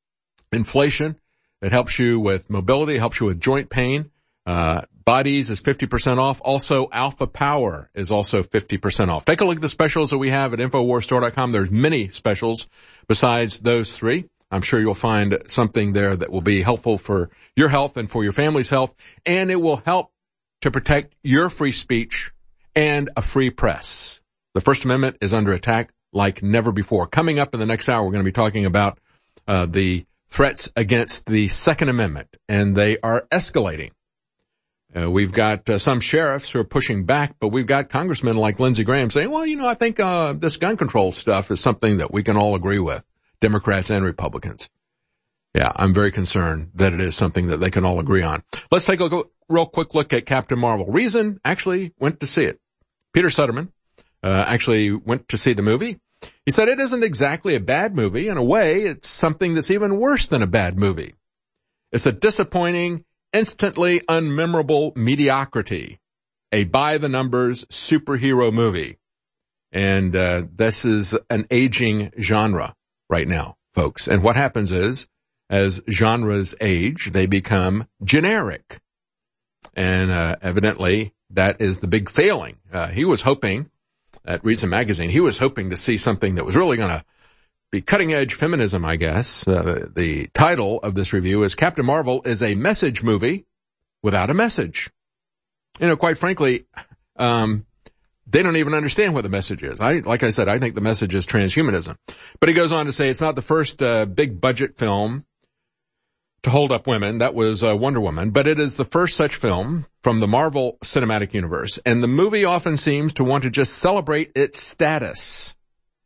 inflation. It helps you with mobility, helps you with joint pain. Uh, Bodies is fifty percent off. Also, Alpha Power is also fifty percent off. Take a look at the specials that we have at Infowars Store dot com. There's many specials besides those three. I'm sure you'll find something there that will be helpful for your health and for your family's health, and it will help to protect your free speech and a free press. The First Amendment is under attack like never before. Coming up in the next hour, we're going to be talking about uh, the threats against the Second Amendment, and they are escalating. Uh, we've got uh, some sheriffs who are pushing back, but we've got congressmen like Lindsey Graham saying, well, you know, I think uh this gun control stuff is something that we can all agree with, Democrats and Republicans. Yeah, I'm very concerned that it is something that they can all agree on. Let's take a look, real quick look at Captain Marvel. Reason actually went to see it. Peter Sutherland uh, actually went to see the movie. He said it isn't exactly a bad movie. In a way, it's something that's even worse than a bad movie. It's a disappointing, instantly unmemorable mediocrity, a by-the-numbers superhero movie. And uh this is an aging genre right now, folks. And what happens is, as genres age, they become generic. And uh, evidently, that is the big failing. Uh, he was hoping, at Reason Magazine, he was hoping to see something that was really going to be cutting-edge feminism, I guess. Uh, the title of this review is Captain Marvel is a message movie without a message. You know, quite frankly, um, they don't even understand what the message is. I, like I said, I think the message is transhumanism. But he goes on to say it's not the first uh, big-budget film to hold up women. That was uh, Wonder Woman. But it is the first such film from the Marvel Cinematic Universe. And the movie often seems to want to just celebrate its status.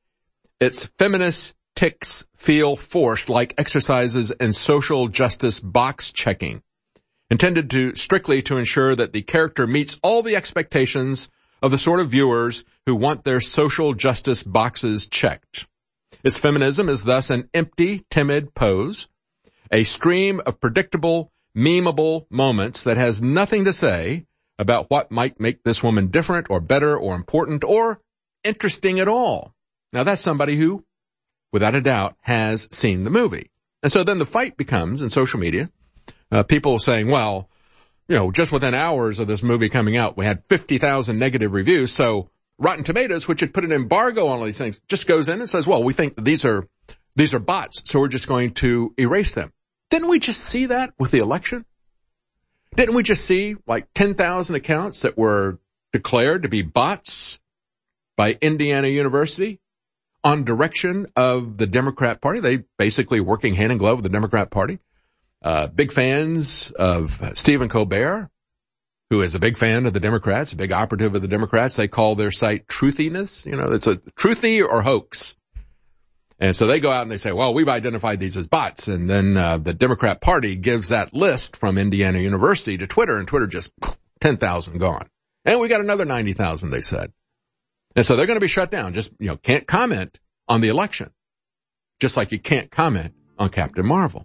Its feminist tics feel forced like exercises in social justice box checking, intended to strictly to ensure that the character meets all the expectations of the sort of viewers who want their social justice boxes checked. Its feminism is thus an empty, timid pose, a stream of predictable, memeable moments that has nothing to say about what might make this woman different or better or important or interesting at all. Now that's somebody who, without a doubt, has seen the movie. And so then the fight becomes, in social media, uh, people saying, well, you know, just within hours of this movie coming out, we had fifty thousand negative reviews. So Rotten Tomatoes, which had put an embargo on all these things, just goes in and says, well, we think that these are, these are bots, so we're just going to erase them. Didn't we just see that with the election? Didn't we just see like ten thousand accounts that were declared to be bots by Indiana University on direction of the Democrat Party? They basically working hand in glove with the Democrat Party. Uh, big fans of Stephen Colbert, who is a big fan of the Democrats, a big operative of the Democrats. They call their site Truthiness. You know, it's a truthy or hoax. And so they go out and they say, well, we've identified these as bots. And then uh, the Democrat Party gives that list from Indiana University to Twitter, and Twitter just ten thousand gone. And we got another ninety thousand, they said. And so they're going to be shut down. Just, you know, can't comment on the election. Just like you can't comment on Captain Marvel.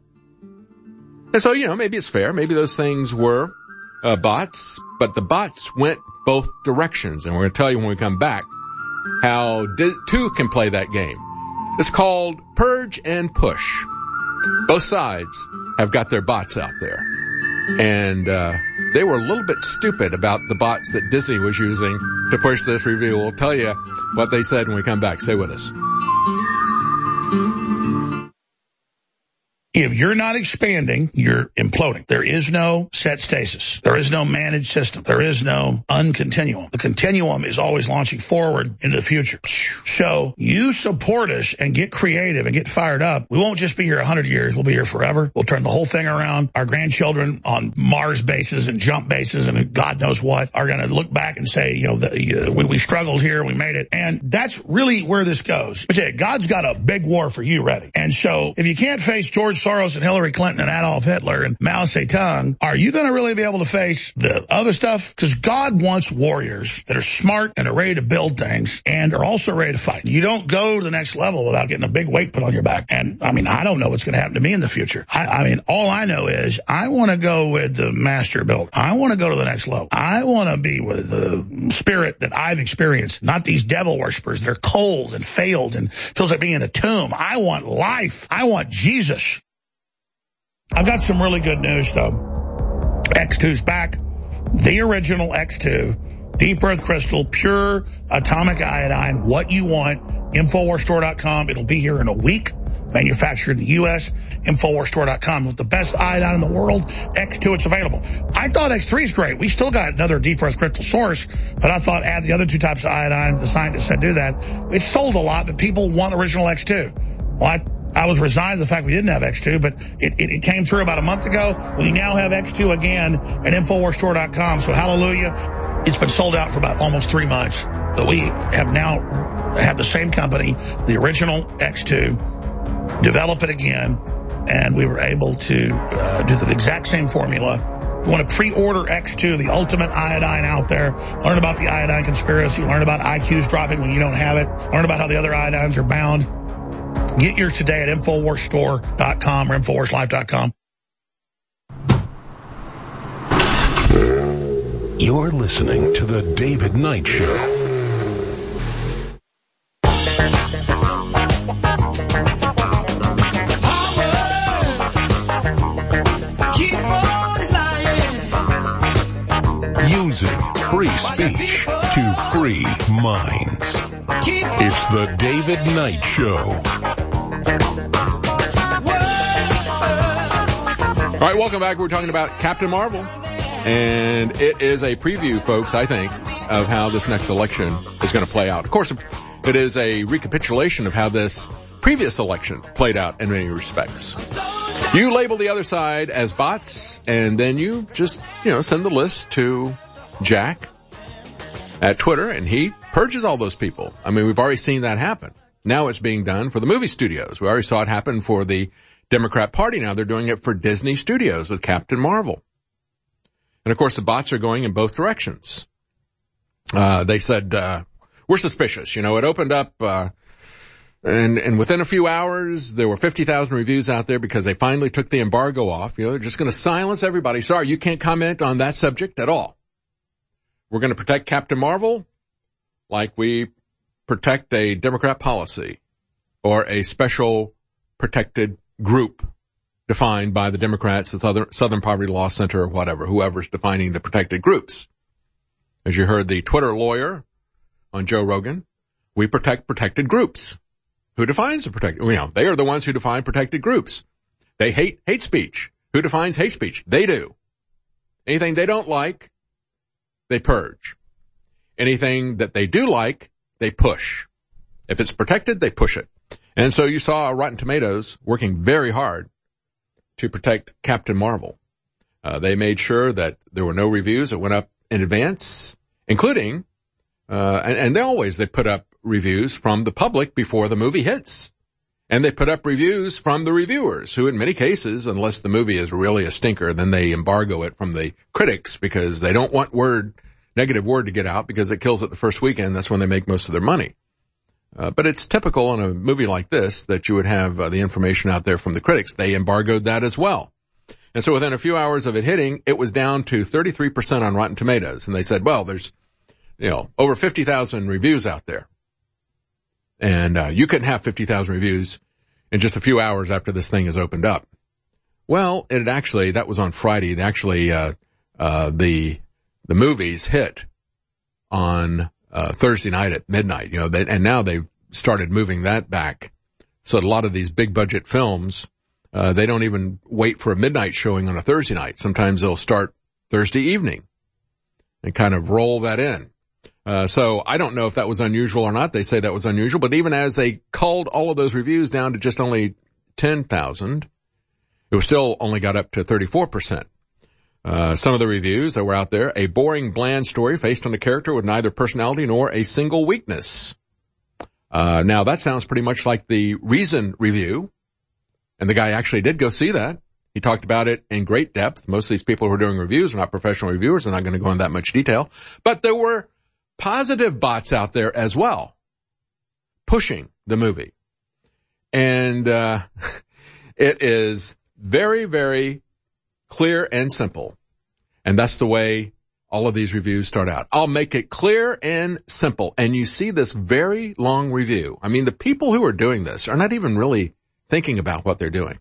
And so, you know, maybe it's fair. Maybe those things were uh, bots, but the bots went both directions. And we're going to tell you when we come back how di- two can play that game. It's called Purge and Push. Both sides have got their bots out there. And uh they were a little bit stupid about the bots that Disney was using to push this review. We'll tell you what they said when we come back. Stay with us. If you're not expanding, you're imploding. There is no set stasis. There is no managed system. There is no uncontinuum. The continuum is always launching forward into the future. So you support us and get creative and get fired up. We won't just be here a hundred years. We'll be here forever. We'll turn the whole thing around. Our grandchildren on Mars bases and jump bases and God knows what are going to look back and say, you know, the, uh, we, we struggled here. We made it. And that's really where this goes. But yeah, God's got a big war for you ready. And so if you can't face George Soros and Hillary Clinton and Adolf Hitler and Mao Zedong, are you going to really be able to face the other stuff? Because God wants warriors that are smart and are ready to build things and are also ready to fight. You don't go to the next level without getting a big weight put on your back. And, I mean, I don't know what's going to happen to me in the future. I, I mean, all I know is I want to go with the master build. I want to go to the next level. I want to be with the spirit that I've experienced, not these devil worshipers that are cold and failed and feels like being in a tomb. I want life. I want Jesus. I've got some really good news, though. X two's back. The original X two. Deep Earth Crystal, pure atomic iodine. What you want. Infowars Store dot com. It'll be here in a week. Manufactured in the U S Infowars Store dot com. With the best iodine in the world. X two, it's available. I thought X three is great. We still got another Deep Earth Crystal source, but I thought add the other two types of iodine. The scientists said do that. It sold a lot, but people want original X two. Well, I I was resigned to the fact we didn't have X two, but it, it, it came through about a month ago. We now have X two again at Infowars Store dot com, so hallelujah. It's been sold out for about almost three months. But we have now had the same company, the original X two, develop it again, and we were able to uh, do the exact same formula. If you want to pre-order X two, the ultimate iodine out there, learn about the iodine conspiracy, learn about I Qs dropping when you don't have it, learn about how the other iodines are bound. Get yours today at Infowars Store dot com or Infowars Life dot com. You're listening to The David Knight Show. Keep on flying. losing free speech to free minds. It's the David Knight Show. All right, welcome back. We're talking about Captain Marvel. And it is a preview, folks, I think, of how this next election is going to play out. Of course, it is a recapitulation of how this previous election played out in many respects. You label the other side as bots, and then you just, you know, send the list to Jack at Twitter, and he purges all those people. I mean, we've already seen that happen. Now it's being done for the movie studios. We already saw it happen for the Democrat Party. Now they're doing it for Disney Studios with Captain Marvel. And of course the bots are going in both directions. Uh, they said, uh, we're suspicious. You know, it opened up, uh, and, and within a few hours there were fifty thousand reviews out there because they finally took the embargo off. You know, they're just going to silence everybody. Sorry, you can't comment on that subject at all. We're going to protect Captain Marvel like we protect a Democrat policy or a special protected group defined by the Democrats, the Southern, Southern Poverty Law Center, or whatever, whoever's defining the protected groups. As you heard the Twitter lawyer on Joe Rogan, we protect protected groups. Who defines the protected? You know, they are the ones who define protected groups. They hate hate speech. Who defines hate speech? They do. Anything they don't like, they purge. Anything that they do like, they push. If it's protected, they push it. And so you saw Rotten Tomatoes working very hard to protect Captain Marvel. Uh, they made sure that there were no reviews that went up in advance, including, uh, and, and they always, they put up reviews from the public before the movie hits. And they put up reviews from the reviewers, who in many cases, unless the movie is really a stinker, then they embargo it from the critics because they don't want word, negative word to get out because it kills it the first weekend. That's when they make most of their money. Uh, but it's typical in a movie like this that you would have uh, the information out there from the critics. They embargoed that as well. And so within a few hours of it hitting, it was down to thirty-three percent on Rotten Tomatoes. And they said, well, there's, you know, over fifty thousand reviews out there. And, uh, you couldn't have fifty thousand reviews in just a few hours after this thing is opened up. Well, it actually, that was on Friday. Actually, uh, uh, the, the movies hit on Uh, Thursday night at midnight, you know, they, and now they've started moving that back. So a lot of these big budget films, uh, they don't even wait for a midnight showing on a Thursday night. Sometimes they'll start Thursday evening and kind of roll that in. Uh, so I don't know if that was unusual or not. They say that was unusual, but even as they culled all of those reviews down to just only ten thousand, it was still only got up to thirty-four percent. Uh, some of the reviews that were out there, a boring, bland story based on a character with neither personality nor a single weakness. Uh, now that sounds pretty much like the Reason review. And the guy actually did go see that. He talked about it in great depth. Most of these people who are doing reviews are not professional reviewers. They're not going to go in that much detail. But there were positive bots out there as well, pushing the movie. And, uh, it is very, very clear and simple. And that's the way all of these reviews start out. I'll make it clear and simple. And you see this very long review. I mean, the people who are doing this are not even really thinking about what they're doing.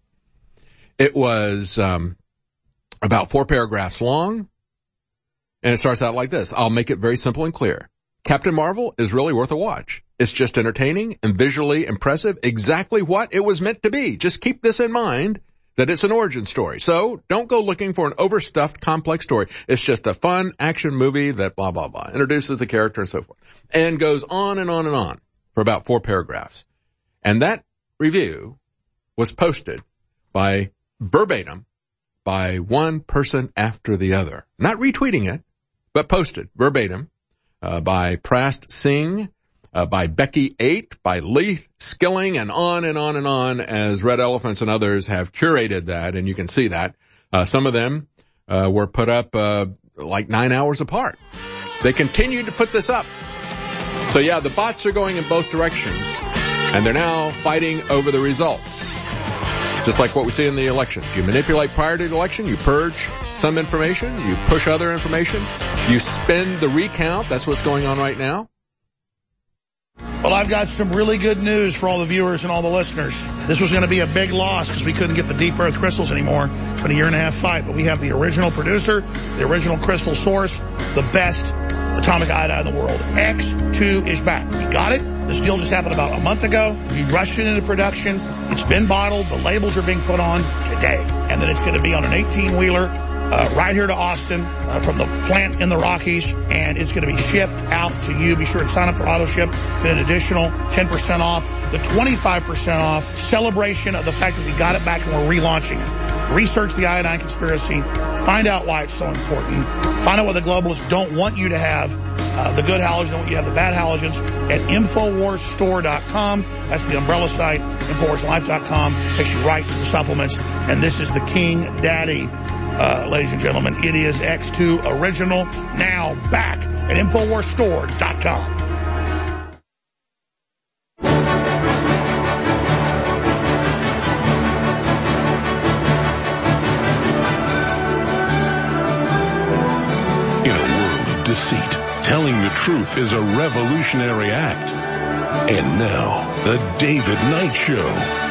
It was um about four paragraphs long. And it starts out like this. I'll make it very simple and clear. Captain Marvel is really worth a watch. It's just entertaining and visually impressive. Exactly what it was meant to be. Just keep this in mind, that it's an origin story. So don't go looking for an overstuffed, complex story. It's just a fun action movie that blah, blah, blah, introduces the character and so forth, and goes on and on and on for about four paragraphs. And that review was posted by verbatim by one person after the other. Not retweeting it, but posted verbatim uh, by Prast Singh, Uh, by Becky Eight, by Leith Skilling, and on and on and on as Red Elephants and others have curated that, and you can see that. Uh, some of them uh, were put up uh, like nine hours apart. They continued to put this up. So yeah, the bots are going in both directions, and they're now fighting over the results. Just like what we see in the election. If you manipulate prior to the election, you purge some information, you push other information, you spin the recount. That's what's going on right now. Well, I've got some really good news for all the viewers and all the listeners. This was going to be a big loss because we couldn't get the deep earth crystals anymore. It's been a year and a half fight, but we have the original producer, the original crystal source, the best atomic iodine in the world. X two is back. We got it. This deal just happened about a month ago. We rushed it into production. It's been bottled. The labels are being put on today. And then it's going to be on an eighteen-wheeler uh, right here to Austin uh, from the plant in the Rockies. And it's going to be shipped out to you. Be sure and sign up for auto ship. Get an additional ten percent off. The twenty-five percent off celebration of the fact that we got it back and we're relaunching it. Research the iodine conspiracy. Find out why it's so important. Find out what the globalists don't want you to have. Uh, the good halogens, don't want you to have the bad halogens at Infowars Store dot com. That's the umbrella site. Infowars Life dot com takes you right to the supplements. And this is the King Daddy, uh, ladies and gentlemen. It is X two Original, now back at Infowars Store dot com. In a world of deceit, telling the truth is a revolutionary act. And now, the David Knight Show.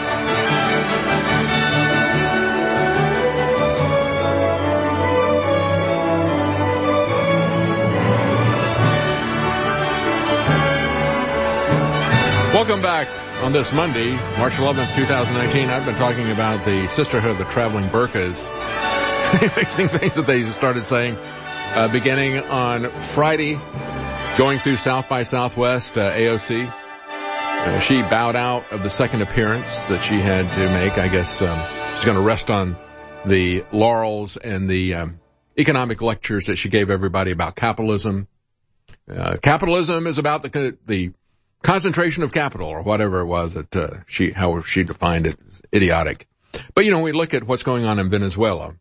Welcome back on this Monday, March eleventh, twenty nineteen. I've been talking about the Sisterhood of the Traveling Burkas. Amazing things that they started saying. Uh, beginning on Friday, going through South by Southwest, uh, A O C. Uh, she bowed out of the second appearance that she had to make. I guess um, she's going to rest on the laurels and the um, economic lectures that she gave everybody about capitalism. Uh, capitalism is about the the concentration of capital, or whatever it was that uh, she how she defined it. It's idiotic. But you know, we look at what's going on in Venezuela.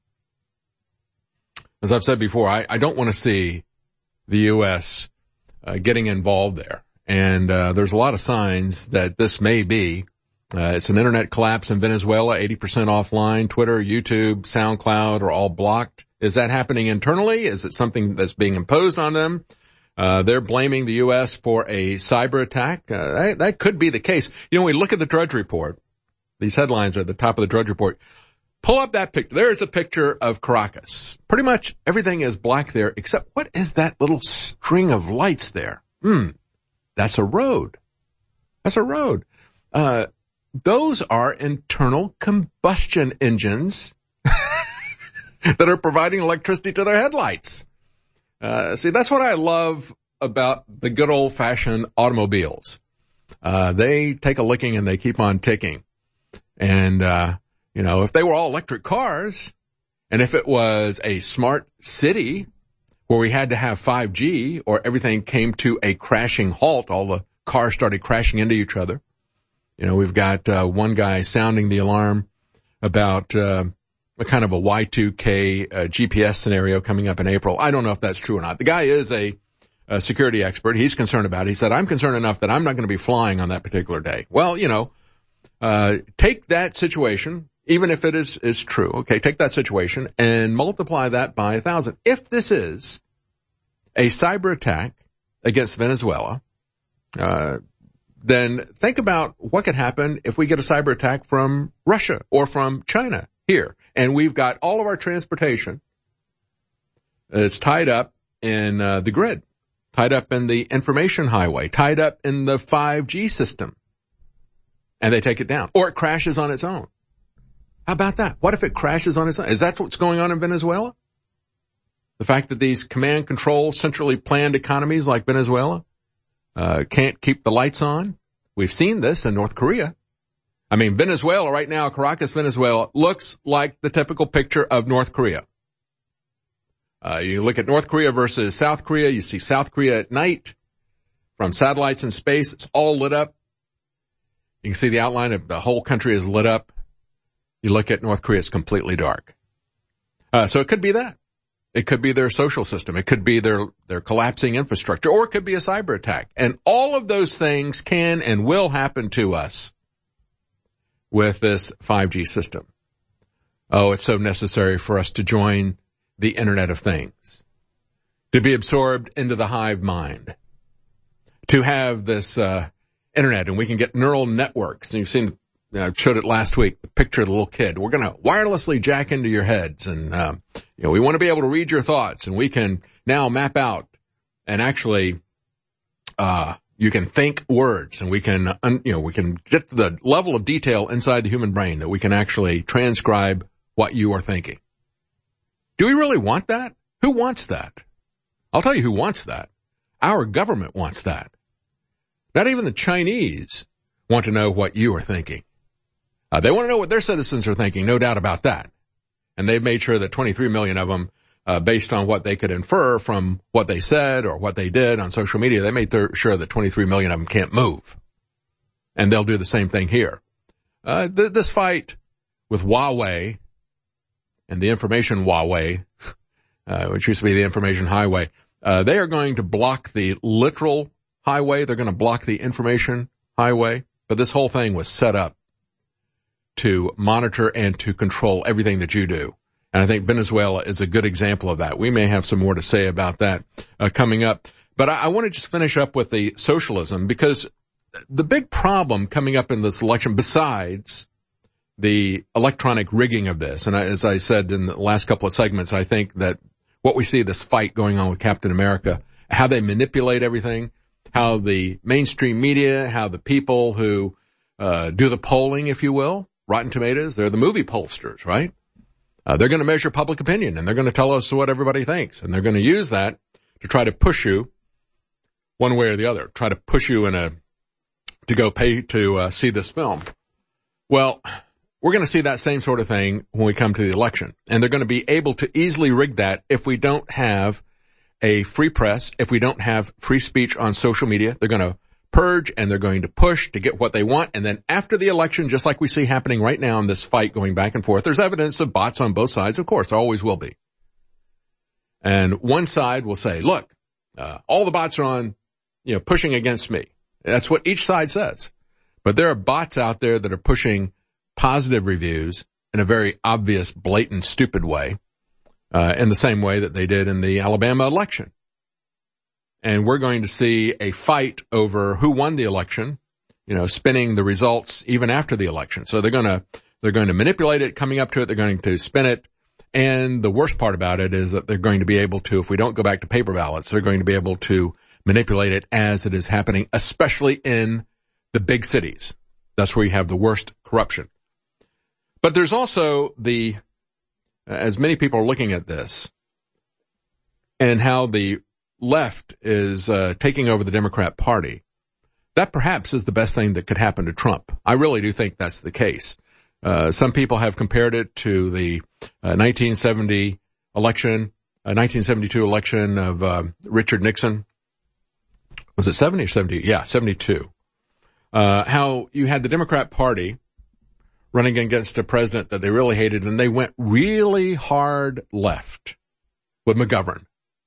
As I've said before, I, I don't want to see the U S uh, getting involved there. And uh, there's a lot of signs that this may be. Uh, it's an internet collapse in Venezuela, eighty percent offline. Twitter, YouTube, SoundCloud are all blocked. Is that happening internally? Is it something that's being imposed on them? Uh, they're blaming the U S for a cyber attack. Uh, that, that could be the case. You know, we look at the Drudge Report. These headlines are at the top of the Drudge Report. Pull up that picture. There's a picture of Caracas. Pretty much everything is black there, except what is that little string of lights there? Hmm. That's a road. That's a road. Uh, those are internal combustion engines that are providing electricity to their headlights. Uh, see, that's what I love about the good old fashioned automobiles. Uh, they take a licking and they keep on ticking. And, uh, You know, if they were all electric cars, and if it was a smart city where we had to have five G or everything came to a crashing halt, all the cars started crashing into each other. You know, we've got uh, one guy sounding the alarm about uh, a kind of a Y two K uh, G P S scenario coming up in April. I don't know if that's true or not. The guy is a, a security expert. He's concerned about it. He said, I'm concerned enough that I'm not going to be flying on that particular day. Well, you know, uh take that situation. Even if it is, is true, okay, take that situation and multiply that by a thousand. If this is a cyber attack against Venezuela, uh, then think about what could happen if we get a cyber attack from Russia or from China here. And we've got all of our transportation that's tied up in uh, the grid, tied up in the information highway, tied up in the five G system. And they take it down. Or it crashes on its own. How about that? What if it crashes on its own? Is that what's going on in Venezuela? The fact that these command control, centrally planned economies like Venezuela uh can't keep the lights on? We've seen this in North Korea. I mean, Venezuela right now, Caracas, Venezuela, looks like the typical picture of North Korea. Uh you look at North Korea versus South Korea, you see South Korea at night from satellites in space. It's all lit up. You can see the outline of the whole country is lit up. You look at North Korea, it's completely dark. Uh, so it could be that. It could be their social system. It could be their, their collapsing infrastructure, or it could be a cyber attack. And all of those things can and will happen to us with this five G system. Oh, it's so necessary for us to join the Internet of Things, to be absorbed into the hive mind, to have this, uh, internet and we can get neural networks. And you've seen, I uh, showed it last week, the picture of the little kid. We're going to wirelessly jack into your heads. And, uh, you know, we want to be able to read your thoughts, and we can now map out and actually, uh, you can think words, and we can, un, you know, we can get to the level of detail inside the human brain that we can actually transcribe what you are thinking. Do we really want that? Who wants that? I'll tell you who wants that. Our government wants that. Not even the Chinese want to know what you are thinking. Uh, they want to know what their citizens are thinking, no doubt about that. And they've made sure that twenty-three million of them, uh, based on what they could infer from what they said or what they did on social media, they made th- sure that twenty-three million of them can't move. And they'll do the same thing here. Uh, th- this fight with Huawei and the information Huawei, uh, which used to be the information highway, uh, they are going to block the literal highway. They're going to block the information highway. But this whole thing was set up to monitor and to control everything that you do. And I think Venezuela is a good example of that. We may have some more to say about that uh, coming up. But I, I want to just finish up with the socialism, because the big problem coming up in this election, besides the electronic rigging of this, and I, as I said in the last couple of segments, I think that what we see, this fight going on with Captain America, how they manipulate everything, how the mainstream media, how the people who uh do the polling, if you will, Rotten Tomatoes, they're the movie pollsters, right? Uh, they're going to measure public opinion, and they're going to tell us what everybody thinks, and they're going to use that to try to push you one way or the other, try to push you in a to go pay to uh, see this film. Well, we're going to see that same sort of thing when we come to the election, and they're going to be able to easily rig that if we don't have a free press, if we don't have free speech on social media. They're going to purge, and they're going to push to get what they want. And then after the election, just like we see happening right now in this fight going back and forth, there's evidence of bots on both sides. Of course, there always will be. And one side will say, look, uh, all the bots are on, you know, pushing against me. That's what each side says. But there are bots out there that are pushing positive reviews in a very obvious, blatant, stupid way, uh, in the same way that they did in the Alabama election. And we're going to see a fight over who won the election, you know, spinning the results even after the election. So they're going to, they're going to manipulate it coming up to it. They're going to spin it. And the worst part about it is that they're going to be able to, if we don't go back to paper ballots, they're going to be able to manipulate it as it is happening, especially in the big cities. That's where you have the worst corruption. But there's also the, as many people are looking at this and how the left is uh, taking over the Democrat Party, that perhaps is the best thing that could happen to Trump. I really do think that's the case. Uh, some people have compared it to the uh, nineteen seventy election, uh, nineteen seventy-two election of uh, Richard Nixon. Was it seventy or seventy? Yeah, seventy-two. Uh, how you had the Democrat Party running against a president that they really hated, and they went really hard left with McGovern.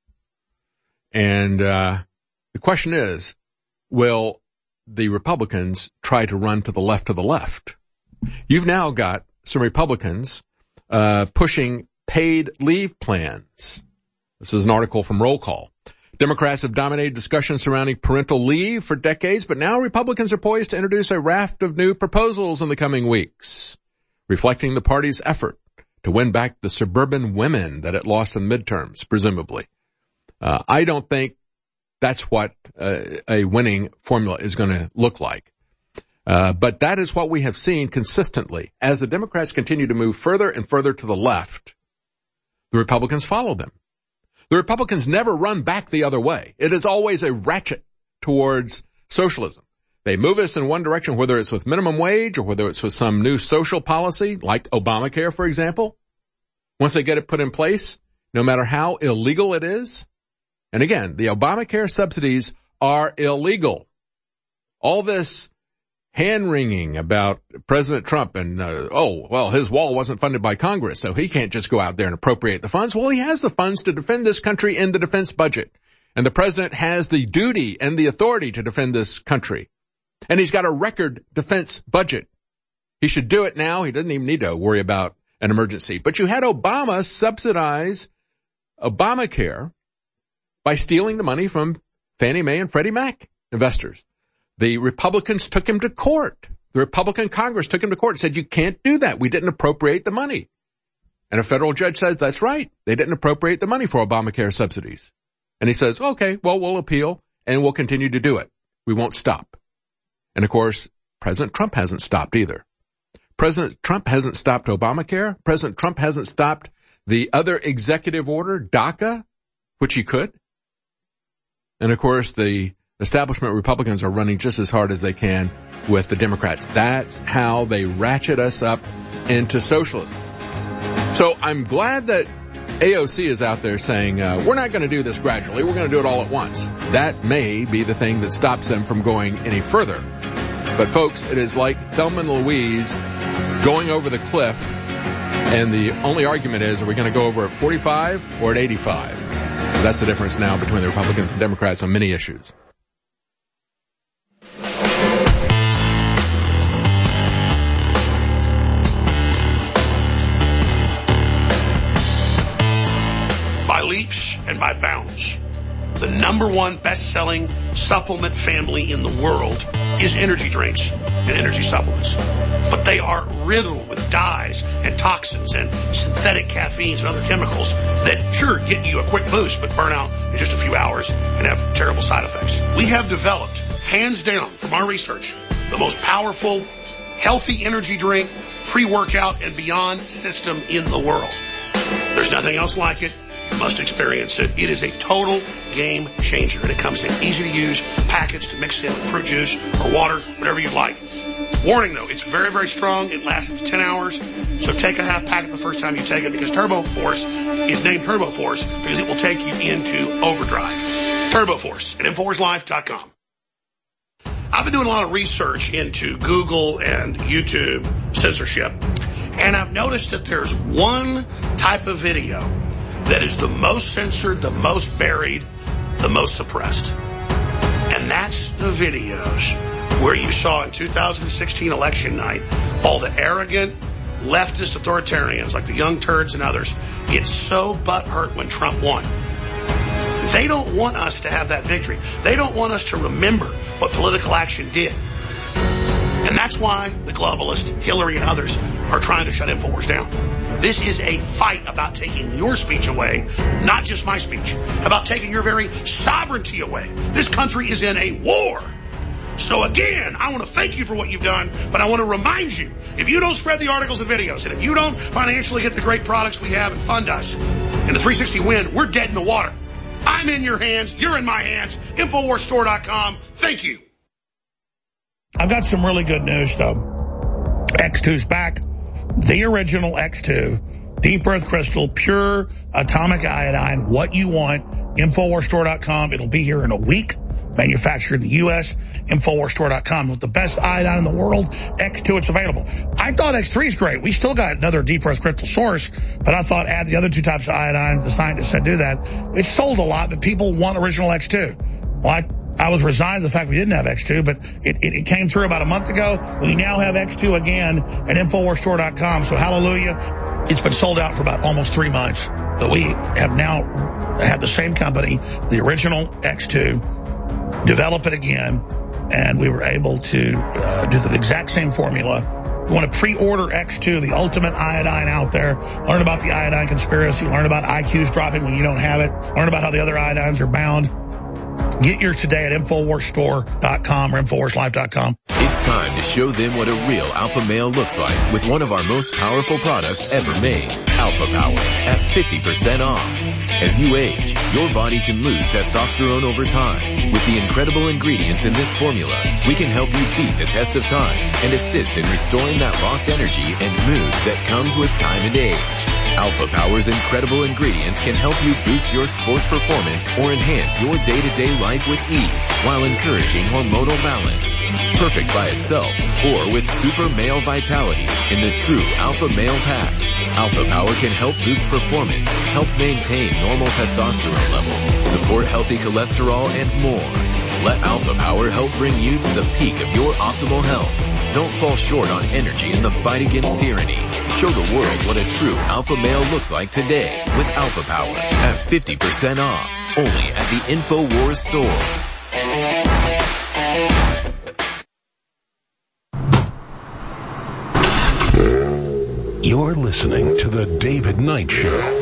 And uh the question is, will the Republicans try to run to the left of the left? You've now got some Republicans uh pushing paid leave plans. This is an article from Roll Call. Democrats have dominated discussions surrounding parental leave for decades, but now Republicans are poised to introduce a raft of new proposals in the coming weeks, reflecting the party's effort to win back the suburban women that it lost in midterms, presumably. Uh, I don't think that's what uh, a winning formula is going to look like. Uh, but that is what we have seen consistently. As the Democrats continue to move further and further to the left, the Republicans follow them. The Republicans never run back the other way. It is always a ratchet towards socialism. They move us in one direction, whether it's with minimum wage or whether it's with some new social policy, like Obamacare, for example. Once they get it put in place, no matter how illegal it is, and again, the Obamacare subsidies are illegal. All this hand-wringing about President Trump and, uh, oh, well, his wall wasn't funded by Congress, so he can't just go out there and appropriate the funds. Well, he has the funds to defend this country in the defense budget. And the president has the duty and the authority to defend this country. And he's got a record defense budget. He should do it now. He doesn't even need to worry about an emergency. But you had Obama subsidize Obamacare by stealing the money from Fannie Mae and Freddie Mac investors. the Republicans took him to court. The Republican Congress took him to court and said, you can't do that. We didn't appropriate the money. And a federal judge says, that's right. They didn't appropriate the money for Obamacare subsidies. And he says, okay, well, we'll appeal and we'll continue to do it. We won't stop. And of course, President Trump hasn't stopped either. President Trump hasn't stopped Obamacare. President Trump hasn't stopped the other executive order, DACA, which he could. And of course, the establishment Republicans are running just as hard as they can with the Democrats. That's how they ratchet us up into socialism. So I'm glad that A O C is out there saying, uh, we're not going to do this gradually. We're going to do it all at once. That may be the thing that stops them from going any further. But folks, it is like Thelma and Louise going over the cliff. And the only argument is, are we going to go over at forty-five or at eighty-five? That's the difference now between the Republicans and Democrats on many issues. By leaps and by bounds, the number one best-selling supplement family in the world is energy drinks and energy supplements. But they are riddled with dyes and toxins and synthetic caffeines and other chemicals that sure get you a quick boost but burn out in just a few hours and have terrible side effects. We have developed, hands down from our research, the most powerful, healthy energy drink, pre-workout, and beyond system in the world. There's nothing else like it. You must experience it. It is a total game changer, and it comes in easy-to-use packets to mix in with fruit juice or water, whatever you like. Warning, though, it's very, very strong. It lasts up to ten hours, so take a half packet the first time you take it, because Turbo Force is named Turbo Force because it will take you into overdrive. Turbo Force at Infowars Life dot com. I've been doing a lot of research into Google and YouTube censorship, and I've noticed that there's one type of video that is the most censored, the most buried, the most suppressed. And that's the videos where you saw in two thousand sixteen election night all the arrogant leftist authoritarians like the Young Turds and others get so butthurt when Trump won. They don't want us to have that victory. They don't want us to remember what political action did. And that's why the globalists, Hillary and others, are trying to shut InfoWars down. This is a fight about taking your speech away, not just my speech, about taking your very sovereignty away. This country is in a war. So again, I want to thank you for what you've done, but I want to remind you, if you don't spread the articles and videos, and if you don't financially get the great products we have and fund us in the three sixty win, we're dead in the water. I'm in your hands. You're in my hands. Infowars Store dot com. Thank you. I've got some really good news, though. X two's back. The original X two. Deep Earth Crystal, pure atomic iodine. What you want. Infowars Store dot com. It'll be here in a week. Manufactured in the U S Infowars Store dot com. With the best iodine in the world, X two, it's available. I thought X three is great. We still got another Deep Earth Crystal source, but I thought add the other two types of iodine. The scientists said do that. It's sold a lot, but people want original X two. Well, I, I was resigned to the fact we didn't have X two, but it, it, it came through about a month ago. We now have X two again at Infowars Store dot com. So hallelujah. It's been sold out for about almost three months. But we have now had the same company, the original X two, develop it again, and we were able to uh, do the exact same formula. If you want to pre-order X two, the ultimate iodine out there, learn about the iodine conspiracy, learn about I Qs dropping when you don't have it, learn about how the other iodines are bound. Get yours today at Infowars Store dot com or Infowars Life dot com. It's time to show them what a real alpha male looks like with one of our most powerful products ever made, Alpha Power, at fifty percent off. As you age, your body can lose testosterone over time. With the incredible ingredients in this formula, we can help you beat the test of time and assist in restoring that lost energy and mood that comes with time and age. Alpha Power's incredible ingredients can help you boost your sports performance or enhance your day-to-day life with ease while encouraging hormonal balance. Perfect by itself or with super male vitality in the true Alpha Male Pack. Alpha Power can help boost performance, help maintain normal testosterone levels, support healthy cholesterol, and more. Let Alpha Power help bring you to the peak of your optimal health. Don't fall short on energy in the fight against tyranny. Show the world what a true alpha male looks like today with Alpha Power at fifty percent off. Only at the InfoWars store. You're listening to The David Knight Show.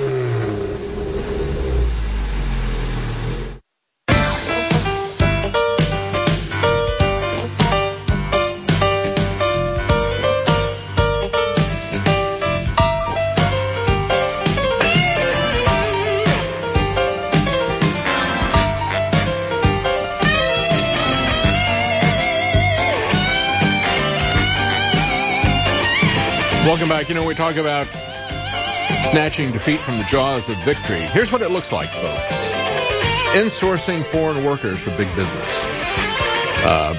Welcome back. You know, we talk about snatching defeat from the jaws of victory. Here's what it looks like, folks. Insourcing foreign workers for big business. Uh,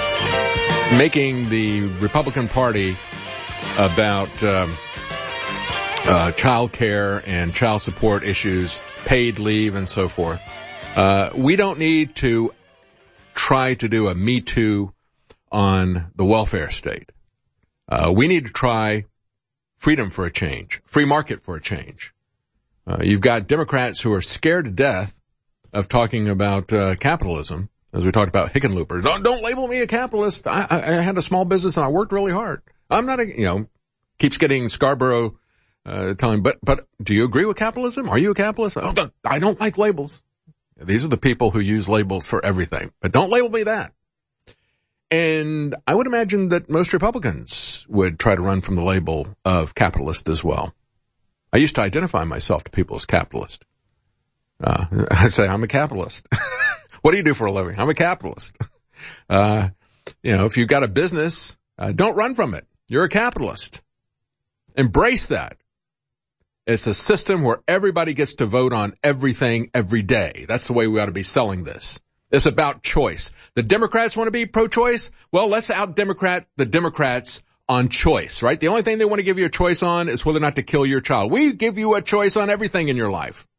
making the Republican Party about um, uh, child care and child support issues, paid leave and so forth. Uh, we don't need to try to do a Me Too on the welfare state. Uh, we need to try freedom for a change, free market for a change. Uh, you've got Democrats who are scared to death of talking about uh, capitalism, as we talked about Hickenlooper. Don't, don't label me a capitalist. I, I, I had a small business and I worked really hard. I'm not a, you know, keeps getting Scarborough uh, telling, but, but do you agree with capitalism? Are you a capitalist? Oh, don't, I don't like labels. These are the people who use labels for everything, but don't label me that. And I would imagine that most Republicans would try to run from the label of capitalist as well. I used to identify myself to people as capitalist. Uh, I'd say, I'm a capitalist. What do you do for a living? I'm a capitalist. Uh, you know, if you've got a business, uh, don't run from it. You're a capitalist. Embrace that. It's a system where everybody gets to vote on everything every day. That's the way we ought to be selling this. It's about choice. The Democrats want to be pro-choice. Well, let's out-Democrat the Democrats on choice, right? The only thing they want to give you a choice on is whether or not to kill your child. We give you a choice on everything in your life.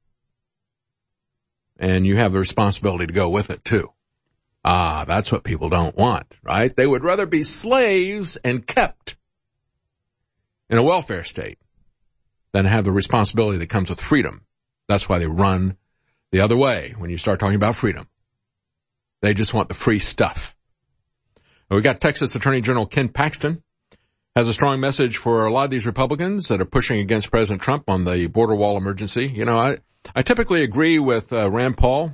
And you have the responsibility to go with it, too. Ah, that's what people don't want, right? They would rather be slaves and kept in a welfare state than have the responsibility that comes with freedom. That's why they run the other way when you start talking about freedom. They just want the free stuff. We got Texas Attorney General Ken Paxton has a strong message for a lot of these Republicans that are pushing against President Trump on the border wall emergency. You know, I, I typically agree with uh, Rand Paul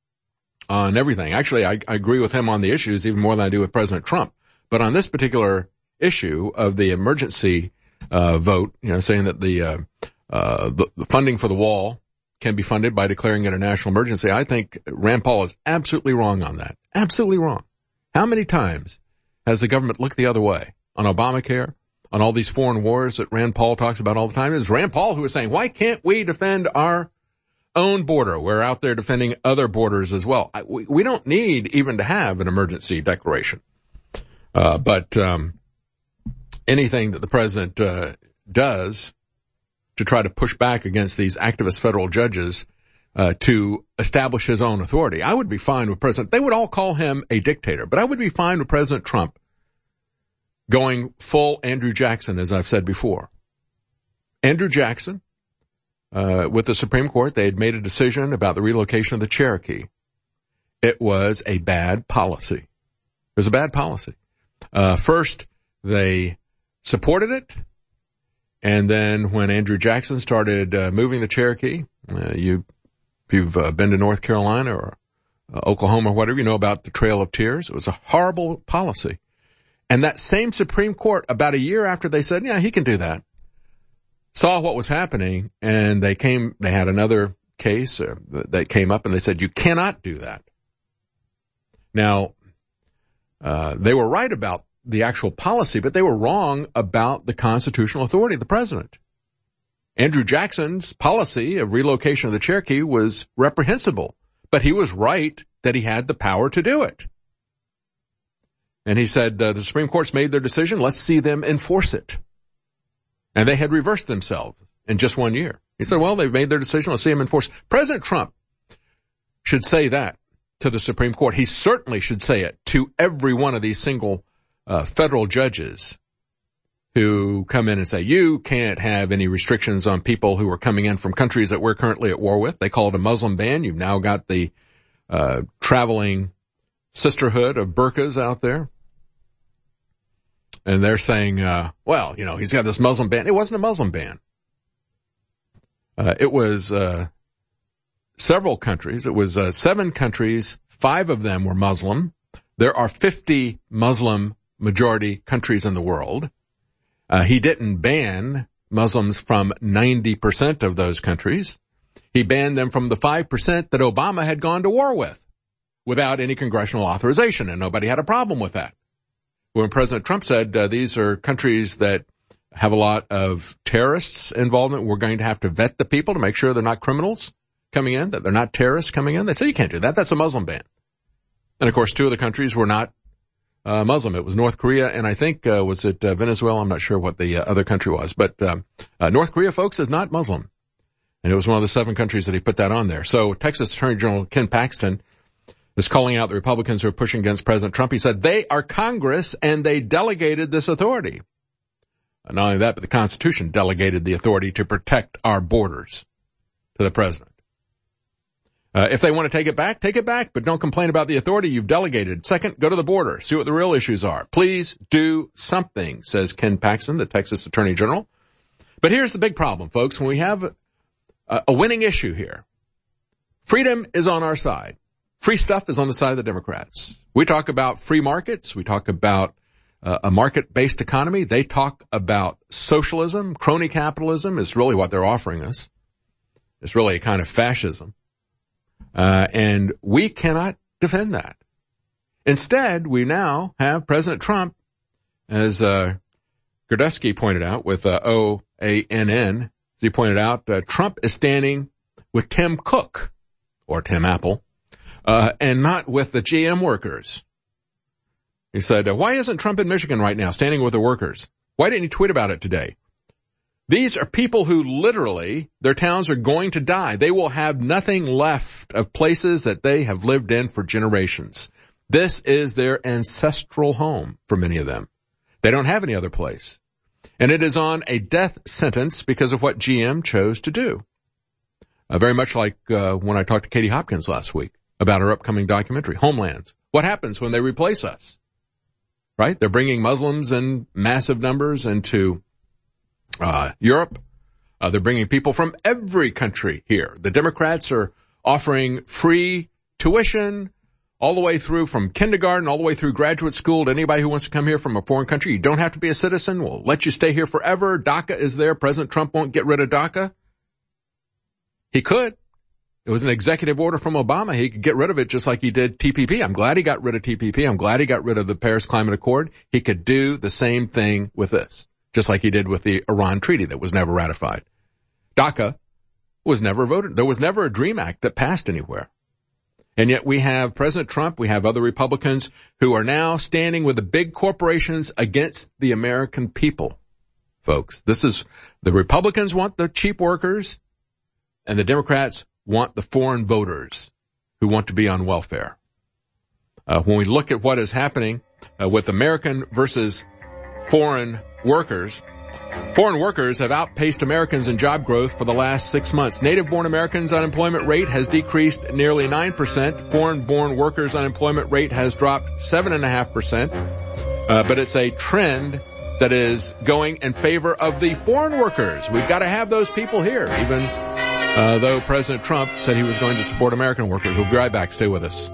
on everything. Actually, I, I agree with him on the issues even more than I do with President Trump. But on this particular issue of the emergency uh, vote, you know, saying that the, uh, uh, the, the funding for the wall can be funded by declaring it a national emergency. I think Rand Paul is absolutely wrong on that. Absolutely wrong. How many times has the government looked the other way on Obamacare, on all these foreign wars that Rand Paul talks about all the time? It was Rand Paul who was saying, why can't we defend our own border? We're out there defending other borders as well. I, we, we don't need even to have an emergency declaration. Uh, but, um, anything that the president, uh, does to try to push back against these activist federal judges uh, to establish his own authority. I would be fine with President, they would all call him a dictator, but I would be fine with President Trump going full Andrew Jackson, as I've said before. Andrew Jackson, uh, with the Supreme Court, they had made a decision about the relocation of the Cherokee. It was a bad policy. It was a bad policy. Uh, first, they supported it. And then when Andrew Jackson started uh, moving the Cherokee, uh, you, if you've uh, been to North Carolina or uh, Oklahoma or whatever, you know about the Trail of Tears. It was a horrible policy. And that same Supreme Court, about a year after they said, yeah, he can do that, saw what was happening, and they came, they had another case uh, that came up, and they said, you cannot do that. Now, uh, they were right about the actual policy, but they were wrong about the constitutional authority of the president. Andrew Jackson's policy of relocation of the Cherokee was reprehensible, but he was right that he had the power to do it. And he said, uh, the Supreme Court's made their decision, let's see them enforce it. And they had reversed themselves in just one year. He said, well, they've made their decision, let's see them enforce. President Trump should say that to the Supreme Court. He certainly should say it to every one of these single Uh, federal judges who come in and say, you can't have any restrictions on people who are coming in from countries that we're currently at war with. They call it a Muslim ban. You've now got the uh, traveling sisterhood of burqas out there. And they're saying, uh, well, you know, he's got this Muslim ban. It wasn't a Muslim ban. Uh, it was, uh, several countries. It was, uh, seven countries. Five of them were Muslim. There are fifty Muslim majority countries in the world. Uh, he didn't ban Muslims from ninety percent of those countries. He banned them from the five percent that Obama had gone to war with without any congressional authorization, and nobody had a problem with that. When President Trump said, uh, these are countries that have a lot of terrorists involvement, we're going to have to vet the people to make sure they're not criminals coming in, that they're not terrorists coming in. They said, you can't do that. That's a Muslim ban. And of course, two of the countries were not uh, Muslim. It was North Korea, and I think, uh, was it uh, Venezuela? I'm not sure what the uh, other country was. But um, uh, North Korea, folks, is not Muslim. And it was one of the seven countries that he put that on there. So Texas Attorney General Ken Paxton is calling out the Republicans who are pushing against President Trump. He said they are Congress and they delegated this authority. And not only that, but the Constitution delegated the authority to protect our borders to the president. Uh, if they want to take it back, take it back, but don't complain about the authority you've delegated. Second, go to the border, see what the real issues are. Please do something, says Ken Paxton, the Texas Attorney General. But here's the big problem, folks. When we have a, a winning issue here, freedom is on our side. Free stuff is on the side of the Democrats. We talk about free markets. We talk about uh, a market-based economy. They talk about socialism. Crony capitalism is really what they're offering us. It's really a kind of fascism. Uh, and we cannot defend that. Instead, we now have President Trump, as uh, Gerdesky pointed out with uh, O A N N, as he pointed out, uh, Trump is standing with Tim Cook, or Tim Apple, Uh, and not with the G M workers. He said, uh, why isn't Trump in Michigan right now, standing with the workers? Why didn't he tweet about it today? These are people who literally, their towns are going to die. They will have nothing left of places that they have lived in for generations. This is their ancestral home for many of them. They don't have any other place. And it is on a death sentence because of what G M chose to do. Uh, very much like uh, when I talked to Katie Hopkins last week about her upcoming documentary, Homeland. What happens when they replace us? Right? They're bringing Muslims in massive numbers into uh Europe. Uh, they're bringing people from every country here. The Democrats are offering free tuition all the way through from kindergarten, all the way through graduate school to anybody who wants to come here from a foreign country. You don't have to be a citizen. We'll let you stay here forever. DACA is there. President Trump won't get rid of DACA. He could. It was an executive order from Obama. He could get rid of it just like he did T P P. I'm glad he got rid of T P P. I'm glad he got rid of the Paris Climate Accord. He could do the same thing with this, just like he did with the Iran treaty that was never ratified. DACA was never voted. There was never a DREAM Act that passed anywhere. And yet we have President Trump, we have other Republicans who are now standing with the big corporations against the American people. Folks, this is, the Republicans want the cheap workers and the Democrats want the foreign voters who want to be on welfare. Uh, when we look at what is happening uh, with American versus foreign workers, foreign workers have outpaced Americans in job growth for the last six months. Native-born Americans' unemployment rate has decreased nearly nine percent. Foreign-born workers' unemployment rate has dropped seven point five percent. Uh, but it's a trend that is going in favor of the foreign workers. We've got to have those people here, even Uh, though President Trump said he was going to support American workers. We'll be right back. Stay with us.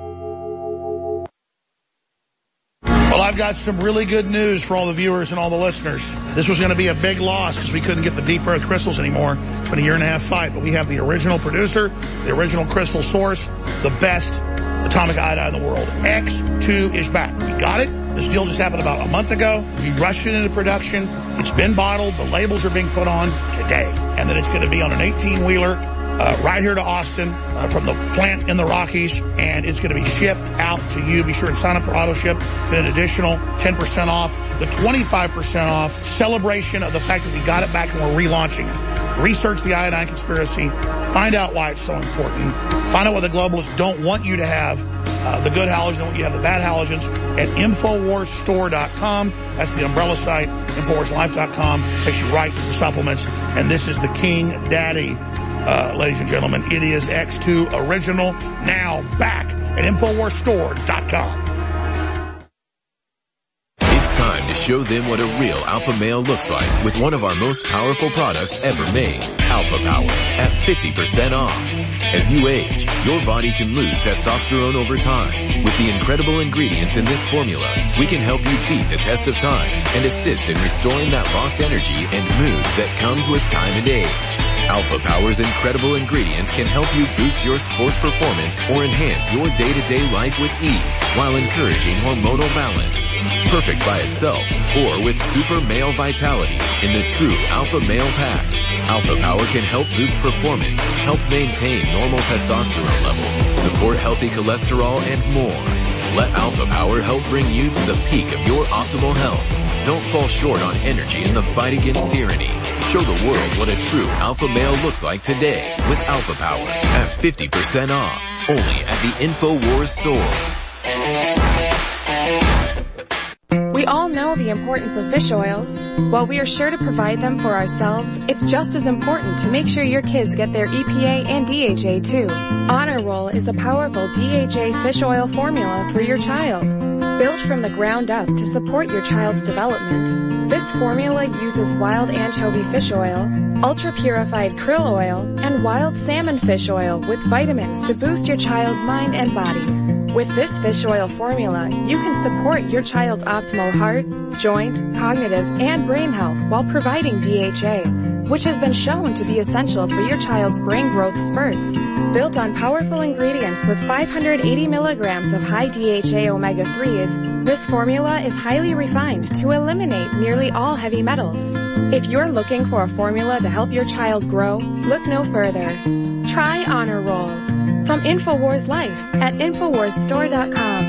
Well, I've got some really good news for all the viewers and all the listeners. This was going to be a big loss because we couldn't get the deep earth crystals anymore. It's been a year and a half fight, but we have the original producer, the original crystal source, the best atomic iodine in the world. X two is back. We got it. This deal just happened about a month ago. We rushed it into production. It's been bottled. The labels are being put on today. And then it's going to be on an eighteen-wheeler uh, right here to Austin uh, from the plant in the Rockies. And it's going to be shipped out to you. Be sure and sign up for auto ship. Get an additional ten percent off. The twenty-five percent off celebration of the fact that we got it back and we're relaunching it. Research the iodine conspiracy. Find out why it's so important. Find out what the globalists don't want you to have. Uh, the good halogens, and what you have the bad halogens at Infowars Store dot com. That's the umbrella site. Infowars Life dot com takes you right to the supplements. And this is the King Daddy, uh, ladies and gentlemen. It is X two Original, now back at Infowars Store dot com. It's time to show them what a real alpha male looks like with one of our most powerful products ever made, Alpha Power, at fifty percent off. As you age, your body can lose testosterone over time. With the incredible ingredients in this formula, we can help you beat the test of time and assist in restoring that lost energy and mood that comes with time and age. Alpha Power's incredible ingredients can help you boost your sports performance or enhance your day-to-day life with ease while encouraging hormonal balance. Perfect by itself or with super male vitality in the true Alpha Male Pack. Alpha Power can help boost performance, help maintain normal testosterone levels, support healthy cholesterol, and more. Let Alpha Power help bring you to the peak of your optimal health. Don't fall short on energy in the fight against tyranny. Show the world what a true alpha male looks like today with Alpha Power at fifty percent off. Only at the InfoWars store. We all know the importance of fish oils. While we are sure to provide them for ourselves, it's just as important to make sure your kids get their E P A and D H A too. Honor Roll is a powerful D H A fish oil formula for your child. Built from the ground up to support your child's development, this formula uses wild anchovy fish oil, ultra-purified krill oil, and wild salmon fish oil with vitamins to boost your child's mind and body. With this fish oil formula, you can support your child's optimal heart, joint, cognitive, and brain health while providing D H A, which has been shown to be essential for your child's brain growth spurts. Built on powerful ingredients with five hundred eighty milligrams of high D H A omega threes, this formula is highly refined to eliminate nearly all heavy metals. If you're looking for a formula to help your child grow, look no further. Try Honor Roll from InfoWars Life at InfoWars Store dot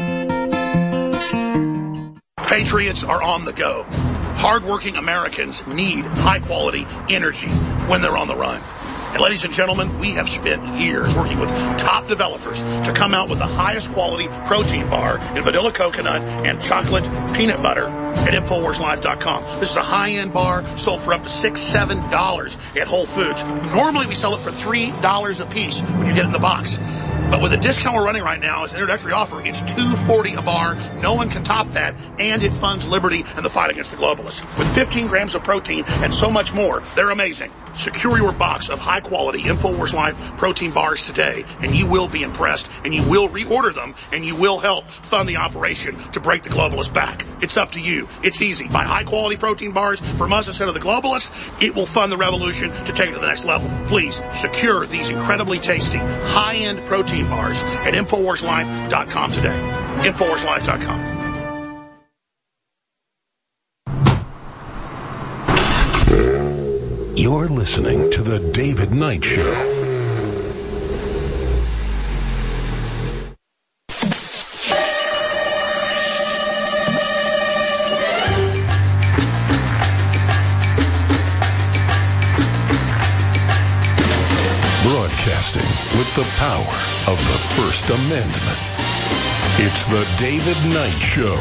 com. Patriots are on the go. Hardworking Americans need high-quality energy when they're on the run. And ladies and gentlemen, we have spent years working with top developers to come out with the highest quality protein bar in vanilla coconut and chocolate peanut butter at InfoWars Life dot com. This is a high-end bar sold for up to six dollars, seven dollars at Whole Foods. Normally we sell it for three dollars a piece when you get it in the box. But with the discount we're running right now as an introductory offer, it's two dollars and forty cents a bar. No one can top that, and it funds liberty and the fight against the globalists. With fifteen grams of protein and so much more, they're amazing. Secure your box of high-quality InfoWars Life protein bars today, and you will be impressed, and you will reorder them, and you will help fund the operation to break the globalists back. It's up to you. It's easy. Buy high-quality protein bars from us instead of the globalists. It will fund the revolution to take it to the next level. Please secure these incredibly tasty, high-end protein bars at InfoWars Life dot com today. InfoWars Life dot com. You're listening to The David Knight Show. Broadcasting with the power of the First Amendment. It's The David Knight Show.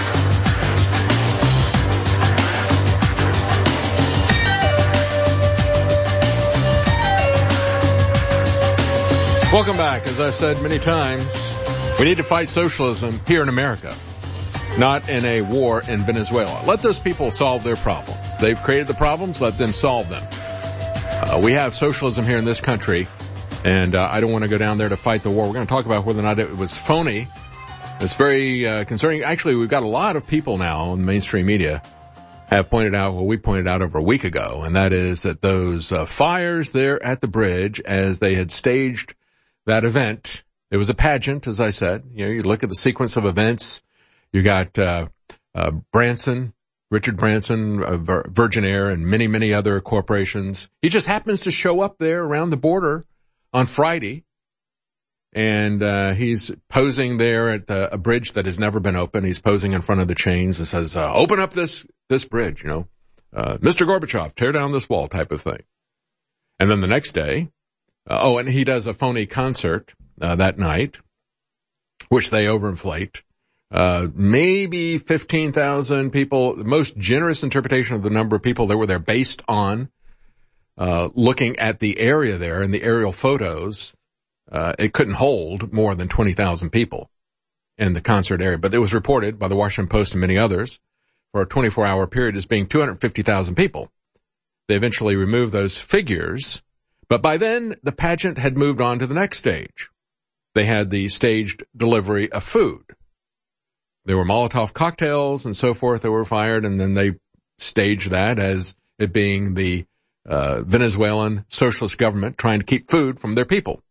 Welcome back. As I've said many times, we need to fight socialism here in America, not in a war in Venezuela. Let those people solve their problems. They've created the problems, let them solve them. Uh, we have socialism here in this country, and uh, I don't want to go down there to fight the war. We're going to talk about whether or not it was phony. It's very uh, concerning. Actually, we've got a lot of people now in the mainstream media have pointed out what we pointed out over a week ago, and that is that those uh, fires there at the bridge, as they had staged that event, it was a pageant, as I said. You know, you look at the sequence of events. You got uh, uh Branson, Richard Branson, uh, Virgin Air, and many, many other corporations. He just happens to show up there around the border on Friday, and uh he's posing there at the, a bridge that has never been opened. He's posing in front of the chains and says, uh, "Open up this this bridge," you know, uh, Mister Gorbachev, tear down this wall, type of thing. And then the next day. Uh, oh, and he does a phony concert uh, that night, which they overinflate. Uh, maybe fifteen thousand people, the most generous interpretation of the number of people that were there based on uh looking at the area there and the aerial photos. Uh, it couldn't hold more than twenty thousand people in the concert area. But it was reported by the Washington Post and many others, for a twenty-four hour period as being two hundred fifty thousand people. They eventually removed those figures, but by then the pageant had moved on to the next stage. They had the staged delivery of food. There were Molotov cocktails and so forth that were fired, and then they staged that as it being the uh, Venezuelan socialist government trying to keep food from their people.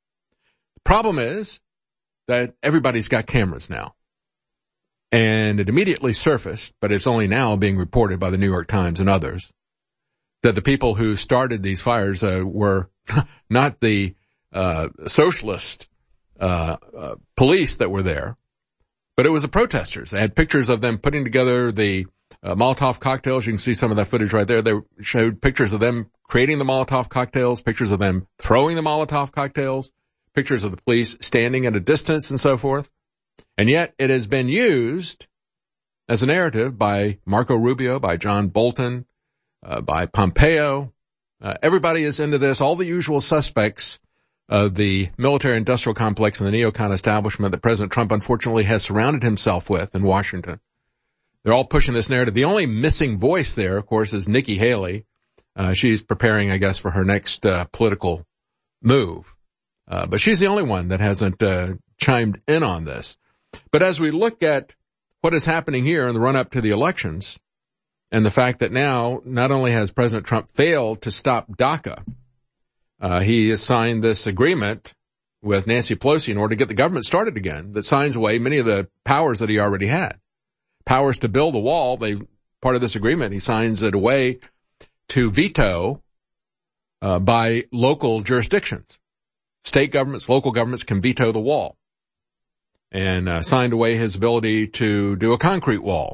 The problem is that everybody's got cameras now. And it immediately surfaced, but it's only now being reported by the New York Times and others, that the people who started these fires uh, were not the uh socialist uh, uh police that were there, but it was the protesters. They had pictures of them putting together the uh, Molotov cocktails. You can see some of that footage right there. They showed pictures of them creating the Molotov cocktails, pictures of them throwing the Molotov cocktails, pictures of the police standing at a distance and so forth. And yet it has been used as a narrative by Marco Rubio, by John Bolton, uh, by Pompeo. Uh, everybody is into this. All the usual suspects of the military-industrial complex and the neocon establishment that President Trump unfortunately has surrounded himself with in Washington. They're all pushing this narrative. The only missing voice there, of course, is Nikki Haley. Uh, she's preparing, I guess, for her next uh, political move. Uh, but she's the only one that hasn't uh, chimed in on this. But as we look at what is happening here in the run-up to the elections, and the fact that now not only has President Trump failed to stop DACA, uh, he has signed this agreement with Nancy Pelosi in order to get the government started again that signs away many of the powers that he already had. Powers to build the wall, they part of this agreement, he signs it away to veto uh, by local jurisdictions. State governments, local governments can veto the wall. And uh, signed away his ability to do a concrete wall.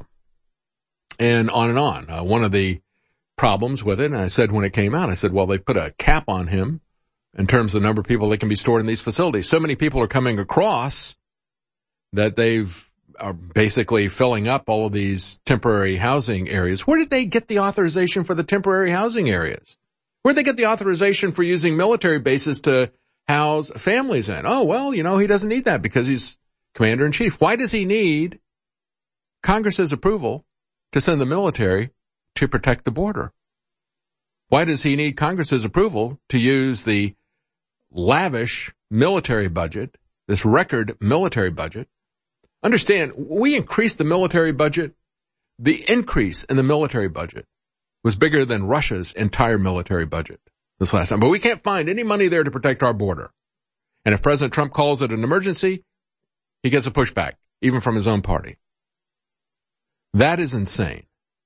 And on and on. Uh, one of the problems with it, and I said when it came out, I said, well, they put a cap on him in terms of the number of people that can be stored in these facilities. So many people are coming across that they've are basically filling up all of these temporary housing areas. Where did they get the authorization for the temporary housing areas? Where did they get the authorization for using military bases to house families in? Oh, well, you know, he doesn't need that because he's commander-in-chief. Why does he need Congress's approval to send the military to protect the border? Why does he need Congress's approval to use the lavish military budget, this record military budget? Understand, we increased the military budget. The increase in the military budget was bigger than Russia's entire military budget this last time. But we can't find any money there to protect our border. And if President Trump calls it an emergency, he gets a pushback, even from his own party. That is insane.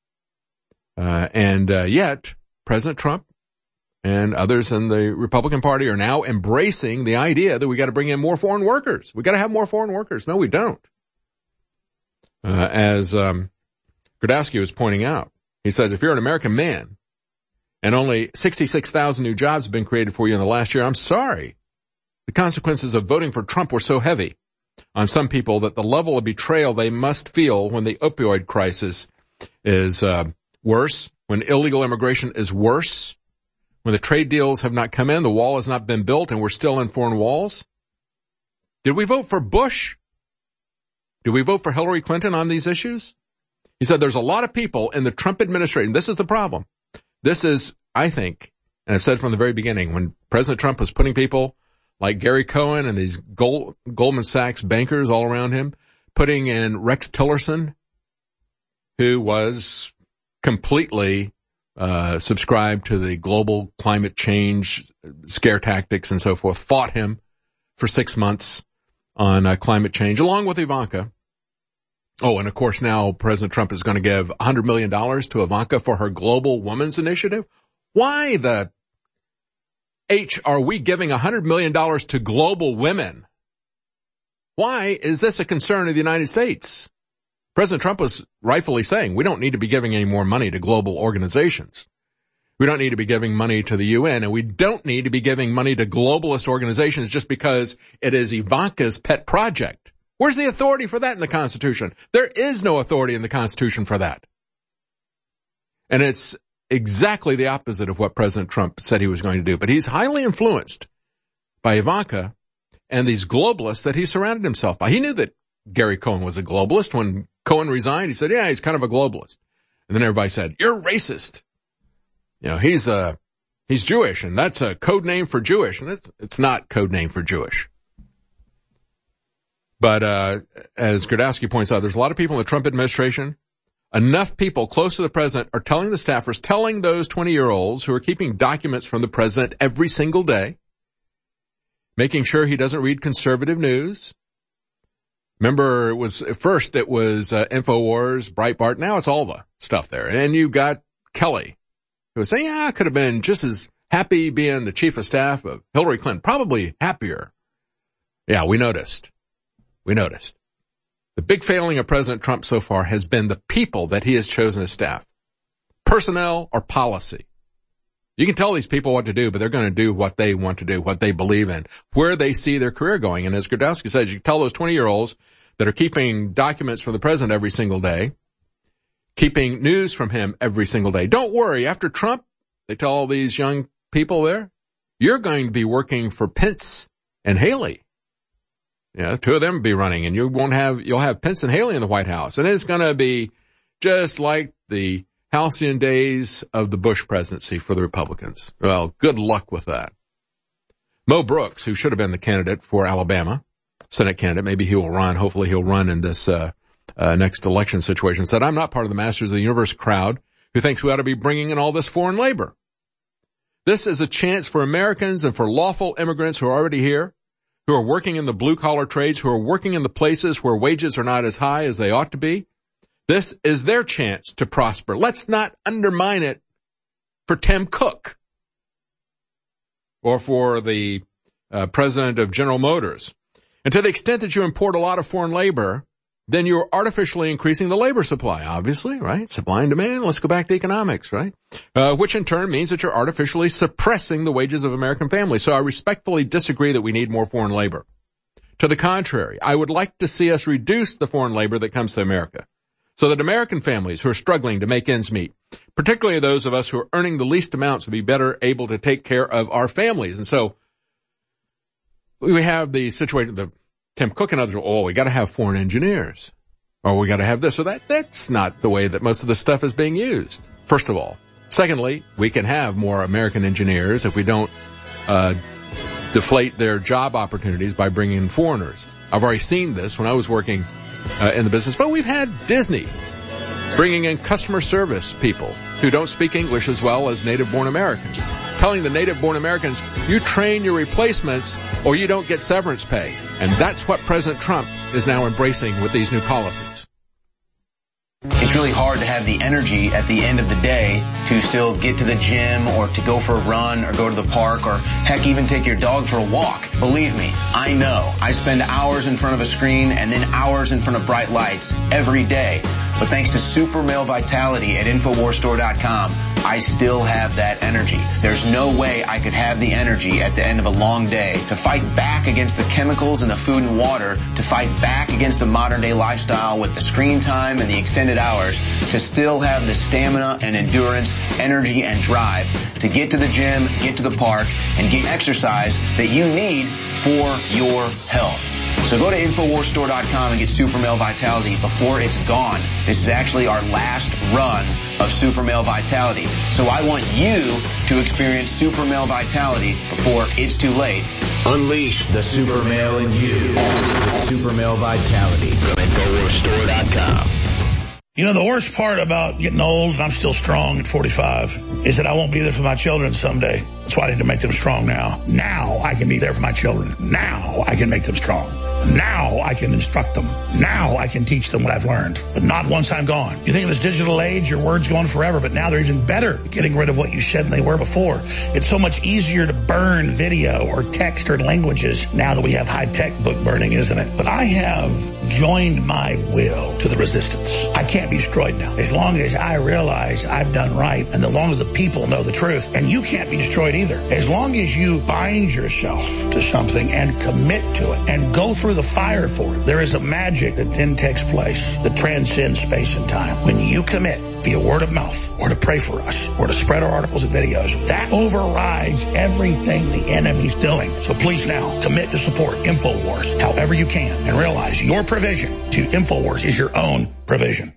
Uh, and uh, yet, President Trump and others in the Republican Party are now embracing the idea that we got to bring in more foreign workers. We got to have more foreign workers. No, we don't. Uh, as um, Gradowski was pointing out, he says, if you're an American man and only sixty-six thousand new jobs have been created for you in the last year, I'm sorry. The consequences of voting for Trump were so heavy on some people that the level of betrayal they must feel when the opioid crisis is uh, worse, when illegal immigration is worse, when the trade deals have not come in, the wall has not been built, and we're still in foreign walls. Did we vote for Bush? Did we vote for Hillary Clinton on these issues? He said there's a lot of people in the Trump administration. This is the problem. This is, I think, and I've said from the very beginning, when President Trump was putting people like Gary Cohen and these Gold, Goldman Sachs bankers all around him, putting in Rex Tillerson, who was completely uh subscribed to the global climate change scare tactics and so forth, fought him for six months on uh, climate change, along with Ivanka. Oh, and of course now President Trump is going to give one hundred million dollars to Ivanka for her Global Women's Initiative. Why the H are we giving one hundred million dollars to global women? Why is this a concern of the United States? President Trump was rightfully saying we don't need to be giving any more money to global organizations. We don't need to be giving money to the U N, and we don't need to be giving money to globalist organizations just because it is Ivanka's pet project. Where's the authority for that in the Constitution? There is no authority in the Constitution for that. And it's exactly the opposite of what President Trump said he was going to do. But he's highly influenced by Ivanka and these globalists that he surrounded himself by. He knew that Gary Cohen was a globalist when Cohen resigned. He said, yeah, he's kind of a globalist. And then everybody said, you're racist. You know, he's uh he's Jewish, and that's a code name for Jewish, and it's it's not code name for Jewish. But uh as Gradowski points out, there's a lot of people in the Trump administration. Enough people close to the president are telling the staffers, telling those twenty-year-olds who are keeping documents from the president every single day, making sure he doesn't read conservative news. Remember, it was at first it was uh, InfoWars, Breitbart. Now it's all the stuff there. And you got Kelly, who was saying, yeah, I could have been just as happy being the chief of staff of Hillary Clinton, probably happier. Yeah, we noticed. We noticed. The big failing of President Trump so far has been the people that he has chosen as staff. Personnel or policy. You can tell these people what to do, but they're going to do what they want to do, what they believe in, where they see their career going. And as Gradowski says, you can tell those twenty-year-olds that are keeping documents from the president every single day, keeping news from him every single day. Don't worry, after Trump, they tell all these young people there, you're going to be working for Pence and Haley. Yeah, two of them will be running, and you won't have, you'll have Pence and Haley in the White House. And it's going to be just like the halcyon days of the Bush presidency for the Republicans. Well, good luck with that. Mo Brooks, who should have been the candidate for Alabama, Senate candidate, maybe he will run, hopefully he'll run in this uh, uh next election situation, said, I'm not part of the Masters of the Universe crowd who thinks we ought to be bringing in all this foreign labor. This is a chance for Americans and for lawful immigrants who are already here, who are working in the blue-collar trades, who are working in the places where wages are not as high as they ought to be. This is their chance to prosper. Let's not undermine it for Tim Cook or for the uh, president of General Motors. And to the extent that you import a lot of foreign labor, then you're artificially increasing the labor supply, obviously, right? Supply and demand. Let's go back to economics, right? Uh, which in turn means that you're artificially suppressing the wages of American families. So I respectfully disagree that we need more foreign labor. To the contrary, I would like to see us reduce the foreign labor that comes to America so that American families who are struggling to make ends meet, particularly those of us who are earning the least amounts, will be better able to take care of our families. And so we have the situation, the Tim Cook and others are, oh, we got to have foreign engineers, or we got to have this or that. That's not the way that most of the stuff is being used, first of all. Secondly, we can have more American engineers if we don't uh deflate their job opportunities by bringing in foreigners. I've already seen this when I was working uh, in the business, but we've had Disney bringing in customer service people who don't speak English as well as native-born Americans, telling the native-born Americans, you train your replacements or you don't get severance pay. And that's what President Trump is now embracing with these new policies. It's really hard to have the energy at the end of the day to still get to the gym or to go for a run or go to the park or heck, even take your dog for a walk. Believe me, I know. I spend hours in front of a screen and then hours in front of bright lights every day. But thanks to Super Male Vitality at Infowars Store dot com, I still have that energy. There's no way I could have the energy at the end of a long day to fight back against the chemicals in the food and water, to fight back against the modern day lifestyle with the screen time and the extended hours, to still have the stamina and endurance, energy and drive to get to the gym, get to the park, and get exercise that you need for your health. So go to Infowars Store dot com and get Super Male Vitality before it's gone. This is actually our last run of Super Male Vitality. So I want you to experience Super Male Vitality before it's too late. Unleash the Super Male in you. Super Male Vitality from Infowars Store dot com. You know, the worst part about getting old, and I'm still strong at forty-five, is that I won't be there for my children someday. That's why I need to make them strong now. Now I can be there for my children. Now I can make them strong. Now I can instruct them. Now I can teach them what I've learned. But not once I'm gone. You think in this digital age, your word's gone forever, but now they're even better at getting rid of what you said than they were before. It's so much easier to burn video or text or languages now that we have high-tech book burning, isn't it? But I have joined my will to the resistance. I can't be destroyed now. As long as I realize I've done right, and as long as the people know the truth, and you can't be destroyed either. As long as you bind yourself to something and commit to it and go through the fire for it, there is a magic that then takes place that transcends space and time. When you commit via word of mouth or to pray for us or to spread our articles and videos. That overrides everything the enemy's doing. So please now commit to support InfoWars however you can and realize your provision to InfoWars is your own provision.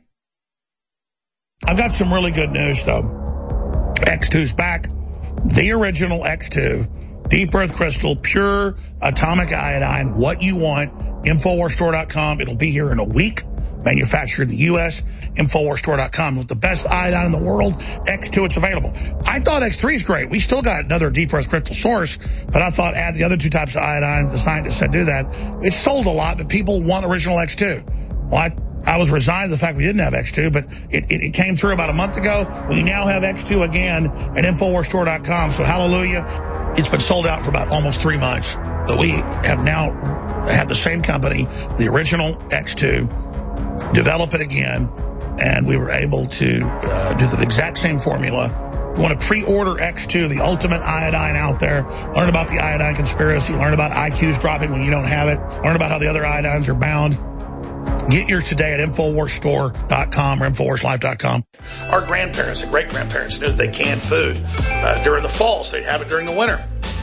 I've got some really good news, though. X two's back. The original X two. Deep Earth Crystal, pure atomic iodine, what you want. Infowars Store dot com. It'll be here in a week. Manufactured in the U S Infowars Store dot com. With the best iodine in the world, X two, it's available. I thought X three is great. We still got another Deep Earth Crystal source, but I thought add the other two types of iodine. The scientists said do that. It's sold a lot, but people want original X two. Well, I, I was resigned to the fact we didn't have X two, but it, it, it came through about a month ago. We now have X two again at Infowars Store dot com. So hallelujah. It's been sold out for about almost three months. But we have now had the same company, the original X two, develop it again, and we were able to uh, do the exact same formula. If you want to pre-order X two, the ultimate iodine out there, learn about the iodine conspiracy, learn about I Qs dropping when you don't have it, learn about how the other iodines are bound. Get yours today at Infowars Store dot com or Infowars Life dot com. Our grandparents and great-grandparents knew that they canned food uh, during the fall, so they'd have it during the winter.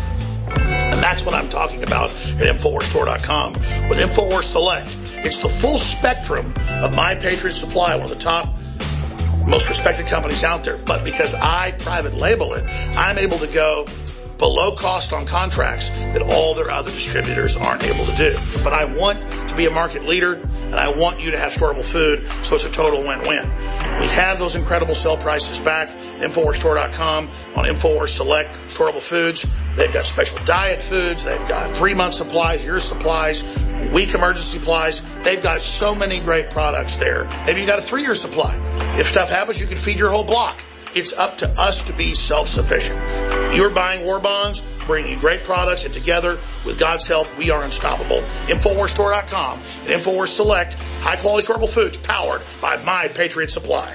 And that's what I'm talking about at Infowars Store dot com. With Infowars Select, it's the full spectrum of My Patriot Supply, one of the top, most respected companies out there. But because I private label it, I'm able to go below cost on contracts that all their other distributors aren't able to do. But I want to be a market leader, and I want you to have storable food, so it's a total win-win. We have those incredible sale prices back. Infowars Store dot com on Infowars Select storable foods. They've got special diet foods. They've got three-month supplies, year supplies, week emergency supplies. They've got so many great products there. Maybe you got a three-year supply. If stuff happens, you can feed your whole block. It's up to us to be self-sufficient. You're buying war bonds, bringing you great products, and together, with God's help, we are unstoppable. Infowars Store dot com and Infowars Select, high-quality storable foods powered by My Patriot Supply.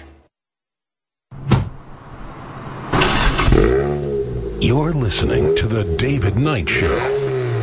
You're listening to The David Knight Show.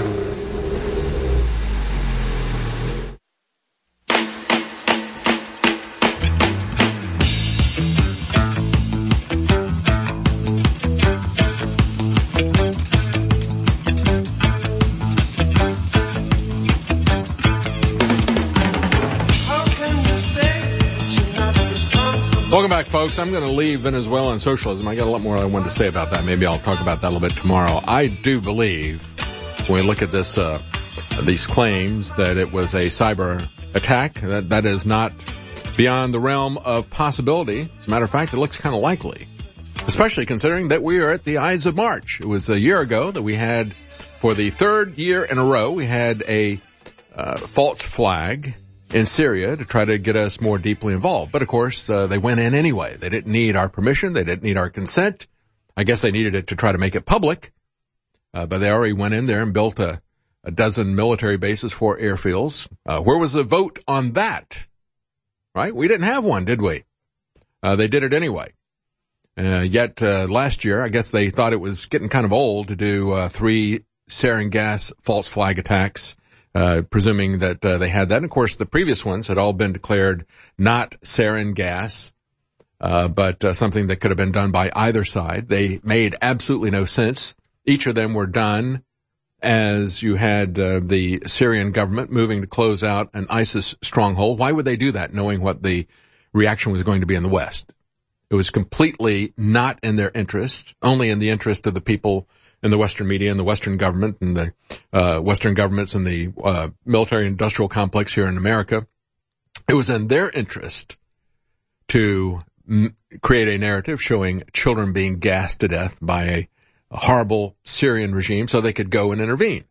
Welcome back, folks. I'm going to leave Venezuela and socialism. I got a lot more I wanted to say about that. Maybe I'll talk about that a little bit tomorrow. I do believe, when we look at this, uh, these claims that it was a cyber attack, that that is not beyond the realm of possibility. As a matter of fact, it looks kind of likely, especially considering that we are at the Ides of March. It was a year ago that we had, for the third year in a row, we had a uh, false flag in Syria to try to get us more deeply involved. But of course, uh, they went in anyway. They didn't need our permission. They didn't need our consent. I guess they needed it to try to make it public. Uh, but they already went in there and built a, a dozen military bases, four airfields. Uh, where was the vote on that? Right? We didn't have one, did we? Uh, they did it anyway. Uh, yet, uh, last year, I guess they thought it was getting kind of old to do, uh, three sarin gas false flag attacks. Uh, presuming that uh, they had that. And of course, the previous ones had all been declared not sarin gas, uh, but uh, something that could have been done by either side. They made absolutely no sense. Each of them were done as you had uh, the Syrian government moving to close out an ISIS stronghold. Why would they do that, knowing what the reaction was going to be in the West? It was completely not in their interest, only in the interest of the people in the Western media and the Western government and the uh Western governments and the uh military industrial complex here in America. It was in their interest to m- create a narrative showing children being gassed to death by a, a horrible Syrian regime so they could go and intervene.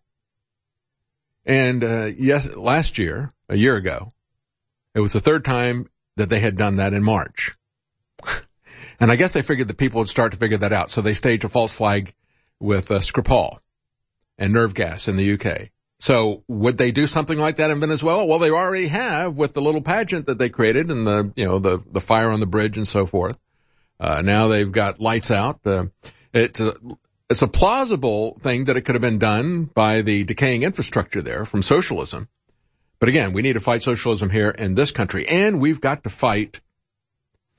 And uh yes, last year, a year ago, it was the third time that they had done that in March. And I guess they figured that people would start to figure that out. So they staged a false flag with uh, Skripal and nerve gas in the U K. So would they do something like that in Venezuela? Well, they already have with the little pageant that they created and the, you know, the, the fire on the bridge and so forth. Uh, now they've got lights out. Uh, it, uh, it's a plausible thing that it could have been done by the decaying infrastructure there from socialism. But again, we need to fight socialism here in this country, and we've got to fight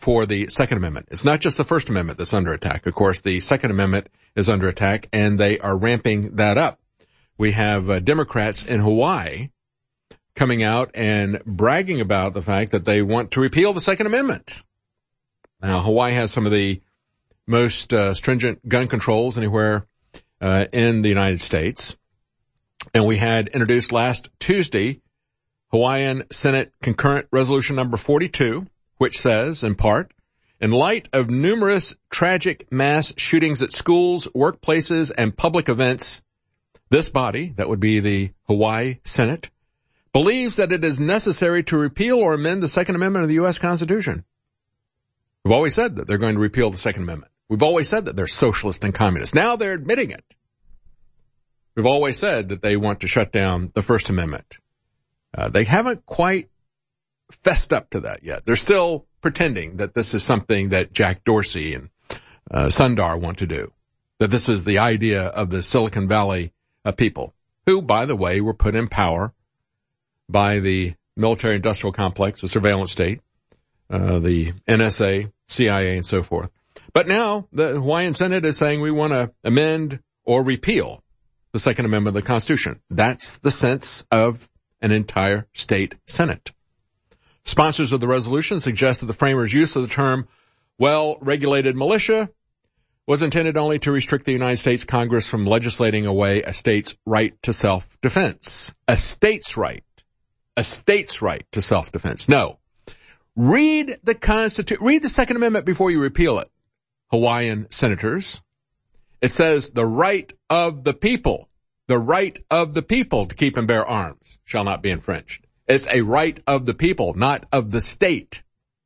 for the Second Amendment. It's not just the First Amendment that's under attack. Of course, the Second Amendment is under attack, and they are ramping that up. We have uh, Democrats in Hawaii coming out and bragging about the fact that they want to repeal the Second Amendment. Now, Hawaii has some of the most uh, stringent gun controls anywhere uh, in the United States. And we had introduced last Tuesday Hawaiian Senate Concurrent Resolution number forty-two, which says, in part, in light of numerous tragic mass shootings at schools, workplaces, and public events, this body, that would be the Hawaii Senate, believes that it is necessary to repeal or amend the Second Amendment of the U S Constitution. We've always said that they're going to repeal the Second Amendment. We've always said that they're socialist and communist. Now they're admitting it. We've always said that they want to shut down the First Amendment. Uh, they haven't quite fessed up to that yet. They're still pretending that this is something that Jack Dorsey and uh, Sundar want to do, that this is the idea of the Silicon Valley uh, people, who, by the way, were put in power by the military-industrial complex, the surveillance state, uh, the N S A, C I A, and so forth. But now the Hawaiian Senate is saying we want to amend or repeal the Second Amendment of the Constitution. That's the sense of an entire state Senate. Sponsors of the resolution suggest that the framers' use of the term well-regulated militia was intended only to restrict the United States Congress from legislating away a state's right to self-defense. A state's right. A state's right to self-defense. No. Read the Constitution. Read the Second Amendment before you repeal it, Hawaiian senators. It says the right of the people. The right of the people to keep and bear arms shall not be infringed. It's a right of the people, not of the state.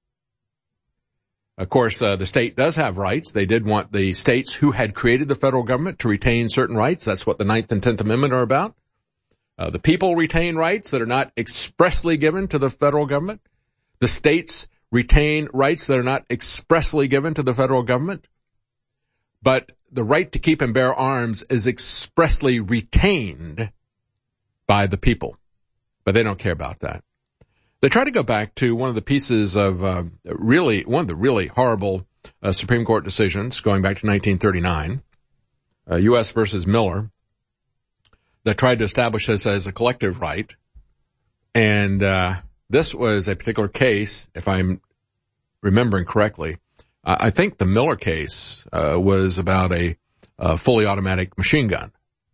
Of course, uh, the state does have rights. They did want the states who had created the federal government to retain certain rights. That's what the Ninth and Tenth Amendment are about. Uh, the people retain rights that are not expressly given to the federal government. The states retain rights that are not expressly given to the federal government. But the right to keep and bear arms is expressly retained by the people. But they don't care about that. They try to go back to one of the pieces of uh, really, one of the really horrible uh, Supreme Court decisions going back to nineteen thirty-nine, uh, U S versus Miller, that tried to establish this as a collective right. And uh, this was a particular case, if I'm remembering correctly, I think the Miller case uh, was about a, a fully automatic machine gun.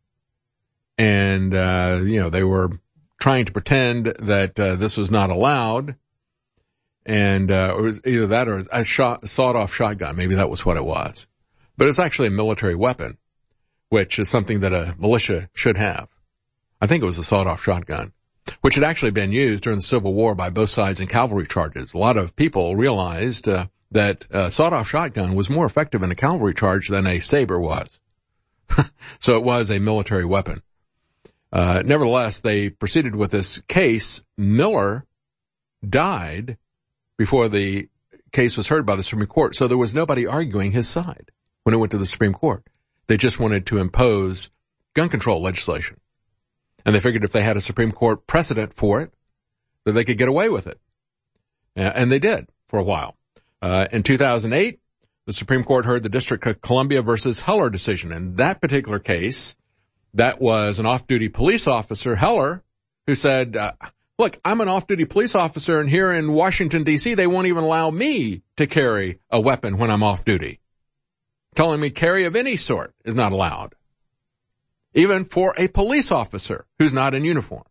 And, uh, you know, they were trying to pretend that uh, this was not allowed. And uh, it was either that or a shot, sawed-off shotgun. Maybe that was what it was. But it's actually a military weapon, which is something that a militia should have. I think it was a sawed-off shotgun, which had actually been used during the Civil War by both sides in cavalry charges. A lot of people realized uh, that a sawed-off shotgun was more effective in a cavalry charge than a saber was. So it was a military weapon. Uh, nevertheless, they proceeded with this case. Miller died before the case was heard by the Supreme Court, so there was nobody arguing his side when it went to the Supreme Court. They just wanted to impose gun control legislation. And they figured if they had a Supreme Court precedent for it, that they could get away with it. And they did for a while. Uh, in two thousand eight, the Supreme Court heard the District of Columbia versus Heller decision. In that particular case, that was an off-duty police officer, Heller, who said, uh, look, I'm an off-duty police officer, and here in Washington, D C, they won't even allow me to carry a weapon when I'm off-duty. Telling me carry of any sort is not allowed, even for a police officer who's not in uniform.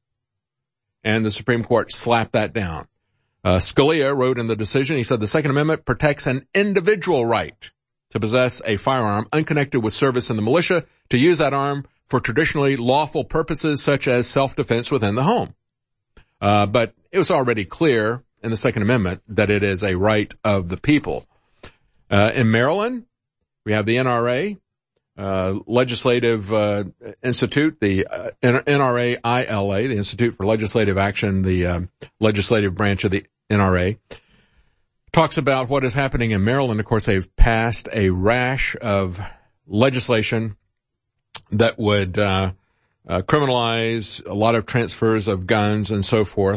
And the Supreme Court slapped that down. Uh, Scalia wrote in the decision, he said, the Second Amendment protects an individual right to possess a firearm unconnected with service in the militia, to use that arm for traditionally lawful purposes such as self-defense within the home. Uh, but it was already clear in the Second Amendment that it is a right of the people. Uh, in Maryland, we have the N R A, uh, Legislative uh, Institute, the uh, N R A I L A, the Institute for Legislative Action, the uh, legislative branch of the N R A, talks about what is happening in Maryland. Of course, they've passed a rash of legislation that would uh, uh criminalize a lot of transfers of guns and so forth. But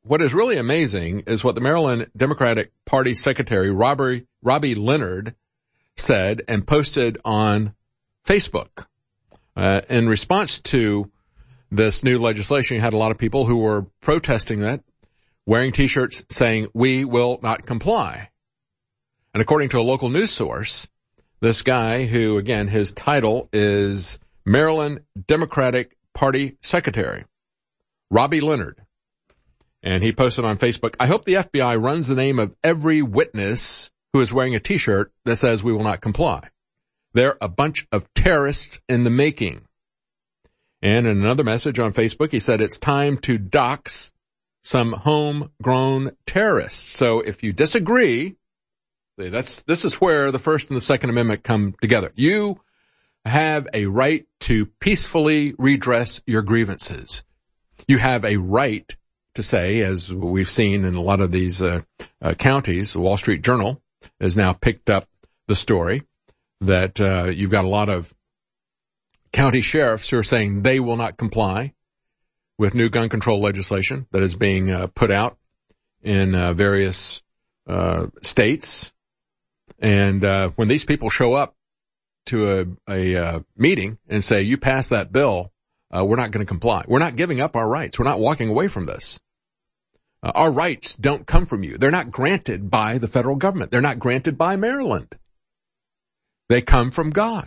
what is really amazing is what the Maryland Democratic Party Secretary, Robbie, Robbie Leonard, said and posted on Facebook. Uh, in response to this new legislation, you had a lot of people who were protesting that, wearing T-shirts saying, "We will not comply." And according to a local news source, this guy, who, again, his title is Maryland Democratic Party Secretary, Robbie Leonard, and he posted on Facebook, "I hope the F B I runs the name of every witness who is wearing a T-shirt that says we will not comply. They're a bunch of terrorists in the making." And in another message on Facebook, he said, "It's time to dox some homegrown terrorists." So if you disagree, that's, this is where the First and the Second Amendment come together. You have a right to peacefully redress your grievances. You have a right to say, as we've seen in a lot of these uh, uh, counties, the Wall Street Journal has now picked up the story that uh, you've got a lot of county sheriffs who are saying they will not comply with new gun control legislation that is being uh, put out in uh, various uh, states. And uh, when these people show up to a, a uh, meeting and say, "You pass that bill, uh, we're not going to comply. We're not giving up our rights. We're not walking away from this. Uh, our rights don't come from you. They're not granted by the federal government. They're not granted by Maryland. They come from God.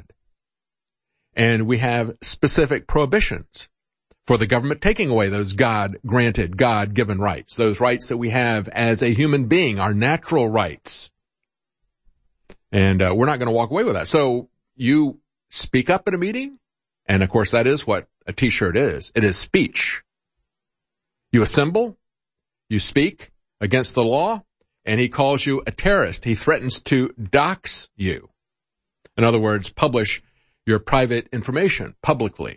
And we have specific prohibitions for the government taking away those God-granted, God-given rights, those rights that we have as a human being, our natural rights. And uh, we're not going to walk away with that." So you speak up at a meeting, and of course that is what a T-shirt is. It is speech. You assemble, you speak against the law, and he calls you a terrorist. He threatens to dox you. In other words, publish your private information publicly.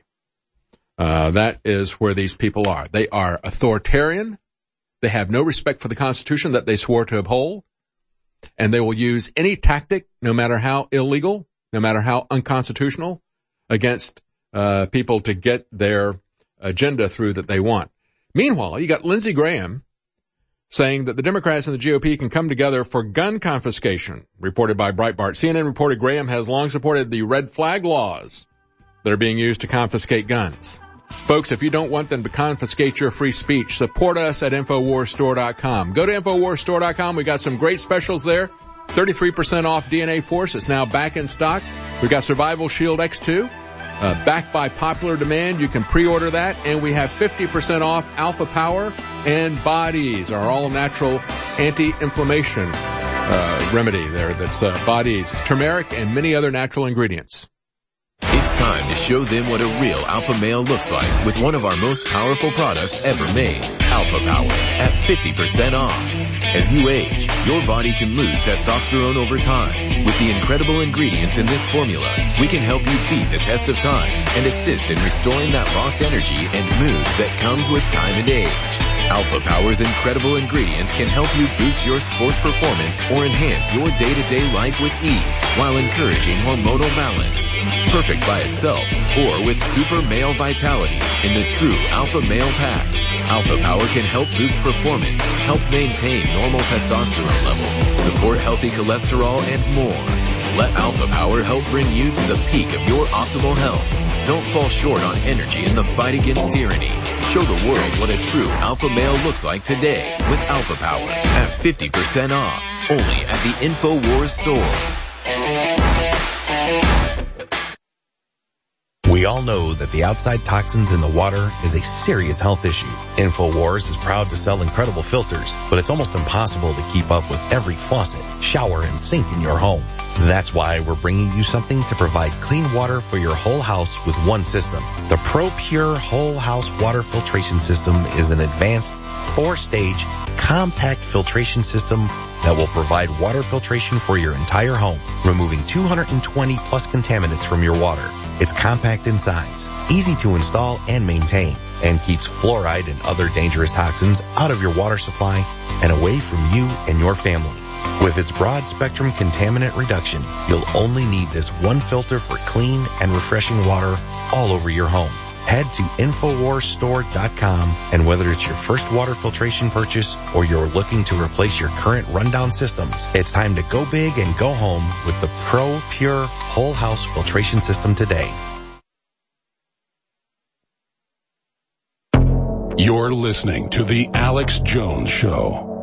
Uh, that is where these people are. They are authoritarian. They have no respect for the Constitution that they swore to uphold. And they will use any tactic, no matter how illegal, no matter how unconstitutional, against uh people to get their agenda through that they want. Meanwhile, you got Lindsey Graham saying that the Democrats and the G O P can come together for gun confiscation, reported by Breitbart. C N N reported Graham has long supported the red flag laws that are being used to confiscate guns. Folks, if you don't want them to confiscate your free speech, support us at Infowars Store dot com. Go to Infowars Store dot com. We got some great specials there. thirty-three percent off D N A Force. It's now back in stock. We've got Survival Shield X two. Uh, backed by popular demand. You can pre-order that. And we have fifty percent off Alpha Power and Bodies, our all-natural anti-inflammation uh, remedy there. That's uh, Bodies. It's turmeric and many other natural ingredients. It's time to show them what a real alpha male looks like with one of our most powerful products ever made, Alpha Power, at fifty percent off. As you age, your body can lose testosterone over time. With the incredible ingredients in this formula, we can help you beat the test of time and assist in restoring that lost energy and mood that comes with time and age. Alpha Power's incredible ingredients can help you boost your sports performance or enhance your day-to-day life with ease while encouraging hormonal balance. Perfect by itself or with super male vitality in the true Alpha Male Pack. Alpha Power can help boost performance, help maintain normal testosterone levels, support healthy cholesterol, and more. Let Alpha Power help bring you to the peak of your optimal health. Don't fall short on energy in the fight against tyranny. Show the world what a true alpha male looks like today with Alpha Power at fifty percent off, only at the InfoWars store. We all know that the outside toxins in the water is a serious health issue. InfoWars is proud to sell incredible filters, but it's almost impossible to keep up with every faucet, shower, and sink in your home. That's why we're bringing you something to provide clean water for your whole house with one system. The ProPure Whole House Water Filtration System is an advanced four-stage compact filtration system that will provide water filtration for your entire home, removing two hundred twenty plus contaminants from your water. It's compact in size, easy to install and maintain, and keeps fluoride and other dangerous toxins out of your water supply and away from you and your family. With its broad spectrum contaminant reduction, you'll only need this one filter for clean and refreshing water all over your home. Head to infowars store dot com, and whether it's your first water filtration purchase or you're looking to replace your current rundown systems, it's time to go big and go home with the Pro Pure Whole House Filtration System today. You're listening to The Alex Jones Show.